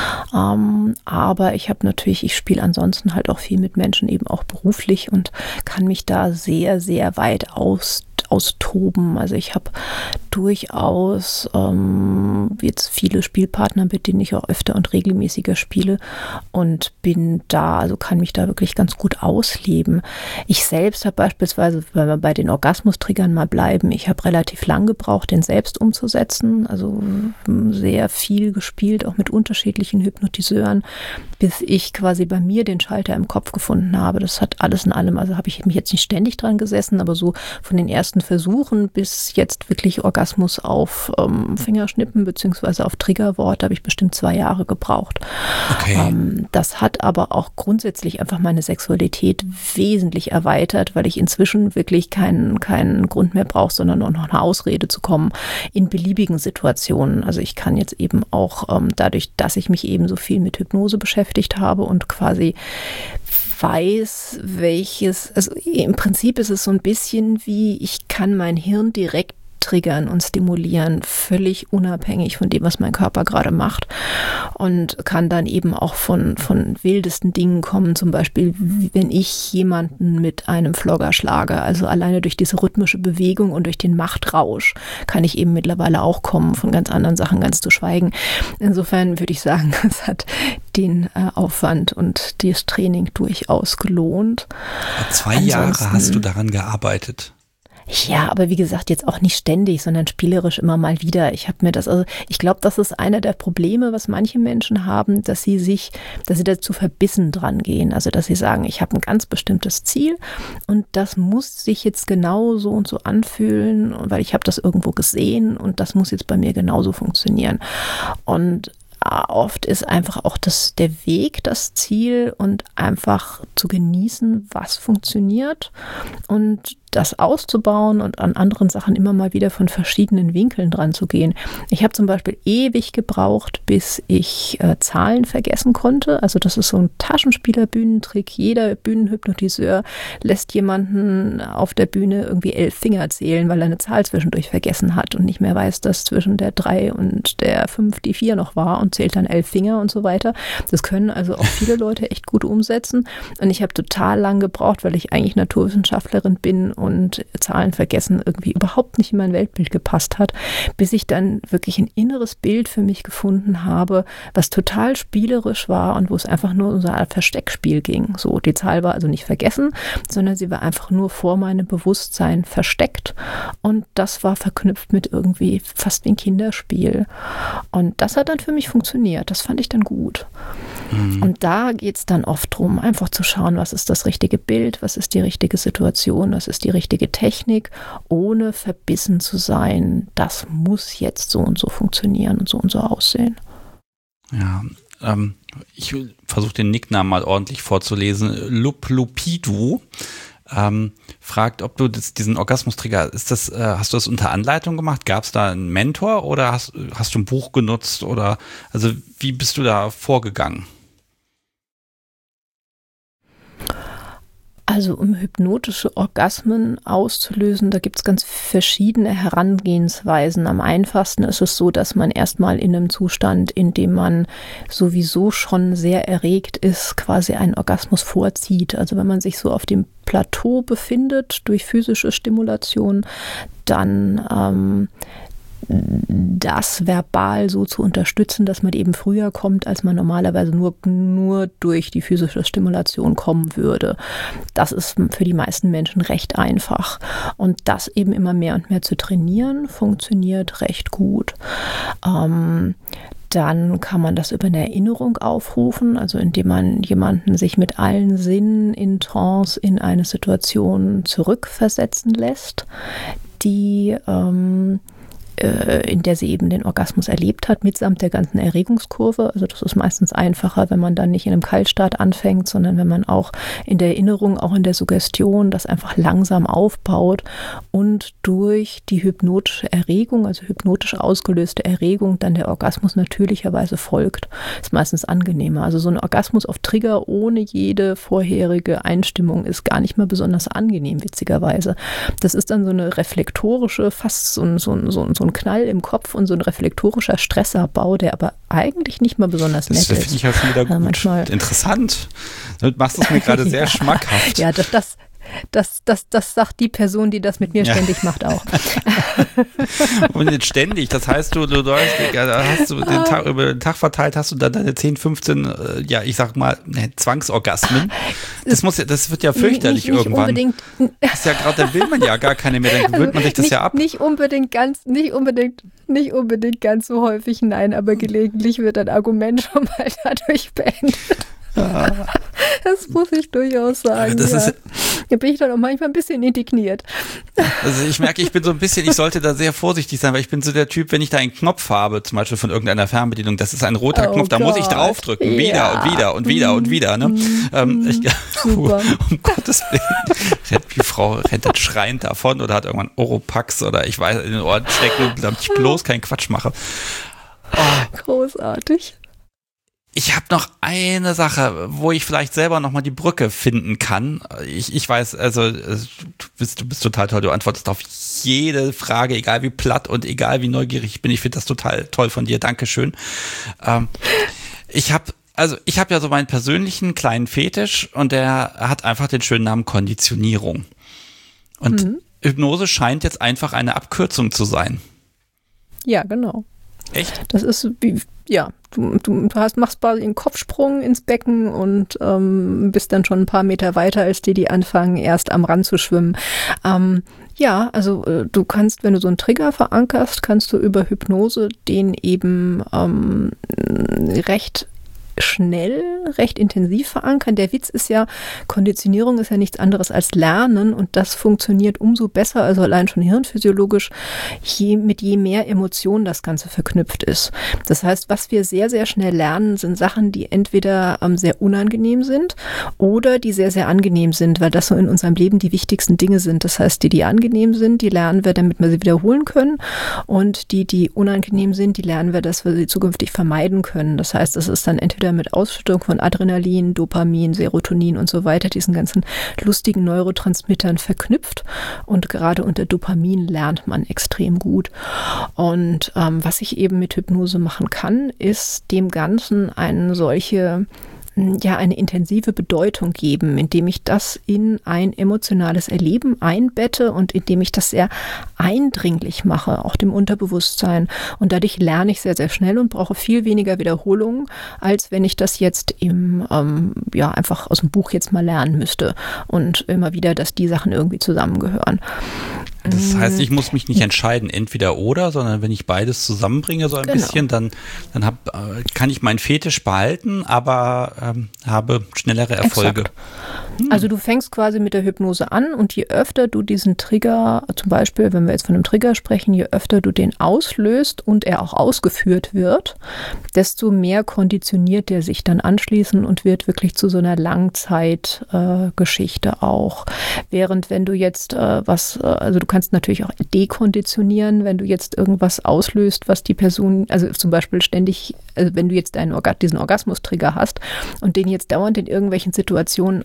Aber ich spiele ansonsten halt auch viel mit Menschen, eben auch beruflich und kann mich da sehr, sehr weit austoben. Also ich habe durchaus jetzt viele Spielpartner, mit denen ich auch öfter und regelmäßiger spiele und bin da, also kann mich da wirklich ganz gut ausleben. Ich selbst habe beispielsweise, wenn wir bei den Orgasmustriggern mal bleiben, ich habe relativ lang gebraucht, den selbst umzusetzen, also sehr viel gespielt, auch mit unterschiedlichen Hypnotiseuren, bis ich quasi bei mir den Schalter im Kopf gefunden habe. Das hat alles in allem, also habe ich mich jetzt nicht ständig dran gesessen, aber so von den ersten Versuchen bis jetzt wirklich Orgasmus auf Fingerschnippen beziehungsweise auf Triggerwort habe ich bestimmt 2 Jahre gebraucht. Okay. Das hat aber auch grundsätzlich einfach meine Sexualität wesentlich erweitert, weil ich inzwischen wirklich keinen Grund mehr brauche, sondern nur noch eine Ausrede zu kommen in beliebigen Situationen. Also ich kann jetzt eben auch dadurch, dass ich mich eben so viel mit Hypnose beschäftigt habe und quasi weiß, also im Prinzip ist es so ein bisschen wie, ich kann mein Hirn direkt triggern und stimulieren, völlig unabhängig von dem, was mein Körper gerade macht und kann dann eben auch von wildesten Dingen kommen, zum Beispiel, wenn ich jemanden mit einem Flogger schlage, also alleine durch diese rhythmische Bewegung und durch den Machtrausch kann ich eben mittlerweile auch kommen, von ganz anderen Sachen ganz zu schweigen. Insofern würde ich sagen, es hat den Aufwand und das Training durchaus gelohnt. 2 Jahre hast du daran gearbeitet. Ja, aber wie gesagt, jetzt auch nicht ständig, sondern spielerisch immer mal wieder. Ich glaube, das ist einer der Probleme, was manche Menschen haben, dass sie dazu verbissen dran gehen. Also, dass sie sagen, ich habe ein ganz bestimmtes Ziel und das muss sich jetzt genau so und so anfühlen, weil ich habe das irgendwo gesehen und das muss jetzt bei mir genauso funktionieren. Und oft ist einfach auch der Weg das Ziel und einfach zu genießen, was funktioniert und das auszubauen und an anderen Sachen immer mal wieder von verschiedenen Winkeln dran zu gehen. Ich habe zum Beispiel ewig gebraucht, bis ich Zahlen vergessen konnte. Also das ist so ein Taschenspieler-Bühnentrick. Jeder Bühnenhypnotiseur lässt jemanden auf der Bühne irgendwie 11 Finger zählen, weil er eine Zahl zwischendurch vergessen hat und nicht mehr weiß, dass zwischen der 3 und der 5 die 4 noch war und zählt dann 11 Finger und so weiter. Das können also auch viele Leute echt gut umsetzen. Und ich habe total lang gebraucht, weil ich eigentlich Naturwissenschaftlerin bin und Zahlen vergessen irgendwie überhaupt nicht in mein Weltbild gepasst hat, bis ich dann wirklich ein inneres Bild für mich gefunden habe, was total spielerisch war und wo es einfach nur um so eine Art Versteckspiel ging. So, die Zahl war also nicht vergessen, sondern sie war einfach nur vor meinem Bewusstsein versteckt und das war verknüpft mit irgendwie fast wie ein Kinderspiel. Und das hat dann für mich funktioniert. Das fand ich dann gut. Und da geht es dann oft drum, einfach zu schauen, was ist das richtige Bild, was ist die richtige Situation, was ist die richtige Technik, ohne verbissen zu sein, das muss jetzt so und so funktionieren und so aussehen. Ja, ich versuche den Nicknamen mal ordentlich vorzulesen. Luplupidu fragt, ob du diesen Orgasmustrigger, hast du das unter Anleitung gemacht? Gab es da einen Mentor oder hast du ein Buch genutzt oder also wie bist du da vorgegangen? Also um hypnotische Orgasmen auszulösen, da gibt es ganz verschiedene Herangehensweisen. Am einfachsten ist es so, dass man erstmal in einem Zustand, in dem man sowieso schon sehr erregt ist, quasi einen Orgasmus vorzieht. Also wenn man sich so auf dem Plateau befindet durch physische Stimulation, dann das verbal so zu unterstützen, dass man eben früher kommt, als man normalerweise nur durch die physische Stimulation kommen würde. Das ist für die meisten Menschen recht einfach. Und das eben immer mehr und mehr zu trainieren, funktioniert recht gut. Dann kann man das über eine Erinnerung aufrufen, also indem man jemanden sich mit allen Sinnen in Trance in eine Situation zurückversetzen lässt, in der sie eben den Orgasmus erlebt hat, mitsamt der ganzen Erregungskurve. Also das ist meistens einfacher, wenn man dann nicht in einem Kaltstart anfängt, sondern wenn man auch in der Erinnerung, auch in der Suggestion das einfach langsam aufbaut und durch die hypnotische Erregung, also hypnotisch ausgelöste Erregung, dann der Orgasmus natürlicherweise folgt. Ist meistens angenehmer. Also so ein Orgasmus auf Trigger ohne jede vorherige Einstimmung ist gar nicht mehr besonders angenehm, witzigerweise. Das ist dann so eine reflektorische, fast so ein Knall im Kopf und so ein reflektorischer Stressabbau, der aber eigentlich nicht mal besonders nett ist. Das finde ich ja schon wieder gut. Manchmal interessant. Du machst es mir gerade sehr schmackhaft. Ja, das sagt die Person, die das mit mir ständig macht, auch. Und jetzt ständig, das heißt, du hast du den Tag, über den Tag verteilt, hast du dann deine 10, 15, ich sag mal, Zwangsorgasmen. Das wird ja fürchterlich nicht irgendwann. Das ist ja gerade, da will man ja gar keine mehr, dann gewöhnt man sich das ja ab. Nicht unbedingt ganz so häufig, nein, aber gelegentlich wird ein Argument schon mal dadurch beendet. Das muss ich durchaus sagen. Da bin ich dann auch manchmal ein bisschen indigniert. Also ich merke, ich sollte da sehr vorsichtig sein, weil ich bin so der Typ, wenn ich da einen Knopf habe, zum Beispiel von irgendeiner Fernbedienung, das ist ein roter Knopf, da muss ich draufdrücken, wieder und wieder und wieder und wieder. Ne? Super. Um Gottes Willen, die Frau rennt schreiend davon oder hat irgendwann Oropax oder ich weiß, in den Ohren stecken, damit ich bloß keinen Quatsch mache. Großartig. Ich habe noch eine Sache, wo ich vielleicht selber nochmal die Brücke finden kann. Ich weiß, also du bist total toll, du antwortest auf jede Frage, egal wie platt und egal wie neugierig ich bin. Ich finde das total toll von dir, Dankeschön. Ich habe ja so meinen persönlichen kleinen Fetisch und der hat einfach den schönen Namen Konditionierung. Und Hypnose scheint jetzt einfach eine Abkürzung zu sein. Ja, genau. Echt? Das ist wie, ja, du machst quasi einen Kopfsprung ins Becken und bist dann schon ein paar Meter weiter als die anfangen, erst am Rand zu schwimmen. Also du kannst, wenn du so einen Trigger verankerst, kannst du über Hypnose den eben recht schnell, recht intensiv verankern. Der Witz ist ja, Konditionierung ist ja nichts anderes als Lernen und das funktioniert umso besser, also allein schon hirnphysiologisch, je mehr Emotionen das Ganze verknüpft ist. Das heißt, was wir sehr, sehr schnell lernen, sind Sachen, die entweder sehr unangenehm sind oder die sehr, sehr angenehm sind, weil das so in unserem Leben die wichtigsten Dinge sind. Das heißt, die angenehm sind, die lernen wir, damit wir sie wiederholen können und die unangenehm sind, die lernen wir, dass wir sie zukünftig vermeiden können. Das heißt, es ist dann entweder mit Ausschüttung von Adrenalin, Dopamin, Serotonin und so weiter, diesen ganzen lustigen Neurotransmittern verknüpft. Und gerade unter Dopamin lernt man extrem gut. Und was ich eben mit Hypnose machen kann, ist dem Ganzen eine intensive Bedeutung geben, indem ich das in ein emotionales Erleben einbette und indem ich das sehr eindringlich mache, auch dem Unterbewusstsein. Und dadurch lerne ich sehr, sehr schnell und brauche viel weniger Wiederholungen, als wenn ich das jetzt einfach aus dem Buch jetzt mal lernen müsste und immer wieder, dass die Sachen irgendwie zusammengehören. Das heißt, ich muss mich nicht entscheiden, entweder oder, sondern wenn ich beides zusammenbringe, so ein bisschen, dann kann ich meinen Fetisch behalten, aber habe schnellere Erfolge. Exakt. Also du fängst quasi mit der Hypnose an und je öfter du diesen Trigger, zum Beispiel, wenn wir jetzt von einem Trigger sprechen, je öfter du den auslöst und er auch ausgeführt wird, desto mehr konditioniert er sich dann anschließend und wird wirklich zu so einer Langzeitgeschichte auch. Während wenn du jetzt du kannst natürlich auch dekonditionieren, wenn du jetzt irgendwas auslöst, was die Person, also zum Beispiel ständig, wenn du jetzt diesen Orgasmus-Trigger hast und den jetzt dauernd in irgendwelchen Situationen auslöst,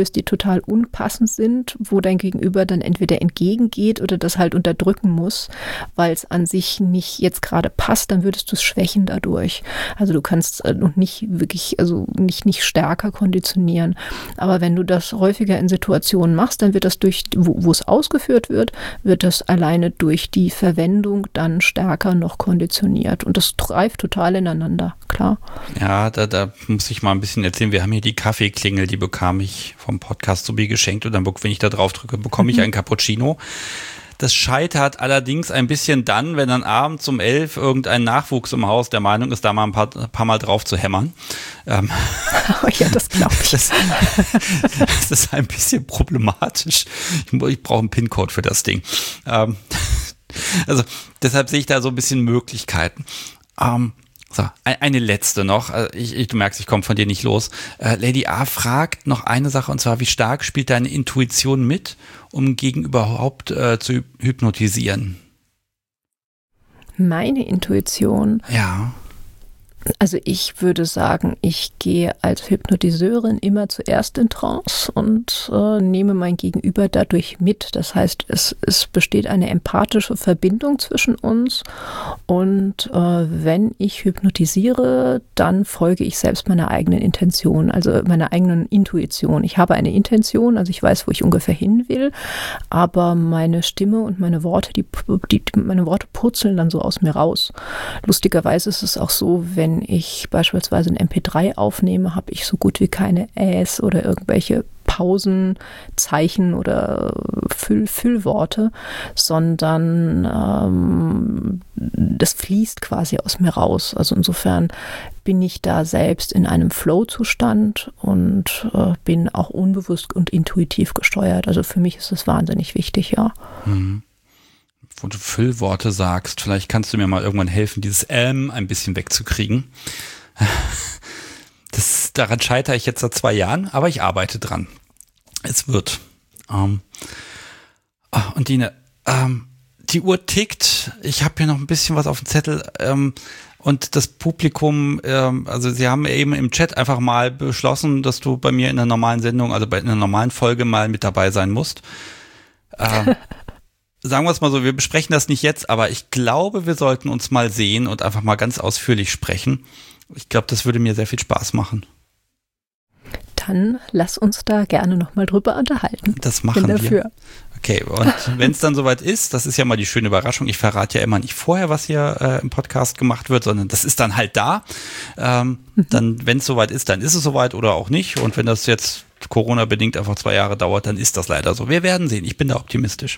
auslöst, die total unpassend sind, wo dein Gegenüber dann entweder entgegengeht oder das halt unterdrücken muss, weil es an sich nicht jetzt gerade passt, dann würdest du es schwächen dadurch. Also du kannst nicht wirklich, also nicht stärker konditionieren. Aber wenn du das häufiger in Situationen machst, dann wird das wo es ausgeführt wird das alleine durch die Verwendung dann stärker noch konditioniert. Und das greift total ineinander, klar. Ja, da muss ich mal ein bisschen erzählen. Wir haben hier die Kaffeeklingel, die bekam ich vom Podcast so wie geschenkt. Und dann, wenn ich da drauf drücke, bekomme ich einen Cappuccino. Das scheitert allerdings ein bisschen dann, wenn dann abends um 11 irgendein Nachwuchs im Haus der Meinung ist, da mal ein paar Mal drauf zu hämmern. Ja, das glaube ich. Das ist ein bisschen problematisch. Ich brauche einen PIN-Code für das Ding. Also deshalb sehe ich da so ein bisschen Möglichkeiten. So, eine letzte noch. Du merkst, ich komme von dir nicht los. Lady A fragt noch eine Sache, und zwar, wie stark spielt deine Intuition mit, um Gegenüber überhaupt zu hypnotisieren? Meine Intuition? Ja. Also ich würde sagen, ich gehe als Hypnotiseurin immer zuerst in Trance und nehme mein Gegenüber dadurch mit. Das heißt, es besteht eine empathische Verbindung zwischen uns und wenn ich hypnotisiere, dann folge ich selbst meiner eigenen Intention, also meiner eigenen Intuition. Ich habe eine Intention, also ich weiß, wo ich ungefähr hin will, aber meine Stimme und meine Worte, meine Worte purzeln dann so aus mir raus. Lustigerweise ist es auch so, wenn ich beispielsweise ein MP3 aufnehme, habe ich so gut wie keine Äs oder irgendwelche Pausenzeichen oder Füllworte, sondern das fließt quasi aus mir raus. Also insofern bin ich da selbst in einem Flow-Zustand und bin auch unbewusst und intuitiv gesteuert. Also für mich ist das wahnsinnig wichtig, ja. Mhm. Wo du Füllworte sagst, vielleicht kannst du mir mal irgendwann helfen, dieses ein bisschen wegzukriegen. Daran scheitere ich jetzt seit 2 Jahren, aber ich arbeite dran. Es wird. Und Dine, die Uhr tickt. Ich habe hier noch ein bisschen was auf dem Zettel. Und das Publikum, also sie haben eben im Chat einfach mal beschlossen, dass du bei mir in einer normalen Sendung, also bei einer normalen Folge mal mit dabei sein musst. Sagen wir es mal so, wir besprechen das nicht jetzt, aber ich glaube, wir sollten uns mal sehen und einfach mal ganz ausführlich sprechen. Ich glaube, das würde mir sehr viel Spaß machen. Dann lass uns da gerne nochmal drüber unterhalten. Das machen wir. Okay, und wenn es dann soweit ist, das ist ja mal die schöne Überraschung, ich verrate ja immer nicht vorher, was hier im Podcast gemacht wird, sondern das ist dann halt da. Dann, wenn es soweit ist, dann ist es soweit oder auch nicht. Und wenn das jetzt Corona-bedingt einfach 2 Jahre dauert, dann ist das leider so. Wir werden sehen, ich bin da optimistisch.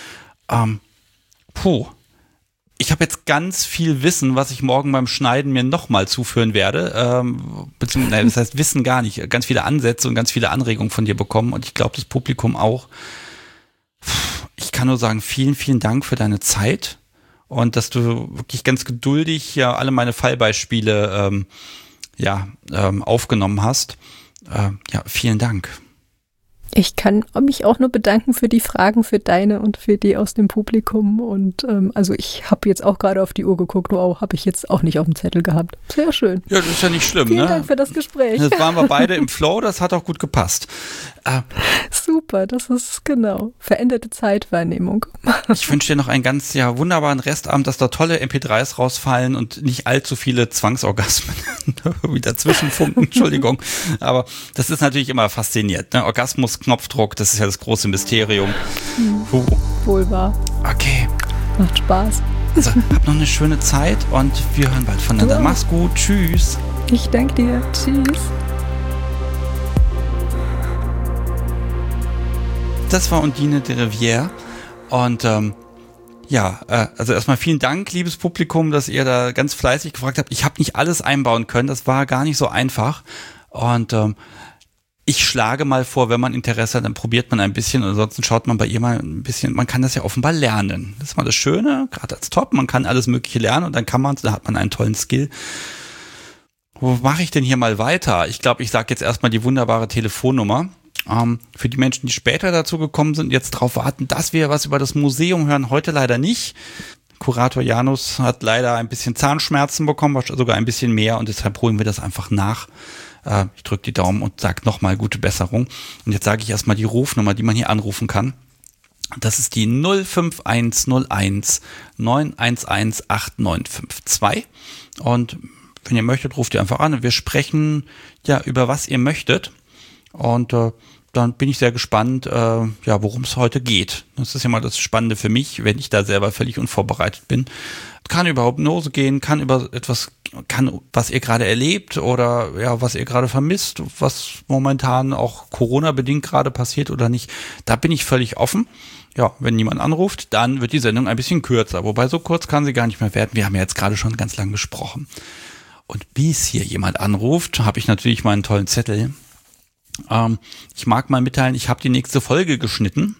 Ich habe jetzt ganz viel Wissen, was ich morgen beim Schneiden mir nochmal zuführen werde. Beziehungsweise, das heißt Wissen gar nicht. Ganz viele Ansätze und ganz viele Anregungen von dir bekommen und ich glaube, das Publikum auch. Ich kann nur sagen, vielen, vielen Dank für deine Zeit und dass du wirklich ganz geduldig ja alle meine Fallbeispiele aufgenommen hast. Vielen Dank. Ich kann mich auch nur bedanken für die Fragen, für deine und für die aus dem Publikum. Und also ich habe jetzt auch gerade auf die Uhr geguckt, wow, habe ich jetzt auch nicht auf dem Zettel gehabt. Sehr schön. Ja, das ist ja nicht schlimm. Vielen Dank für das Gespräch. Jetzt waren wir beide im Flow, das hat auch gut gepasst. Super, das ist genau veränderte Zeitwahrnehmung. Ich wünsche dir noch einen ganz wunderbaren Restabend, dass da tolle MP3s rausfallen und nicht allzu viele Zwangsorgasmen wieder zwischenfunken, Entschuldigung. Aber das ist natürlich immer faszinierend. Ne? Orgasmus, Knopfdruck, das ist ja das große Mysterium. Wohl wahr. Okay. Macht Spaß. Also, hab noch eine schöne Zeit und wir hören bald voneinander. Mach's gut. Tschüss. Ich danke dir. Tschüss. Das war Undine de Rivière und also erstmal vielen Dank, liebes Publikum, dass ihr da ganz fleißig gefragt habt. Ich habe nicht alles einbauen können, das war gar nicht so einfach und ich schlage mal vor, wenn man Interesse hat, dann probiert man ein bisschen und ansonsten schaut man bei ihr mal ein bisschen, man kann das ja offenbar lernen. Das ist mal das Schöne, gerade als Top, man kann alles Mögliche lernen und dann da hat man einen tollen Skill. Wo mache ich denn hier mal weiter? Ich glaube, ich sage jetzt erstmal die wunderbare Telefonnummer. Für die Menschen, die später dazu gekommen sind, jetzt darauf warten, dass wir was über das Museum hören, heute leider nicht. Kurator Janus hat leider ein bisschen Zahnschmerzen bekommen, sogar ein bisschen mehr und deshalb holen wir das einfach nach. Ich drücke die Daumen und sage nochmal gute Besserung. Und jetzt sage ich erstmal die Rufnummer, die man hier anrufen kann. Das ist die 05101 911 8952. Und wenn ihr möchtet, ruft ihr einfach an und wir sprechen ja über was ihr möchtet. Und dann bin ich sehr gespannt, worum es heute geht. Das ist ja mal das Spannende für mich, wenn ich da selber völlig unvorbereitet bin. Kann über Hypnose gehen, kann was ihr gerade erlebt oder ja, was ihr gerade vermisst, was momentan auch Corona-bedingt gerade passiert oder nicht. Da bin ich völlig offen. Ja, wenn niemand anruft, dann wird die Sendung ein bisschen kürzer. Wobei so kurz kann sie gar nicht mehr werden. Wir haben ja jetzt gerade schon ganz lang gesprochen. Und bis hier jemand anruft, habe ich natürlich meinen tollen Zettel. Ich mag mal mitteilen, ich habe die nächste Folge geschnitten.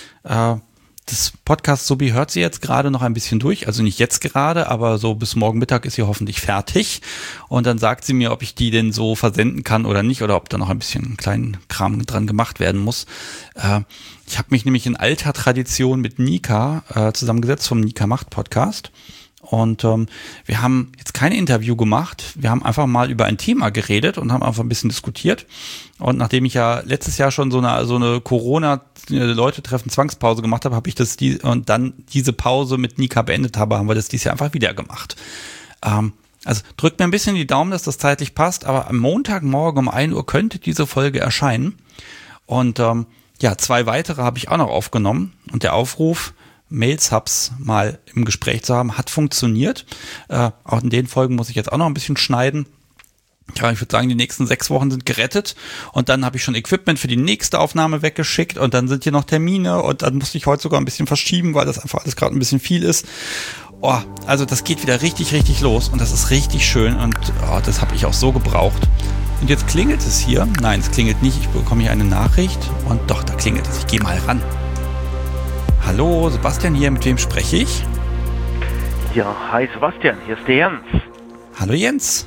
Das Podcast Subi hört sie jetzt gerade noch ein bisschen durch, also nicht jetzt gerade, aber so bis morgen Mittag ist sie hoffentlich fertig. Und dann sagt sie mir, ob ich die denn so versenden kann oder nicht, oder ob da noch ein bisschen kleinen Kram dran gemacht werden muss. Ich habe mich nämlich in alter Tradition mit Nika zusammengesetzt vom Nika Macht Podcast. Und wir haben jetzt kein Interview gemacht, wir haben einfach mal über ein Thema geredet und haben einfach ein bisschen diskutiert. Und nachdem ich ja letztes Jahr schon so eine Corona-Leute-Treffen-Zwangspause gemacht habe, und dann diese Pause mit Nika beendet habe, haben wir das dieses Jahr einfach wieder gemacht. Also drückt mir ein bisschen die Daumen, dass das zeitlich passt, aber am Montagmorgen um 1 Uhr könnte diese Folge erscheinen. Und 2 weitere habe ich auch noch aufgenommen. Und der Aufruf, Mails-Hubs mal im Gespräch zu haben, hat funktioniert. Auch in den Folgen muss ich jetzt auch noch ein bisschen schneiden. Ja, ich würde sagen, die nächsten 6 Wochen sind gerettet und dann habe ich schon Equipment für die nächste Aufnahme weggeschickt und dann sind hier noch Termine und dann musste ich heute sogar ein bisschen verschieben, weil das einfach alles gerade ein bisschen viel ist. Oh, also das geht wieder richtig, richtig los und das ist richtig schön und das habe ich auch so gebraucht. Und jetzt klingelt es hier. Nein, es klingelt nicht. Ich bekomme hier eine Nachricht und doch, da klingelt es. Ich gehe mal ran. Hallo, Sebastian hier, mit wem spreche ich? Ja, hi Sebastian, hier ist der Jens. Hallo Jens.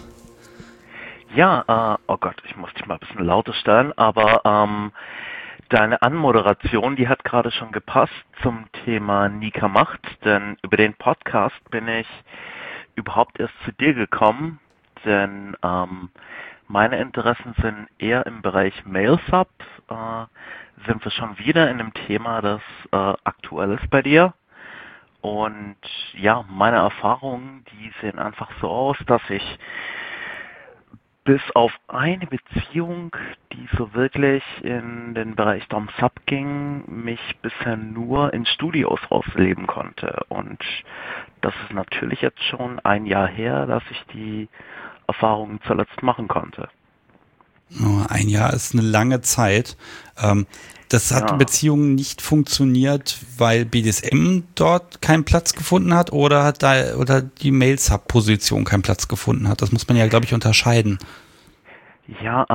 Ja, oh Gott, ich muss dich mal ein bisschen lauter stellen, aber deine Anmoderation, die hat gerade schon gepasst zum Thema Nika Macht, denn über den Podcast bin ich überhaupt erst zu dir gekommen, denn meine Interessen sind eher im Bereich Mail-Sub, sind wir schon wieder in einem Thema, das aktuell ist bei dir. Und ja, meine Erfahrungen, die sehen einfach so aus, dass ich bis auf eine Beziehung, die so wirklich in den Bereich Dom-Sub ging, mich bisher nur in Studios ausleben konnte. Und das ist natürlich jetzt schon ein Jahr her, dass ich die Erfahrungen zuletzt machen konnte. Oh, ein Jahr ist eine lange Zeit. Das hat in Beziehungen nicht funktioniert, weil BDSM dort keinen Platz gefunden hat oder die Mail-Sub-Position keinen Platz gefunden hat. Das muss man ja, glaube ich, unterscheiden. Ja,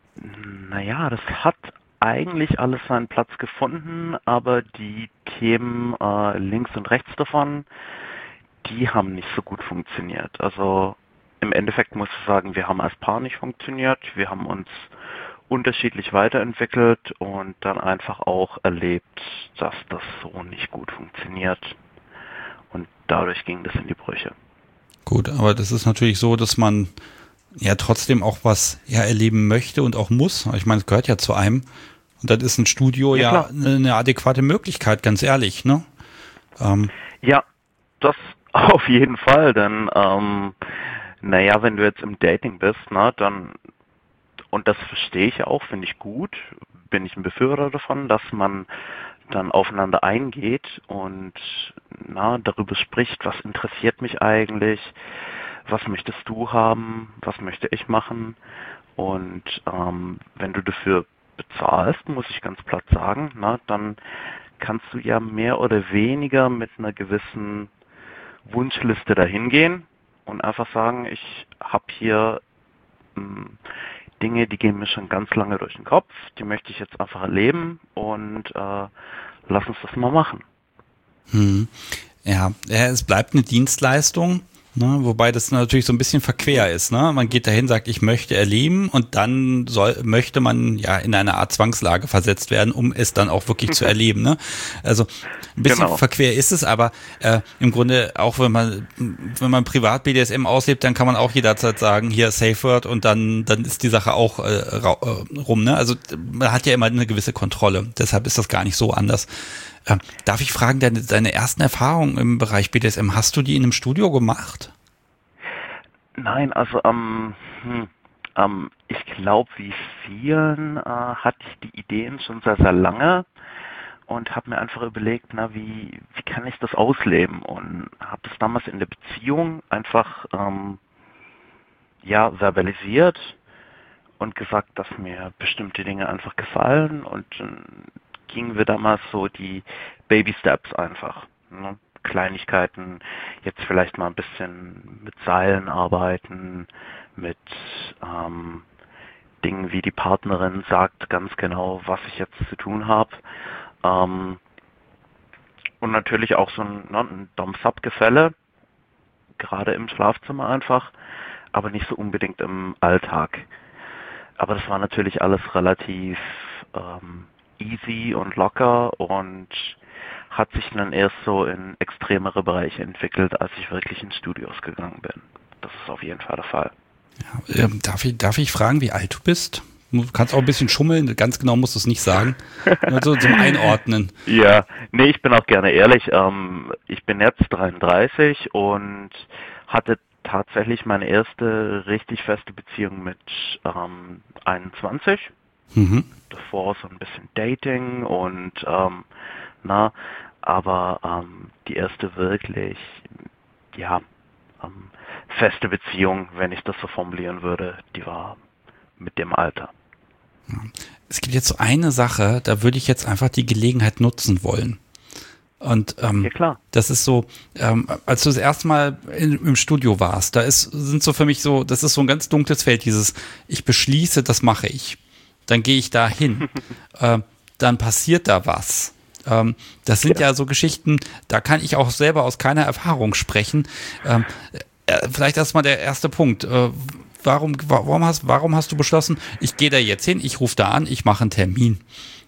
das hat eigentlich alles seinen Platz gefunden, aber die Themen links und rechts davon, die haben nicht so gut funktioniert. Also im Endeffekt muss ich sagen, wir haben als Paar nicht funktioniert. Wir haben uns unterschiedlich weiterentwickelt und dann einfach auch erlebt, dass das so nicht gut funktioniert. Und dadurch ging das in die Brüche. Gut, aber das ist natürlich so, dass man ja trotzdem auch was erleben möchte und auch muss. Ich meine, es gehört ja zu einem. Und dann ist ein Studio ja eine adäquate Möglichkeit, ganz ehrlich, ne? Ja, das auf jeden Fall, denn wenn du jetzt im Dating bist, dann, und das verstehe ich auch, finde ich gut, bin ich ein Befürworter davon, dass man dann aufeinander eingeht und darüber spricht, was interessiert mich eigentlich, was möchtest du haben, was möchte ich machen, und wenn du dafür bezahlst, muss ich ganz platt sagen, dann kannst du ja mehr oder weniger mit einer gewissen Wunschliste dahin gehen und einfach sagen, ich habe hier Dinge, die gehen mir schon ganz lange durch den Kopf, die möchte ich jetzt einfach erleben und lass uns das mal machen. Ja, es bleibt eine Dienstleistung. Ne, wobei das natürlich so ein bisschen verquer ist. Ne? Man geht dahin, sagt, ich möchte erleben und dann möchte man ja in eine Art Zwangslage versetzt werden, um es dann auch wirklich zu erleben. Ne? Also ein bisschen verquer ist es, aber im Grunde auch wenn man privat BDSM auslebt, dann kann man auch jederzeit sagen, hier Safe Word und dann ist die Sache auch rum. Ne? Also man hat ja immer eine gewisse Kontrolle. Deshalb ist das gar nicht so anders. Darf ich fragen, deine ersten Erfahrungen im Bereich BDSM, hast du die in einem Studio gemacht? Nein, also ich glaube, wie vielen hatte ich die Ideen schon sehr, sehr lange und habe mir einfach überlegt, wie kann ich das ausleben, und habe das damals in der Beziehung einfach verbalisiert und gesagt, dass mir bestimmte Dinge einfach gefallen, und gingen wir damals so die Baby Steps einfach. Ne? Kleinigkeiten, jetzt vielleicht mal ein bisschen mit Seilen arbeiten, mit Dingen, wie die Partnerin sagt ganz genau, was ich jetzt zu tun habe. Und natürlich auch so ein Dom-Sub-Gefälle, gerade im Schlafzimmer einfach, aber nicht so unbedingt im Alltag. Aber das war natürlich alles relativ easy und locker und hat sich dann erst so in extremere Bereiche entwickelt, als ich wirklich in Studios gegangen bin. Das ist auf jeden Fall der Fall. Ja, darf ich fragen, wie alt du bist? Du kannst auch ein bisschen schummeln, ganz genau musst du es nicht sagen. Nur so zum Einordnen. Ja, nee, ich bin auch gerne ehrlich. Ich bin jetzt 33 und hatte tatsächlich meine erste richtig feste Beziehung mit 21. Mhm. Davor so ein bisschen Dating und aber die erste wirklich, feste Beziehung, wenn ich das so formulieren würde, die war mit dem Alter. Es gibt jetzt so eine Sache, da würde ich jetzt einfach die Gelegenheit nutzen wollen. Und ja, klar. Das ist so, als du das erste Mal im Studio warst, sind so für mich so, das ist so ein ganz dunkles Feld, dieses, ich beschließe, das mache ich. Dann gehe ich da hin. Dann passiert da was. Das sind ja so Geschichten, da kann ich auch selber aus keiner Erfahrung sprechen. Vielleicht erstmal der erste Punkt. Warum hast du beschlossen, ich gehe da jetzt hin, ich rufe da an, ich mache einen Termin?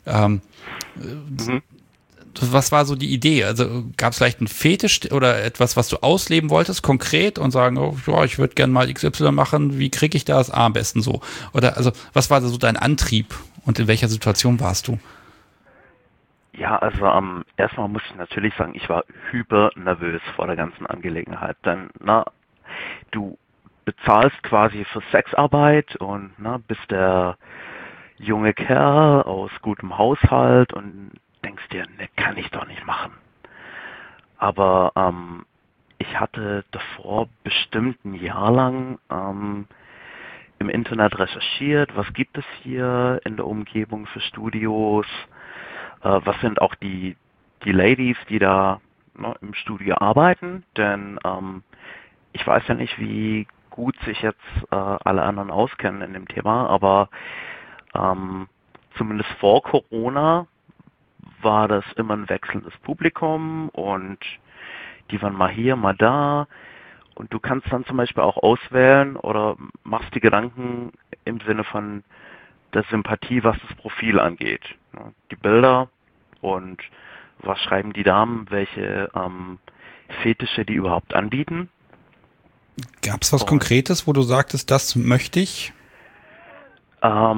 Was war so die Idee? Also gab es vielleicht einen Fetisch oder etwas, was du ausleben wolltest, konkret, und sagen, oh, ja, ich würde gerne mal XY machen, wie kriege ich das? Am besten so. Oder also was war so dein Antrieb und in welcher Situation warst du? Ja, also erstmal muss ich natürlich sagen, ich war hyper nervös vor der ganzen Angelegenheit. Denn du bezahlst quasi für Sexarbeit und bist der junge Kerl aus gutem Haushalt und denkst dir, ne, kann ich doch nicht machen. Aber ich hatte davor bestimmt ein Jahr lang im Internet recherchiert, was gibt es hier in der Umgebung für Studios, was sind auch die Ladies, die da im Studio arbeiten, denn ich weiß ja nicht, wie gut sich jetzt alle anderen auskennen in dem Thema, aber zumindest vor Corona war das immer ein wechselndes Publikum und die waren mal hier, mal da, und du kannst dann zum Beispiel auch auswählen oder machst die Gedanken im Sinne von der Sympathie, was das Profil angeht. Die Bilder und was schreiben die Damen, welche Fetische die überhaupt anbieten. Gab es was Konkretes, wo du sagtest, das möchte ich? Ja,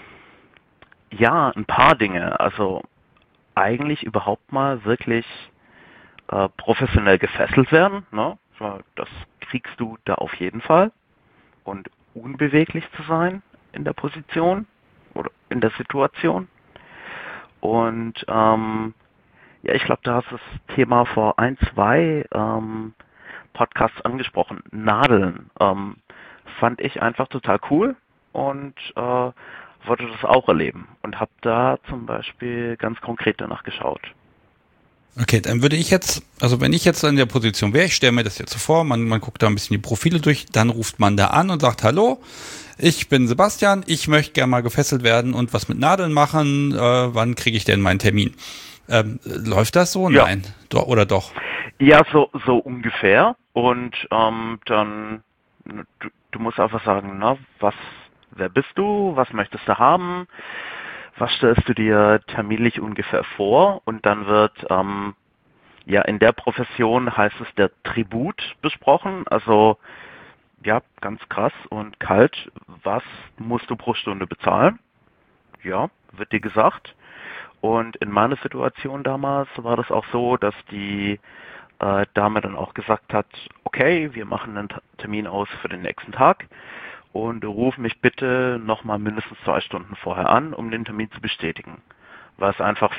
ein paar Dinge. Also eigentlich überhaupt mal wirklich professionell gefesselt werden. Ne? Das kriegst du da auf jeden Fall. Und unbeweglich zu sein in der Position oder in der Situation. Und ich glaube, da hast du das Thema vor 2 Podcasts angesprochen. Nadeln fand ich einfach total cool und wollte das auch erleben und habe da zum Beispiel ganz konkret danach geschaut. Okay, dann würde ich jetzt, also wenn ich jetzt in der Position wäre, ich stelle mir das jetzt so vor, man guckt da ein bisschen die Profile durch, dann ruft man da an und sagt, hallo, ich bin Sebastian, ich möchte gerne mal gefesselt werden und was mit Nadeln machen, wann kriege ich denn meinen Termin? Läuft das so? Ja. Nein. Oder doch? Ja, so ungefähr. und dann, du musst einfach sagen, na, wer bist du, was möchtest du haben, was stellst du dir terminlich ungefähr vor, und dann wird, ja, in der Profession heißt es der Tribut besprochen, also ja, ganz krass und kalt, was musst du pro Stunde bezahlen? Ja, wird dir gesagt. Und in meiner Situation damals war das auch so, dass die Dame dann auch gesagt hat, okay, wir machen einen Termin aus für den nächsten Tag und ruf mich bitte nochmal mindestens 2 Stunden vorher an, um den Termin zu bestätigen. Weil es einfach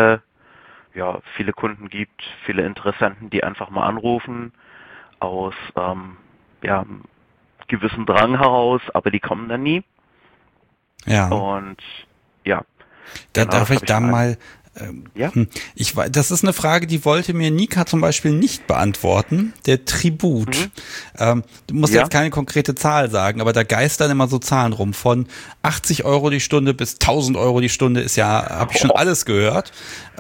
viele Kunden gibt, viele Interessenten, die einfach mal anrufen aus ja, gewissen Drang heraus, aber die kommen dann nie. Ja. Und ja, Da genau, darf das ich habe da ich mal, ja. das ist eine Frage, die wollte mir Nika zum Beispiel nicht beantworten. Der Tribut. Du musst Ja. jetzt keine konkrete Zahl sagen, aber da geistern immer so Zahlen rum. Von 80 Euro die Stunde bis 1000 Euro die Stunde ist ja, habe ich schon alles gehört.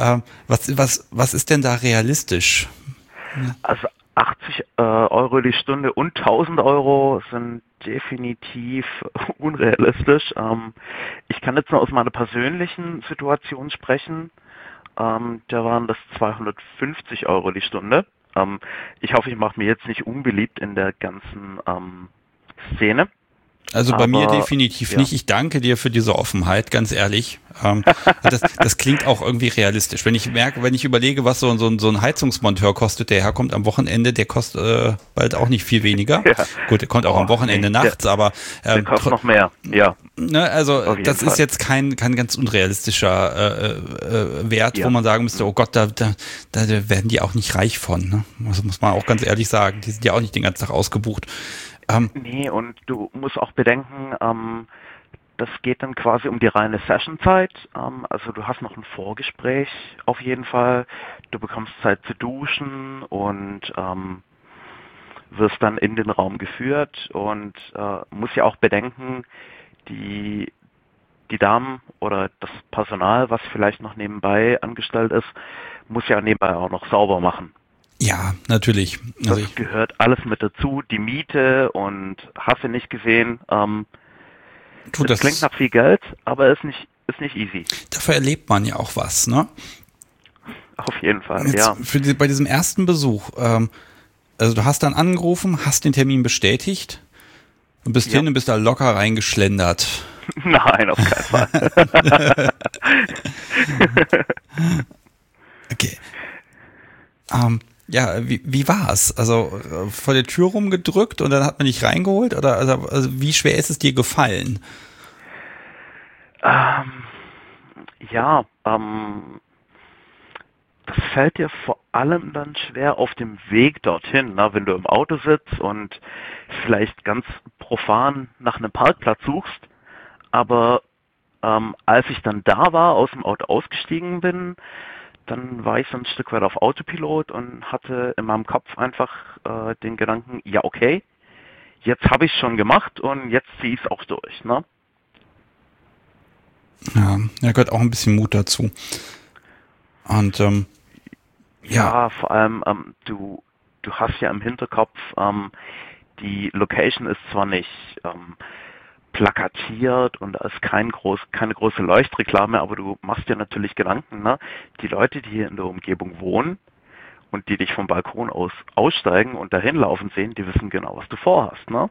Was ist denn da realistisch? Also 80 Euro die Stunde und 1000 Euro sind definitiv unrealistisch. Ich kann jetzt nur aus meiner persönlichen Situation sprechen. Da waren das 250 Euro die Stunde. Ich hoffe, ich mache mir jetzt nicht unbeliebt in der ganzen Szene. Also bei mir Aber, definitiv ja. nicht. Ich danke dir für diese Offenheit, ganz ehrlich. Das klingt auch irgendwie realistisch. Wenn ich überlege, was so ein Heizungsmonteur kostet, der herkommt am Wochenende, der kostet bald auch nicht viel weniger. Ja. Gut, der kommt auch am Wochenende nachts, aber Der kostet noch mehr, ja. ne, also Auf jeden das ist Fall. jetzt kein ganz unrealistischer Wert, Ja. wo man sagen müsste, oh Gott, da werden die auch nicht reich von. Ne? Also muss man auch ganz ehrlich sagen, die sind ja auch nicht den ganzen Tag ausgebucht. Nee, und du musst auch bedenken, das geht dann quasi um die reine Sessionzeit. Also du hast noch ein Vorgespräch auf jeden Fall. Du bekommst Zeit zu duschen und wirst dann in den Raum geführt und musst ja auch bedenken, die Damen oder das Personal, was vielleicht noch nebenbei angestellt ist, muss ja nebenbei auch noch sauber machen. Ja, natürlich. Also Das gehört alles mit dazu, die Miete und hast du nicht gesehen. Das klingt nach viel Geld, aber ist nicht easy. Dafür erlebt man ja auch was, ne? Auf jeden Fall, Jetzt ja. bei diesem ersten Besuch, also du hast dann angerufen, hast den Termin bestätigt und bist hin und bist da locker reingeschlendert. Nein, auf keinen Fall. Okay. Ja, wie war's? Also vor der Tür rumgedrückt und dann hat man dich reingeholt? Oder also wie schwer ist es dir gefallen? Ja, das fällt dir vor allem dann schwer auf dem Weg dorthin, ne? Wenn du im Auto sitzt und vielleicht ganz profan nach einem Parkplatz suchst. Aber als ich dann da war, aus dem Auto ausgestiegen bin, dann war ich so ein Stück weit auf Autopilot und hatte in meinem Kopf einfach den Gedanken, ja okay, jetzt habe ich es schon gemacht und jetzt ziehe ich es auch durch. Ne? Ja, da gehört auch ein bisschen Mut dazu. Und ja, vor allem du hast ja im Hinterkopf, die Location ist zwar nicht plakatiert und da ist keine große Leuchtreklame, aber du machst dir natürlich Gedanken, ne? Die Leute, die hier in der Umgebung wohnen und die dich vom Balkon aus aussteigen und dahin laufen sehen, die wissen genau, was du vorhast, ne?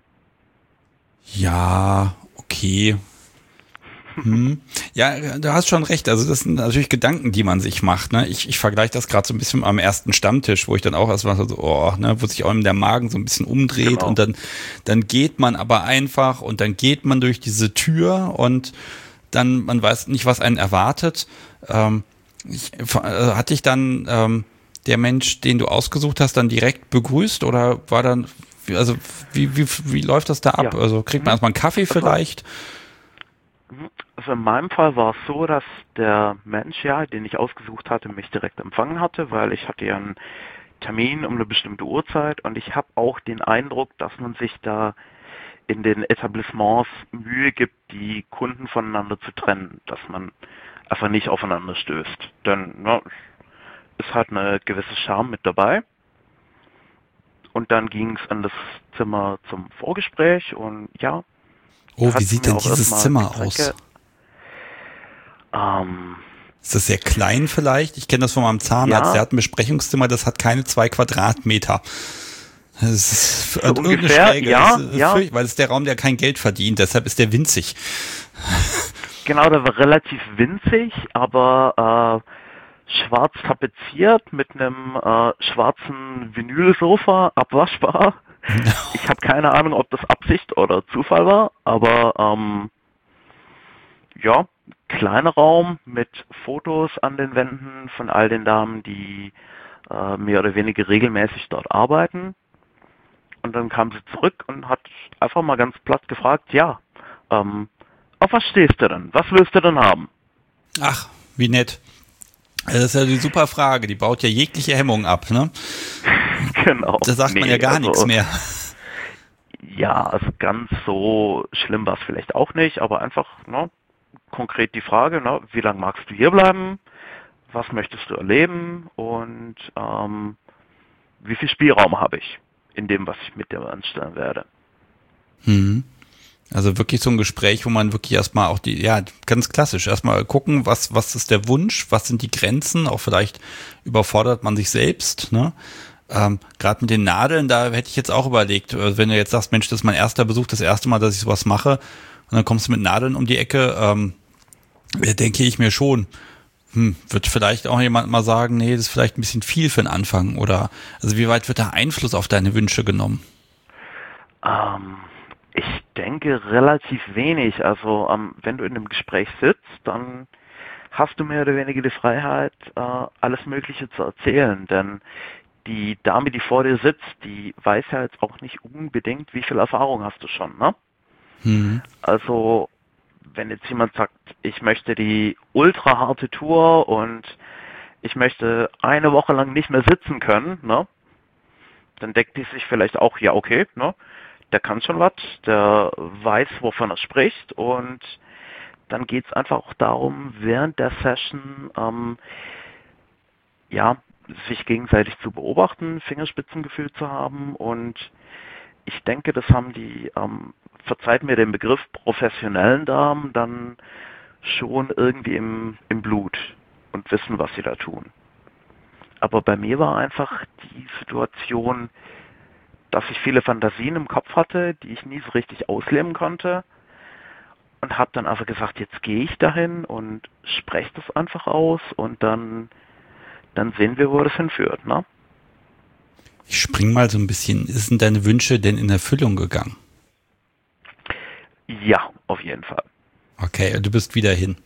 ja, okay. Ja, du hast schon recht. Also das sind natürlich Gedanken, die man sich macht. Ne? Ich vergleiche das gerade so ein bisschen am ersten Stammtisch, wo ich dann auch erstmal so, wo sich auch der Magen so ein bisschen umdreht Genau. und dann geht man aber einfach und dann geht man durch diese Tür und dann, man weiß nicht, was einen erwartet. Hat dich dann der Mensch, den du ausgesucht hast, dann direkt begrüßt oder war dann, also wie läuft das da ab? Ja. Also kriegt man erstmal einen Kaffee vielleicht? Also in meinem Fall war es so, dass der Mensch, ja, den ich ausgesucht hatte, mich direkt empfangen hatte, weil ich hatte ja einen Termin um eine bestimmte Uhrzeit und ich habe auch den Eindruck, dass man sich da in den Etablissements Mühe gibt, die Kunden voneinander zu trennen, dass man einfach nicht aufeinander stößt. Denn es hat eine gewisse Charme mit dabei. Und dann ging es an das Zimmer zum Vorgespräch und ja. Oh, wie sieht denn dieses Zimmer aus? Ist das sehr klein vielleicht? Ich kenne das von meinem Zahnarzt, der hat ein Besprechungszimmer, das hat keine 2 Quadratmeter. Das ist so ungefähr, Schräge. Weil es ist der Raum, der kein Geld verdient, deshalb ist der winzig. Genau, der war relativ winzig, aber schwarz tapeziert mit einem schwarzen Vinylsofa, abwaschbar. Ich habe keine Ahnung, ob das Absicht oder Zufall war, aber ja, kleiner Raum mit Fotos an den Wänden von all den Damen, die mehr oder weniger regelmäßig dort arbeiten. Und dann kam sie zurück und hat einfach mal ganz platt gefragt, ja, auf was stehst du denn? Was willst du denn haben? Ach, wie nett. Das ist ja die super Frage, die baut ja jegliche Hemmung ab, ne? Genau. Da sagt man ja gar nichts mehr. Ja, also ganz so schlimm war es vielleicht auch nicht, aber einfach, ne, konkret die Frage, ne, wie lange magst du hier bleiben? Was möchtest du erleben? Und wie viel Spielraum habe ich in dem, was ich mit dir anstellen werde? Also wirklich so ein Gespräch, wo man wirklich erstmal auch ganz klassisch, erstmal gucken, was ist der Wunsch, was sind die Grenzen, auch vielleicht überfordert man sich selbst, ne? Gerade mit den Nadeln, da hätte ich jetzt auch überlegt, wenn du jetzt sagst, Mensch, das ist mein erster Besuch, das erste Mal, dass ich sowas mache, und dann kommst du mit Nadeln um die Ecke, denke ich mir schon, wird vielleicht auch jemand mal sagen, nee, das ist vielleicht ein bisschen viel für den Anfang, oder, also wie weit wird da Einfluss auf deine Wünsche genommen? Ich denke relativ wenig. Also wenn du in einem Gespräch sitzt, dann hast du mehr oder weniger die Freiheit, alles Mögliche zu erzählen. Denn die Dame, die vor dir sitzt, die weiß ja jetzt auch nicht unbedingt, wie viel Erfahrung hast du schon, ne? Also wenn jetzt jemand sagt, ich möchte die ultra harte Tour und ich möchte eine Woche lang nicht mehr sitzen können, ne? Dann deckt die sich vielleicht auch, ja okay, ne? Der kann schon was, der weiß, wovon er spricht, und dann geht es einfach auch darum, während der Session ja, sich gegenseitig zu beobachten, Fingerspitzengefühl zu haben, und ich denke, das haben die, verzeiht mir den Begriff, professionellen Damen dann schon irgendwie im Blut und wissen, was sie da tun. Aber bei mir war einfach die Situation, dass ich viele Fantasien im Kopf hatte, die ich nie so richtig ausleben konnte, und habe dann einfach gesagt, jetzt gehe ich dahin und spreche das einfach aus, und dann sehen wir, wo das hinführt, ne? Ich spring mal so ein bisschen. Sind deine Wünsche denn in Erfüllung gegangen? Ja, auf jeden Fall. Okay, du bist wieder hin.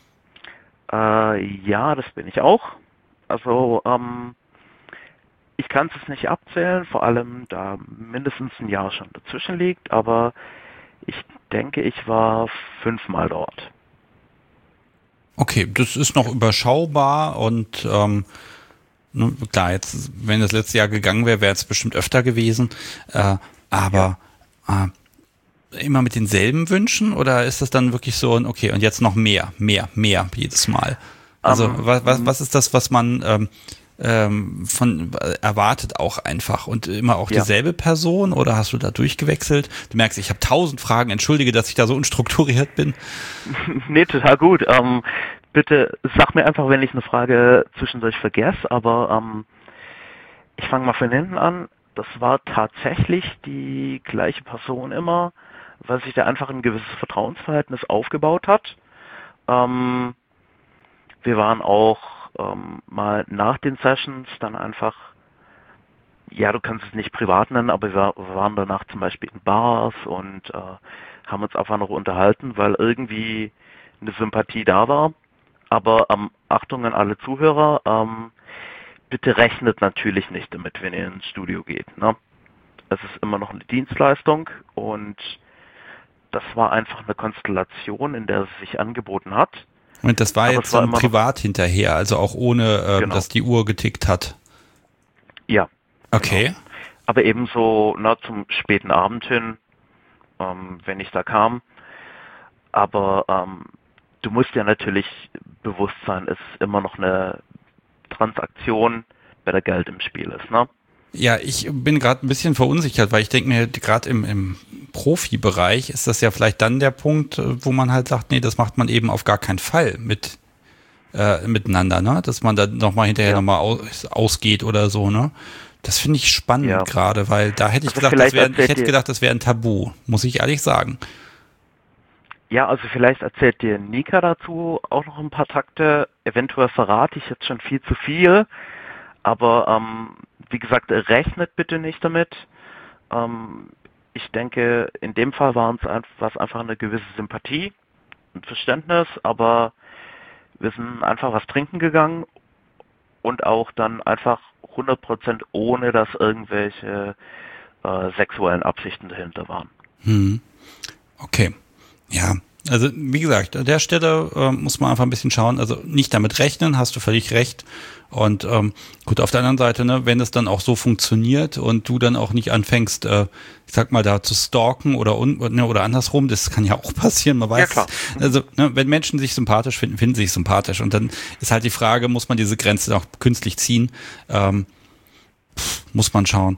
Ja, das bin ich auch. Also, ich kann es nicht abzählen, vor allem da mindestens ein Jahr schon dazwischen liegt, aber ich denke, ich war 5-mal dort. Okay, das ist noch überschaubar, und klar, jetzt, wenn das letzte Jahr gegangen wäre, wäre es bestimmt öfter gewesen, aber immer mit denselben Wünschen, oder ist das dann wirklich so, okay, und jetzt noch mehr jedes Mal? Also was ist das, was man von erwartet auch einfach, und immer auch dieselbe Person, oder hast du da durchgewechselt? Du merkst, ich habe 1000 Fragen, entschuldige, dass ich da so unstrukturiert bin. Nee, total gut. Bitte sag mir einfach, wenn ich eine Frage zwischendurch vergesse, aber ich fange mal von hinten an. Das war tatsächlich die gleiche Person immer, weil sich da einfach ein gewisses Vertrauensverhältnis aufgebaut hat. Wir waren auch mal nach den Sessions dann einfach, ja, du kannst es nicht privat nennen, aber wir waren danach zum Beispiel in Bars und haben uns einfach noch unterhalten, weil irgendwie eine Sympathie da war. Aber Achtung an alle Zuhörer, bitte rechnet natürlich nicht damit, wenn ihr ins Studio geht, ne? Es ist immer noch eine Dienstleistung, und das war einfach eine Konstellation, in der es sich angeboten hat. Und das war Aber jetzt so privat hinterher, also auch ohne, genau, dass die Uhr getickt hat? Ja. Okay. Genau. Aber ebenso zum späten Abend hin, wenn ich da kam. Aber du musst ja natürlich bewusst sein, es ist immer noch eine Transaktion, bei der Geld im Spiel ist, ne? Ja, ich bin gerade ein bisschen verunsichert, weil ich denke mir, gerade im Profibereich ist das ja vielleicht dann der Punkt, wo man halt sagt, nee, das macht man eben auf gar keinen Fall miteinander, ne? Dass man dann nochmal hinterher nochmal ausgeht oder so, ne? Das finde ich spannend gerade, weil da hätte ich Also gedacht, ich hätte gedacht, das wäre ein Tabu, muss ich ehrlich sagen. Ja, also vielleicht erzählt dir Nika dazu auch noch ein paar Takte. Eventuell verrate ich jetzt schon viel zu viel, aber wie gesagt, rechnet bitte nicht damit. Ich denke, in dem Fall war es einfach eine gewisse Sympathie und Verständnis, aber wir sind einfach was trinken gegangen und auch dann einfach 100% ohne, dass irgendwelche sexuellen Absichten dahinter waren. Okay. Ja, also wie gesagt, an der Stelle muss man einfach ein bisschen schauen, also nicht damit rechnen, hast du völlig recht. Und gut, auf der anderen Seite, ne, wenn es dann auch so funktioniert und du dann auch nicht anfängst, ich sag mal, da zu stalken oder andersrum, das kann ja auch passieren, man weiß. Ja, klar. Also, ne, wenn Menschen sich sympathisch finden, finden sie sich sympathisch. Und dann ist halt die Frage, muss man diese Grenze auch künstlich ziehen? Muss man schauen.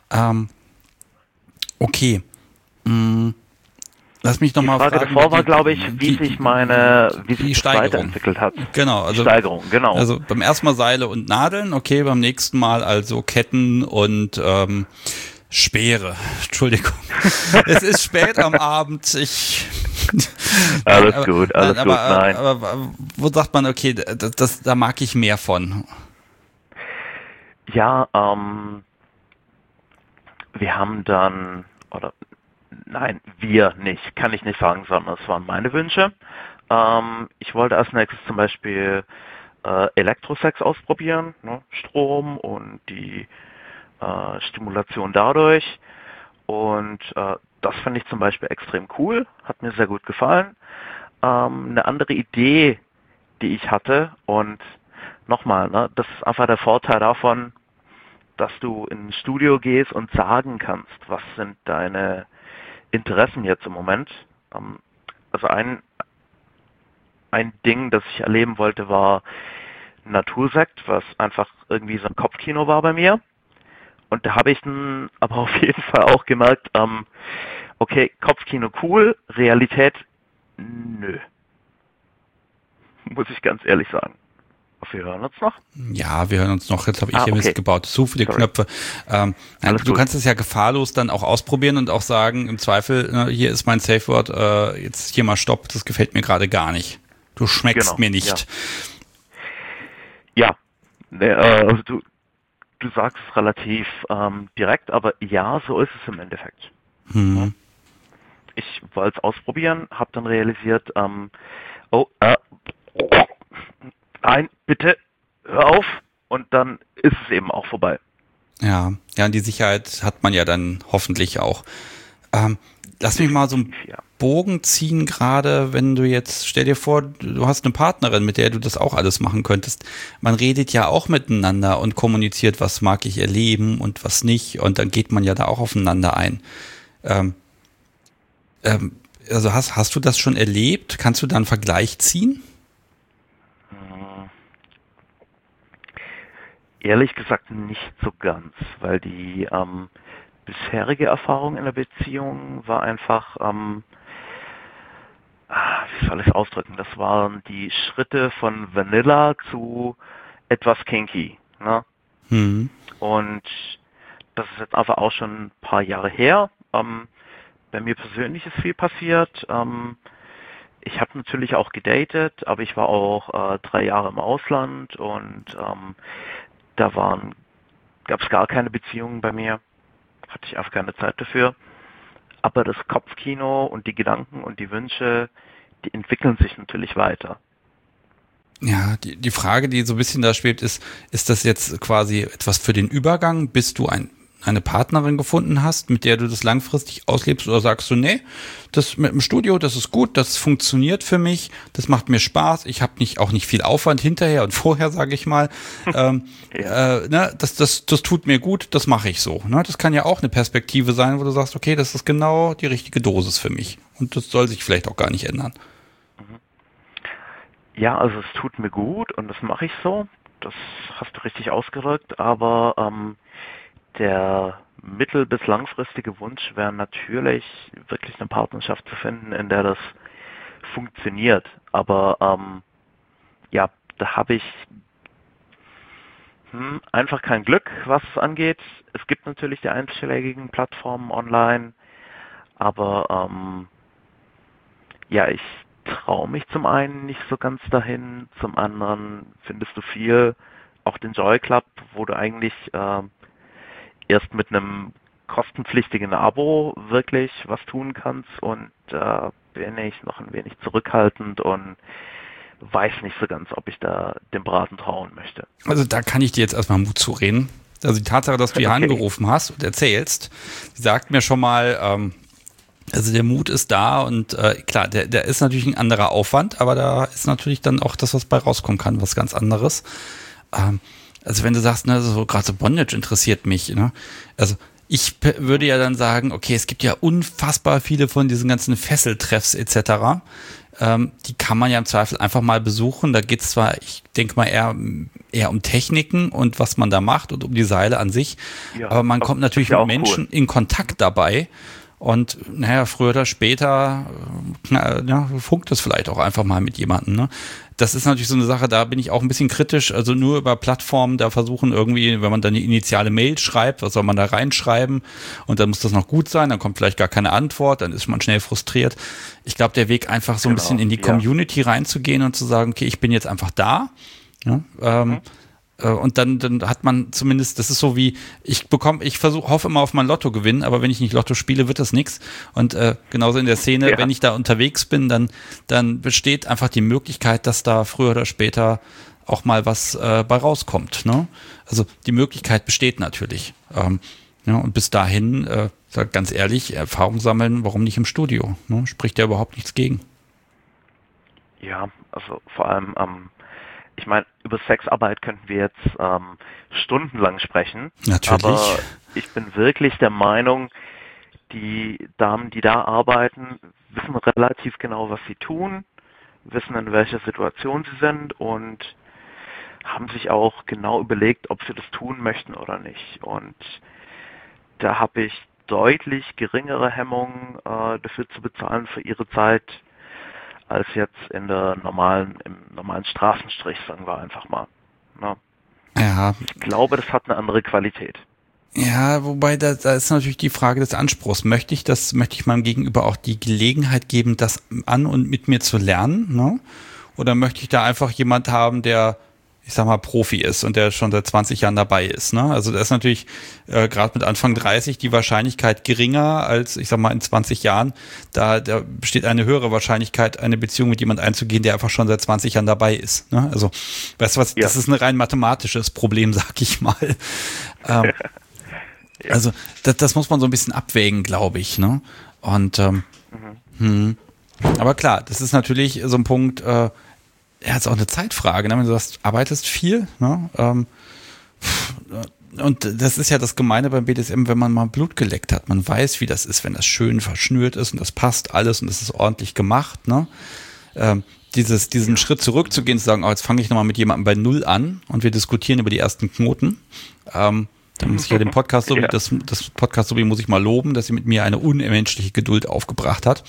Okay. Lass mich nochmal fragen. Die Frage davor war, glaube ich, wie sich das weiterentwickelt hat. Genau, also die Steigerung, genau. Also beim ersten Mal Seile und Nadeln, okay, beim nächsten Mal also Ketten und Speere. Entschuldigung. Es ist spät am Abend. Alles gut, nein. Aber wo sagt man, okay, da mag ich mehr von? Ja, wir haben dann, nein, wir nicht, kann ich nicht sagen, sondern es waren meine Wünsche. Ich wollte als nächstes zum Beispiel Elektrosex ausprobieren, ne? Strom und die Stimulation dadurch. Und das fand ich zum Beispiel extrem cool, hat mir sehr gut gefallen. Eine andere Idee, die ich hatte, und nochmal, ne, das ist einfach der Vorteil davon, dass du ins Studio gehst und sagen kannst, was sind deine Interessen jetzt im Moment. Also ein Ding, das ich erleben wollte, war Natursekt, was einfach irgendwie so ein Kopfkino war bei mir. Und da habe ich dann aber auf jeden Fall auch gemerkt, okay, Kopfkino cool, Realität nö. Muss ich ganz ehrlich sagen. Wir hören uns noch? Ja, wir hören uns noch. Jetzt habe ich hier Mist gebaut. Zu viele Knöpfe. Du kannst es ja gefahrlos dann auch ausprobieren und auch sagen, im Zweifel, hier ist mein Safe Word, jetzt hier mal Stopp, das gefällt mir gerade gar nicht. Du schmeckst mir nicht. Ja, also du sagst es relativ direkt, aber ja, so ist es im Endeffekt. Ich wollte es ausprobieren, habe dann realisiert, nein, bitte, hör auf, und dann ist es eben auch vorbei. Ja, und die Sicherheit hat man ja dann hoffentlich auch. Lass mich mal so einen Bogen ziehen, gerade wenn du jetzt, stell dir vor, du hast eine Partnerin, mit der du das auch alles machen könntest. Man redet ja auch miteinander und kommuniziert, was mag ich erleben und was nicht, und dann geht man ja da auch aufeinander ein. Also hast du das schon erlebt? Kannst du da einen Vergleich ziehen? Ehrlich gesagt nicht so ganz, weil die bisherige Erfahrung in der Beziehung war einfach, wie soll ich es ausdrücken, das waren die Schritte von Vanilla zu etwas kinky. Ne? Und das ist jetzt einfach auch schon ein paar Jahre her. Bei mir persönlich ist viel passiert. Ich habe natürlich auch gedatet, aber ich war auch 3 Jahre im Ausland und da gab es gar keine Beziehungen bei mir. Hatte ich einfach keine Zeit dafür. Aber das Kopfkino und die Gedanken und die Wünsche, die entwickeln sich natürlich weiter. Ja, die Frage, die so ein bisschen da schwebt, ist das jetzt quasi etwas für den Übergang, bis du eine Partnerin gefunden hast, mit der du das langfristig auslebst, oder sagst du, nee, das mit dem Studio, das ist gut, das funktioniert für mich, das macht mir Spaß, ich habe auch nicht viel Aufwand hinterher und vorher, sage ich mal, das tut mir gut, das mache ich so. Ne? Das kann ja auch eine Perspektive sein, wo du sagst, okay, das ist genau die richtige Dosis für mich und das soll sich vielleicht auch gar nicht ändern. Ja, also es tut mir gut und das mache ich so, das hast du richtig ausgedrückt, aber der mittel- bis langfristige Wunsch wäre natürlich, wirklich eine Partnerschaft zu finden, in der das funktioniert. Aber ja, da habe ich einfach kein Glück, was es angeht. Es gibt natürlich die einschlägigen Plattformen online, aber ja, ich traue mich zum einen nicht so ganz dahin, zum anderen findest du viel, auch den Joy Club, wo du eigentlich erst mit einem kostenpflichtigen Abo wirklich was tun kannst und bin ich noch ein wenig zurückhaltend und weiß nicht so ganz, ob ich da dem Braten trauen möchte. Also da kann ich dir jetzt erstmal Mut zureden. Also die Tatsache, dass du hier angerufen hast und erzählst, die sagt mir schon mal, also der Mut ist da und klar, der ist natürlich ein anderer Aufwand, aber da ist natürlich dann auch das, was bei rauskommen kann, was ganz anderes. Also wenn du sagst, ne, so gerade so Bondage interessiert mich, ne? Also ich würde ja dann sagen, okay, es gibt ja unfassbar viele von diesen ganzen Fesseltreffs etc. Die kann man ja im Zweifel einfach mal besuchen. Da geht es zwar, ich denke mal, eher um Techniken und was man da macht und um die Seile an sich, Ja, aber man kommt natürlich ja mit auch Menschen cool. in Kontakt dabei. Und naja, früher oder später funkt es vielleicht auch einfach mal mit jemandem. Ne? Das ist natürlich so eine Sache, da bin ich auch ein bisschen kritisch. Also nur über Plattformen da versuchen irgendwie, wenn man dann die initiale Mail schreibt, was soll man da reinschreiben? Und dann muss das noch gut sein, dann kommt vielleicht gar keine Antwort, dann ist man schnell frustriert. Ich glaube, der Weg einfach so ein bisschen in die Community reinzugehen und zu sagen, okay, ich bin jetzt einfach da. Ja, und dann hat man zumindest, das ist so wie, hoffe immer auf mein Lottogewinn, aber wenn ich nicht Lotto spiele, wird das nichts. Und genauso in der Szene, wenn ich da unterwegs bin, dann besteht einfach die Möglichkeit, dass da früher oder später auch mal was bei rauskommt. Ne? Also die Möglichkeit besteht natürlich. Ja, und bis dahin, sag ganz ehrlich, Erfahrung sammeln, warum nicht im Studio? Ne? Spricht ja überhaupt nichts gegen. Ja, also vor allem ich meine, über Sexarbeit könnten wir jetzt stundenlang sprechen. Natürlich. Aber ich bin wirklich der Meinung, die Damen, die da arbeiten, wissen relativ genau, was sie tun, wissen, in welcher Situation sie sind und haben sich auch genau überlegt, ob sie das tun möchten oder nicht. Und da habe ich deutlich geringere Hemmungen, dafür zu bezahlen für ihre Zeit, als jetzt im normalen Straßenstrich, sagen wir einfach mal. Ne? Ja. Ich glaube, das hat eine andere Qualität. Ja, wobei da ist natürlich die Frage des Anspruchs. Möchte ich meinem Gegenüber auch die Gelegenheit geben, das an und mit mir zu lernen, ne? Oder möchte ich da einfach jemand haben, der, ich sag mal, Profi ist und der schon seit 20 Jahren dabei ist, ne? Also da ist natürlich gerade mit Anfang 30 die Wahrscheinlichkeit geringer als, ich sag mal, in 20 Jahren. Da besteht eine höhere Wahrscheinlichkeit, eine Beziehung mit jemand einzugehen, der einfach schon seit 20 Jahren dabei ist, ne? Also, weißt du was, das ist ein rein mathematisches Problem, sag ich mal. Also das muss man so ein bisschen abwägen, glaube ich, ne? Und aber klar, das ist natürlich so ein Punkt, ist auch eine Zeitfrage, ne? Wenn du sagst, arbeitest viel, ne? Und das ist ja das Gemeine beim BDSM, wenn man mal Blut geleckt hat. Man weiß, wie das ist, wenn das schön verschnürt ist und das passt alles und es ist ordentlich gemacht, ne? Diesen Schritt zurückzugehen, zu sagen, oh, jetzt fange ich nochmal mit jemandem bei Null an und wir diskutieren über die ersten Knoten. Da muss ich ja den Podcast das Podcast sowie muss ich mal loben, dass sie mit mir eine unmenschliche Geduld aufgebracht hat.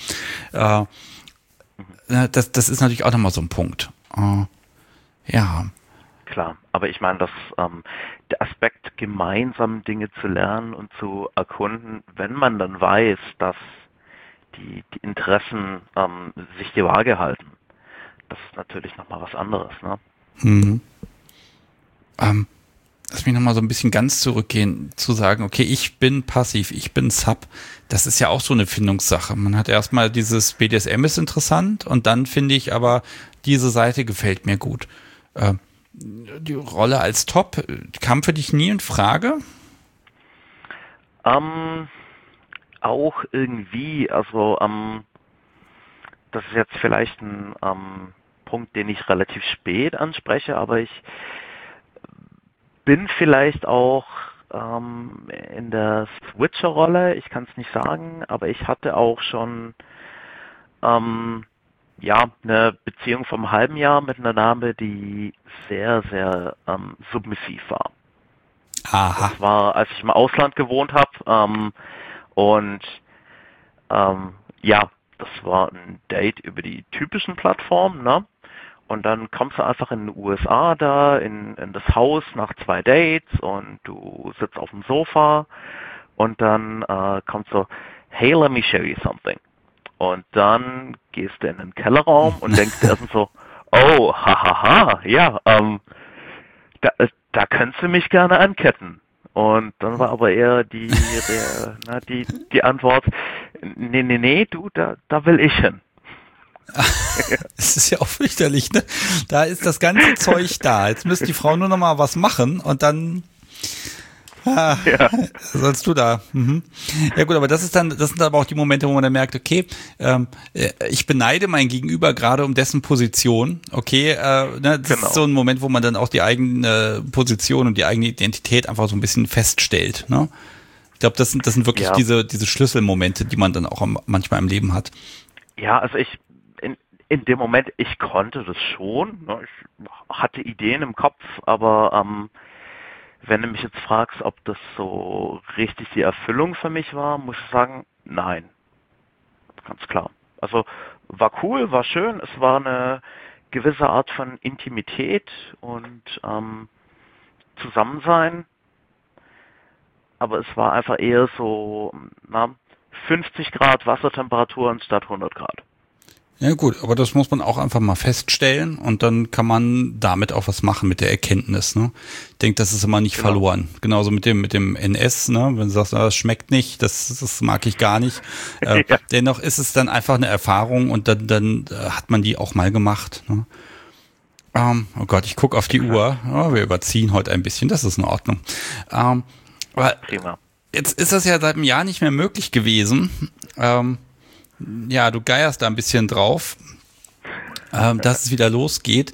Das ist natürlich auch nochmal so ein Punkt. Ja. Klar, aber ich meine, dass der Aspekt, gemeinsam Dinge zu lernen und zu erkunden, wenn man dann weiß, dass die Interessen sich die Waage halten, das ist natürlich nochmal was anderes, ne? Mhm. Lass mich nochmal so ein bisschen ganz zurückgehen, zu sagen, okay, ich bin passiv, ich bin Sub. Das ist ja auch so eine Findungssache. Man hat erstmal dieses BDSM ist interessant und dann finde ich aber, diese Seite gefällt mir gut. Die Rolle als Top kam für dich nie in Frage? Auch irgendwie, also das ist jetzt vielleicht ein Punkt, den ich relativ spät anspreche, aber ich bin vielleicht auch in der Switcher-Rolle, ich kann es nicht sagen, aber ich hatte auch schon eine Beziehung vom halben Jahr mit einer Dame, die sehr, sehr submissiv war. Aha. Das war, als ich im Ausland gewohnt habe. Ja, das war ein Date über die typischen Plattformen, ne? Und dann kommst du einfach in den USA da in das Haus nach 2 Dates und du sitzt auf dem Sofa und dann kommt so, hey, let me show you something. Und dann gehst du in den Kellerraum und denkst dir erstmal so, oh, hahaha, ja, da könntest du mich gerne anketten. Und dann war aber eher die Antwort, nee, du, da will ich hin. Es ist ja auch fürchterlich, ne? Da ist das ganze Zeug da. Jetzt müsste die Frau nur noch mal was machen und dann sollst du da. Mhm. Ja gut, aber das sind aber auch die Momente, wo man dann merkt, okay, ich beneide mein Gegenüber gerade um dessen Position. Okay, das ist so ein Moment, wo man dann auch die eigene Position und die eigene Identität einfach so ein bisschen feststellt. Ne? Ich glaube, das sind wirklich diese Schlüsselmomente, die man dann auch manchmal im Leben hat. Ja, also in dem Moment, ich konnte das schon. Ne? Ich hatte Ideen im Kopf, aber wenn du mich jetzt fragst, ob das so richtig die Erfüllung für mich war, muss ich sagen, nein. Ganz klar. Also war cool, war schön, es war eine gewisse Art von Intimität und Zusammensein, aber es war einfach eher so 50 Grad Wassertemperatur anstatt 100 Grad. Ja gut, aber das muss man auch einfach mal feststellen und dann kann man damit auch was machen mit der Erkenntnis. Ne? Ich denke, das ist immer nicht verloren. Genauso mit dem NS, ne? Wenn du sagst, das schmeckt nicht, das mag ich gar nicht. Dennoch ist es dann einfach eine Erfahrung und dann hat man die auch mal gemacht. Ne? Oh Gott, ich gucke auf die Uhr. Oh, wir überziehen heute ein bisschen, das ist in Ordnung. Aber Prima. Jetzt ist das ja seit einem Jahr nicht mehr möglich gewesen. Ja, du geierst da ein bisschen drauf, dass es wieder losgeht.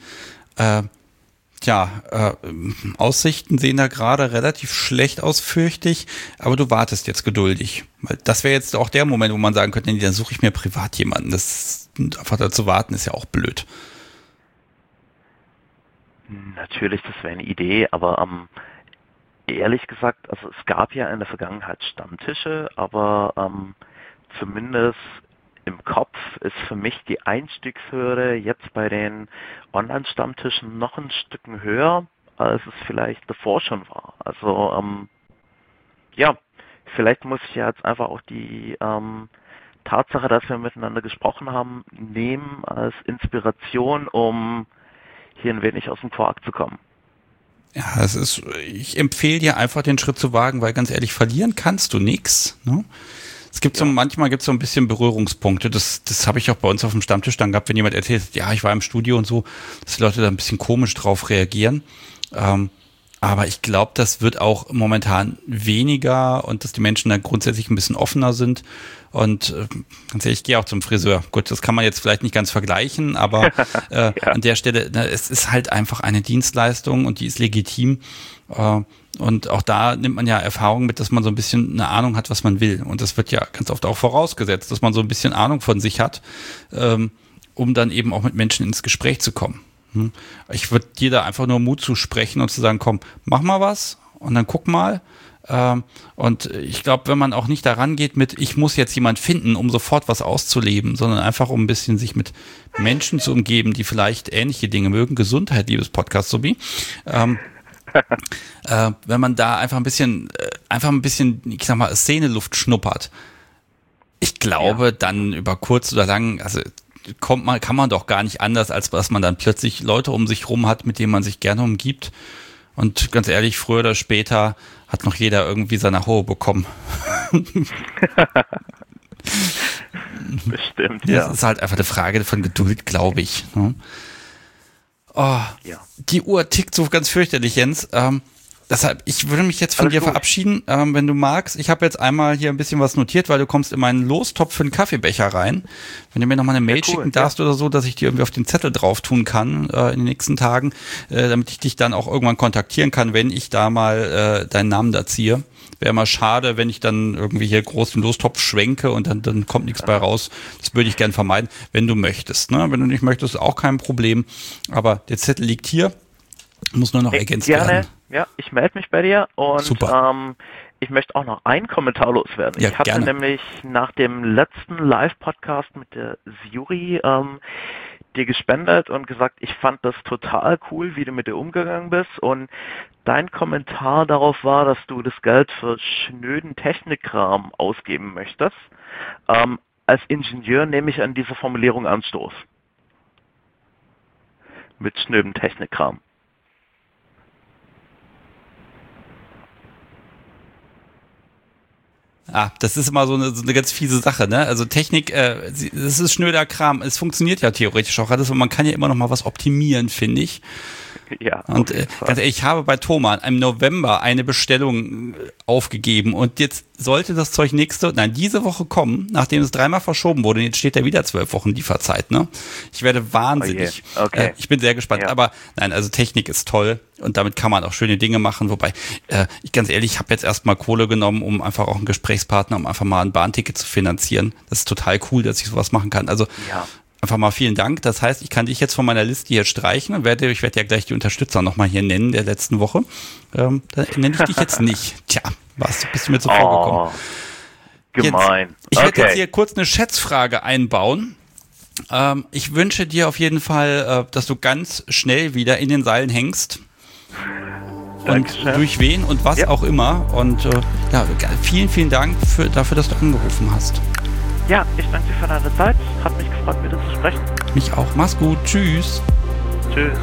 Aussichten sehen da gerade relativ schlecht aus, fürchte ich, aber du wartest jetzt geduldig. Weil das wäre jetzt auch der Moment, wo man sagen könnte, nee, dann suche ich mir privat jemanden. Einfach da zu warten ist ja auch blöd. Natürlich, das wäre eine Idee, aber ehrlich gesagt, also es gab ja in der Vergangenheit Stammtische, aber zumindest im Kopf ist für mich die Einstiegshürde jetzt bei den Online-Stammtischen noch ein Stück höher, als es vielleicht davor schon war. Also vielleicht muss ich ja jetzt einfach auch die Tatsache, dass wir miteinander gesprochen haben, nehmen als Inspiration, um hier ein wenig aus dem Quark zu kommen. Ja, ich empfehle dir einfach den Schritt zu wagen, weil ganz ehrlich, verlieren kannst du nichts, ne? Es gibt manchmal gibt es so ein bisschen Berührungspunkte. Das habe ich auch bei uns auf dem Stammtisch dann gehabt, wenn jemand erzählt, ja, ich war im Studio und so, dass die Leute da ein bisschen komisch drauf reagieren. Aber ich glaube, das wird auch momentan weniger und dass die Menschen da grundsätzlich ein bisschen offener sind. Und ganz ehrlich, ich gehe auch zum Friseur. Gut, das kann man jetzt vielleicht nicht ganz vergleichen, aber an der Stelle, es ist halt einfach eine Dienstleistung und die ist legitim. Und auch da nimmt man ja Erfahrung mit, dass man so ein bisschen eine Ahnung hat, was man will. Und das wird ja ganz oft auch vorausgesetzt, dass man so ein bisschen Ahnung von sich hat, um dann eben auch mit Menschen ins Gespräch zu kommen. Ich würde dir da einfach nur Mut zusprechen und zu sagen, komm, mach mal was und dann guck mal. Und ich glaube, wenn man auch nicht daran geht mit, ich muss jetzt jemand finden, um sofort was auszuleben, sondern einfach um ein bisschen sich mit Menschen zu umgeben, die vielleicht ähnliche Dinge mögen, Gesundheit, liebes Podcast, Sobi, wenn man da einfach ein bisschen, ich sag mal, Szeneluft schnuppert. Ich glaube, dann über kurz oder lang, also kann man doch gar nicht anders, als dass man dann plötzlich Leute um sich rum hat, mit denen man sich gerne umgibt. Und ganz ehrlich, früher oder später hat noch jeder irgendwie seine Haue bekommen. Bestimmt, ja. Das ist halt einfach eine Frage von Geduld, glaube ich. Ne? Oh, ja. Die Uhr tickt so ganz fürchterlich, Jens. Deshalb, ich würde mich jetzt von dir verabschieden, wenn du magst. Ich habe jetzt einmal hier ein bisschen was notiert, weil du kommst in meinen Lostopf für einen Kaffeebecher rein. Wenn du mir nochmal eine Mail schicken darfst oder so, dass ich dir irgendwie auf den Zettel drauf tun kann in den nächsten Tagen, damit ich dich dann auch irgendwann kontaktieren kann, wenn ich da mal deinen Namen da ziehe. Wäre mal schade, wenn ich dann irgendwie hier groß den Lostopf schwenke und dann kommt nichts bei raus. Das würde ich gern vermeiden, wenn du möchtest. Ne? Wenn du nicht möchtest, auch kein Problem. Aber der Zettel liegt hier. Muss nur noch ergänzt werden. Ja, ich melde mich bei dir und Super. ich möchte auch noch einen Kommentar loswerden. Ja, Ich hatte gerne. nämlich nach dem letzten Live-Podcast mit der Siri dir gespendet und gesagt, ich fand das total cool, wie du mit dir umgegangen bist, und dein Kommentar darauf war, dass du das Geld für schnöden Technikkram ausgeben möchtest. Als Ingenieur nehme ich an dieser Formulierung Anstoß. Mit schnöden Technikkram. Das ist immer so eine ganz fiese Sache, ne? Also Technik, das ist schnöder Kram. Es funktioniert ja theoretisch auch alles und man kann ja immer noch mal was optimieren, finde ich. Ja, und ganz ehrlich, ich habe bei Thomann im November eine Bestellung aufgegeben und jetzt sollte das Zeug diese Woche kommen, nachdem es 3-mal verschoben wurde. Und jetzt steht da wieder 12 Wochen Lieferzeit, ne? Ich werde wahnsinnig. Oh okay. Ich bin sehr gespannt. Ja. Aber nein, also Technik ist toll und damit kann man auch schöne Dinge machen. Wobei, ich ganz ehrlich, ich habe jetzt erstmal Kohle genommen, um einfach auch einen Gesprächspartner, um einfach mal ein Bahnticket zu finanzieren. Das ist total cool, dass ich sowas machen kann. Also Ja. einfach mal vielen Dank. Das heißt, ich kann dich jetzt von meiner Liste hier streichen und ich werde ja gleich die Unterstützer nochmal hier nennen der letzten Woche. Da nenne ich dich jetzt nicht. Tja, bist du mir so vorgekommen. Gemein. Ich werde jetzt hier kurz eine Schätzfrage einbauen. Ich wünsche dir auf jeden Fall, dass du ganz schnell wieder in den Seilen hängst. Dankeschön. Und durch wen und was auch immer. Und vielen, vielen Dank dafür, dass du angerufen hast. Ja, ich danke dir für deine Zeit. Hat mich gefreut, mit dir zu sprechen. Mich auch. Mach's gut. Tschüss. Tschüss.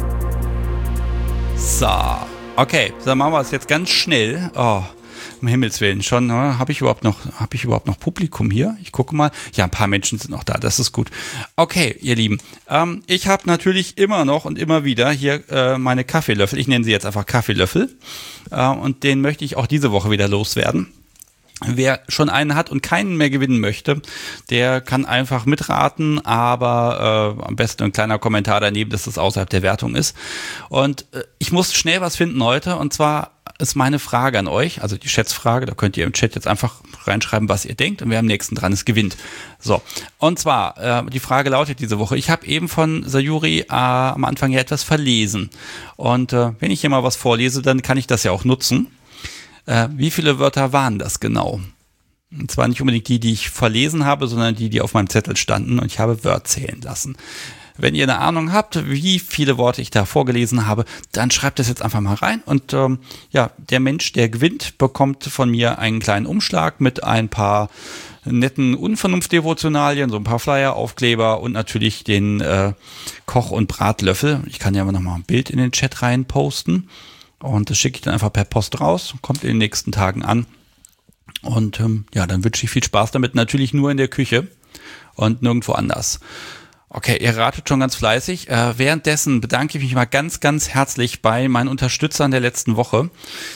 So. Okay, dann machen wir es jetzt ganz schnell. Oh, um Himmels Willen. Schon, habe ich überhaupt noch Publikum hier? Ich gucke mal. Ja, ein paar Menschen sind noch da. Das ist gut. Okay, ihr Lieben. Ich habe natürlich immer noch und immer wieder hier meine Kaffeelöffel. Ich nenne sie jetzt einfach Kaffeelöffel. Und den möchte ich auch diese Woche wieder loswerden. Wer schon einen hat und keinen mehr gewinnen möchte, der kann einfach mitraten, aber am besten ein kleiner Kommentar daneben, dass das außerhalb der Wertung ist. Und ich muss schnell was finden heute, und zwar ist meine Frage an euch, also die Schätzfrage, da könnt ihr im Chat jetzt einfach reinschreiben, was ihr denkt, und wer am nächsten dran ist, gewinnt. So, und zwar, die Frage lautet diese Woche, ich habe eben von Sayuri am Anfang ja etwas verlesen, und wenn ich hier mal was vorlese, dann kann ich das ja auch nutzen. Wie viele Wörter waren das genau? Und zwar nicht unbedingt die ich verlesen habe, sondern die auf meinem Zettel standen, und ich habe Wörter zählen lassen. Wenn ihr eine Ahnung habt, wie viele Worte ich da vorgelesen habe, dann schreibt das jetzt einfach mal rein. Und der Mensch, der gewinnt, bekommt von mir einen kleinen Umschlag mit ein paar netten Unvernunftdevotionalien, so ein paar Flyer, Aufkleber und natürlich den Koch- und Bratlöffel. Ich kann ja aber nochmal ein Bild in den Chat rein posten. Und das schicke ich dann einfach per Post raus, kommt in den nächsten Tagen an. Und dann wünsche ich viel Spaß damit, natürlich nur in der Küche und nirgendwo anders. Okay, ihr ratet schon ganz fleißig. Währenddessen bedanke ich mich mal ganz, ganz herzlich bei meinen Unterstützern der letzten Woche.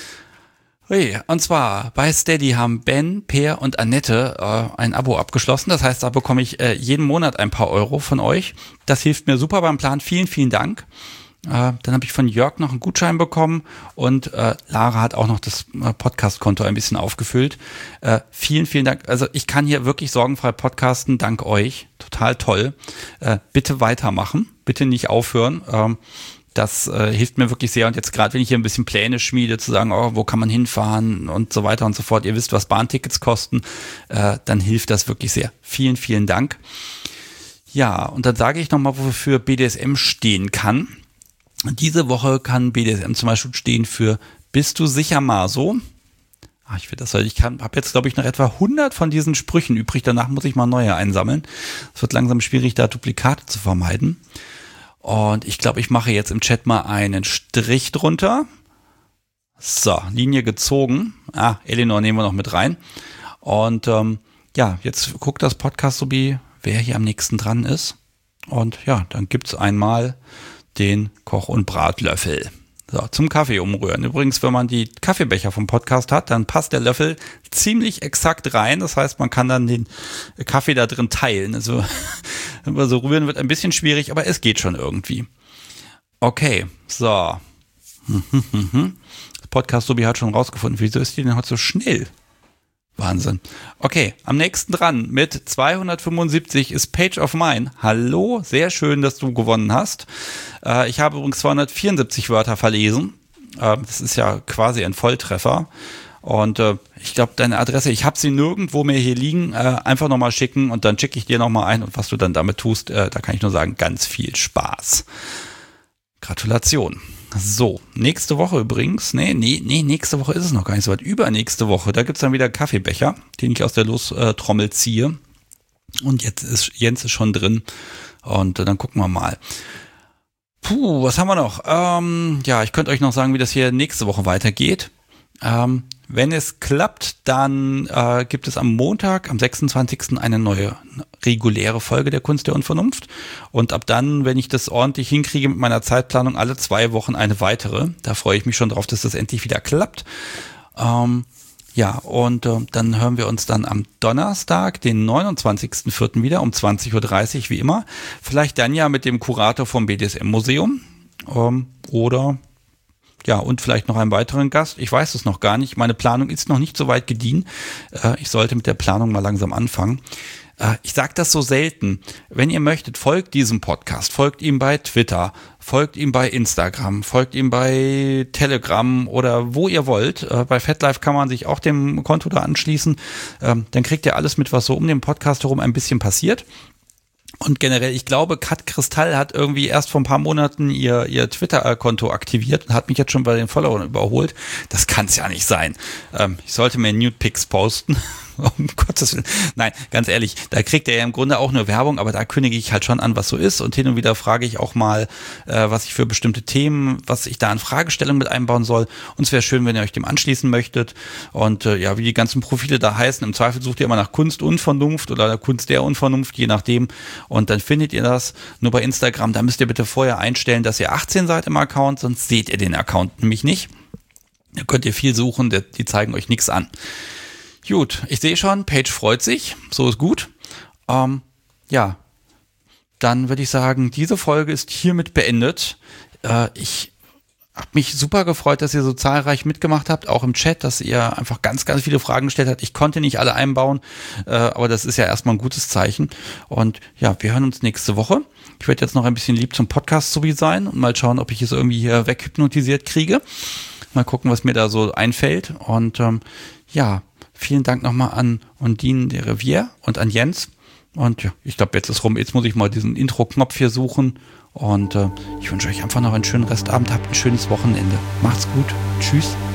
Und zwar bei Steady haben Ben, Per und Annette ein Abo abgeschlossen. Das heißt, da bekomme ich jeden Monat ein paar Euro von euch. Das hilft mir super beim Plan. Vielen, vielen Dank. Dann habe ich von Jörg noch einen Gutschein bekommen, und Lara hat auch noch das Podcast-Konto ein bisschen aufgefüllt. Vielen, vielen Dank. Also ich kann hier wirklich sorgenfrei podcasten, dank euch. Total toll. Bitte weitermachen, bitte nicht aufhören. Das hilft mir wirklich sehr. Und jetzt gerade, wenn ich hier ein bisschen Pläne schmiede, zu sagen, wo kann man hinfahren und so weiter und so fort. Ihr wisst, was Bahntickets kosten. Dann hilft das wirklich sehr. Vielen, vielen Dank. Ja, und dann sage ich nochmal, wofür BDSM stehen kann. Diese Woche kann BDSM zum Beispiel stehen für Bist du sicher Maso? Ich habe jetzt, glaube ich, noch etwa 100 von diesen Sprüchen übrig. Danach muss ich mal neue einsammeln. Es wird langsam schwierig, da Duplikate zu vermeiden. Und ich glaube, ich mache jetzt im Chat mal einen Strich drunter. So, Linie gezogen. Eleanor nehmen wir noch mit rein. Und jetzt guckt das Podcast-Subi, wer hier am nächsten dran ist. Und ja, dann gibt's einmal den Koch- und Bratlöffel. So, zum Kaffee umrühren. Übrigens, wenn man die Kaffeebecher vom Podcast hat, dann passt der Löffel ziemlich exakt rein. Das heißt, man kann dann den Kaffee da drin teilen. Also, wenn man so rühren, wird ein bisschen schwierig, aber es geht schon irgendwie. Okay, so. Das Podcast-Subi hat schon rausgefunden. Wieso ist die denn heute so schnell? Wahnsinn. Okay, am nächsten dran mit 275 ist Page of Mine. Hallo, sehr schön, dass du gewonnen hast. Ich habe übrigens 274 Wörter verlesen. Das ist ja quasi ein Volltreffer. Und ich glaube, deine Adresse, ich habe sie nirgendwo mehr hier liegen, einfach nochmal schicken und dann schicke ich dir nochmal ein. Und was du dann damit tust, da kann ich nur sagen, ganz viel Spaß. Gratulation. So, nächste Woche übrigens, nächste Woche ist es noch gar nicht so weit, übernächste Woche, da gibt's dann wieder Kaffeebecher, den ich aus der Lostrommel ziehe. Und jetzt ist Jens schon drin und dann gucken wir mal. Puh, was haben wir noch? Ja, ich könnte euch noch sagen, wie das hier nächste Woche weitergeht. Wenn es klappt, dann gibt es am Montag, am 26. eine neue reguläre Folge der Kunst der Unvernunft. Und ab dann, wenn ich das ordentlich hinkriege mit meiner Zeitplanung, alle 2 Wochen eine weitere. Da freue ich mich schon drauf, dass das endlich wieder klappt. Ja, und dann hören wir uns dann am Donnerstag, den 29.04. wieder um 20.30 Uhr, wie immer. Vielleicht dann ja mit dem Kurator vom BDSM-Museum oder... Ja, und vielleicht noch einen weiteren Gast. Ich weiß es noch gar nicht. Meine Planung ist noch nicht so weit gediehen. Ich sollte mit der Planung mal langsam anfangen. Ich sage das so selten. Wenn ihr möchtet, folgt diesem Podcast. Folgt ihm bei Twitter. Folgt ihm bei Instagram. Folgt ihm bei Telegram oder wo ihr wollt. Bei FatLife kann man sich auch dem Konto da anschließen. Dann kriegt ihr alles mit, was so um den Podcast herum ein bisschen passiert. Und generell, ich glaube, Kat Kristall hat irgendwie erst vor ein paar Monaten ihr Twitter-Konto aktiviert und hat mich jetzt schon bei den Followern überholt. Das kann es ja nicht sein. Ich sollte mir Nude Pics posten. Um Gottes Willen. Nein, ganz ehrlich, da kriegt er ja im Grunde auch nur Werbung, aber da kündige ich halt schon an, was so ist. Und hin und wieder frage ich auch mal, was ich für bestimmte Themen, was ich da an Fragestellungen mit einbauen soll. Und es wäre schön, wenn ihr euch dem anschließen möchtet. Und ja, wie die ganzen Profile da heißen, im Zweifel sucht ihr immer nach Kunst und Vernunft oder Kunst der Unvernunft, je nachdem. Und dann findet ihr das. Nur bei Instagram, da müsst ihr bitte vorher einstellen, dass ihr 18 seid im Account, sonst seht ihr den Account nämlich nicht. Da könnt ihr viel suchen, die zeigen euch nichts an. Gut, ich sehe schon, Paige freut sich, so ist gut. Ja, dann würde ich sagen, diese Folge ist hiermit beendet. Ich habe mich super gefreut, dass ihr so zahlreich mitgemacht habt, auch im Chat, dass ihr einfach ganz, ganz viele Fragen gestellt habt. Ich konnte nicht alle einbauen, aber das ist ja erstmal ein gutes Zeichen. Und ja, wir hören uns nächste Woche. Ich werde jetzt noch ein bisschen lieb zum Podcast so wie sein und mal schauen, ob ich es irgendwie hier weghypnotisiert kriege. Mal gucken, was mir da so einfällt. Und ja, vielen Dank nochmal an Undine de Rivière und an Jens. Und ja, ich glaube, jetzt ist rum. Jetzt muss ich mal diesen Intro-Knopf hier suchen. Und ich wünsche euch einfach noch einen schönen Restabend. Habt ein schönes Wochenende. Macht's gut. Tschüss.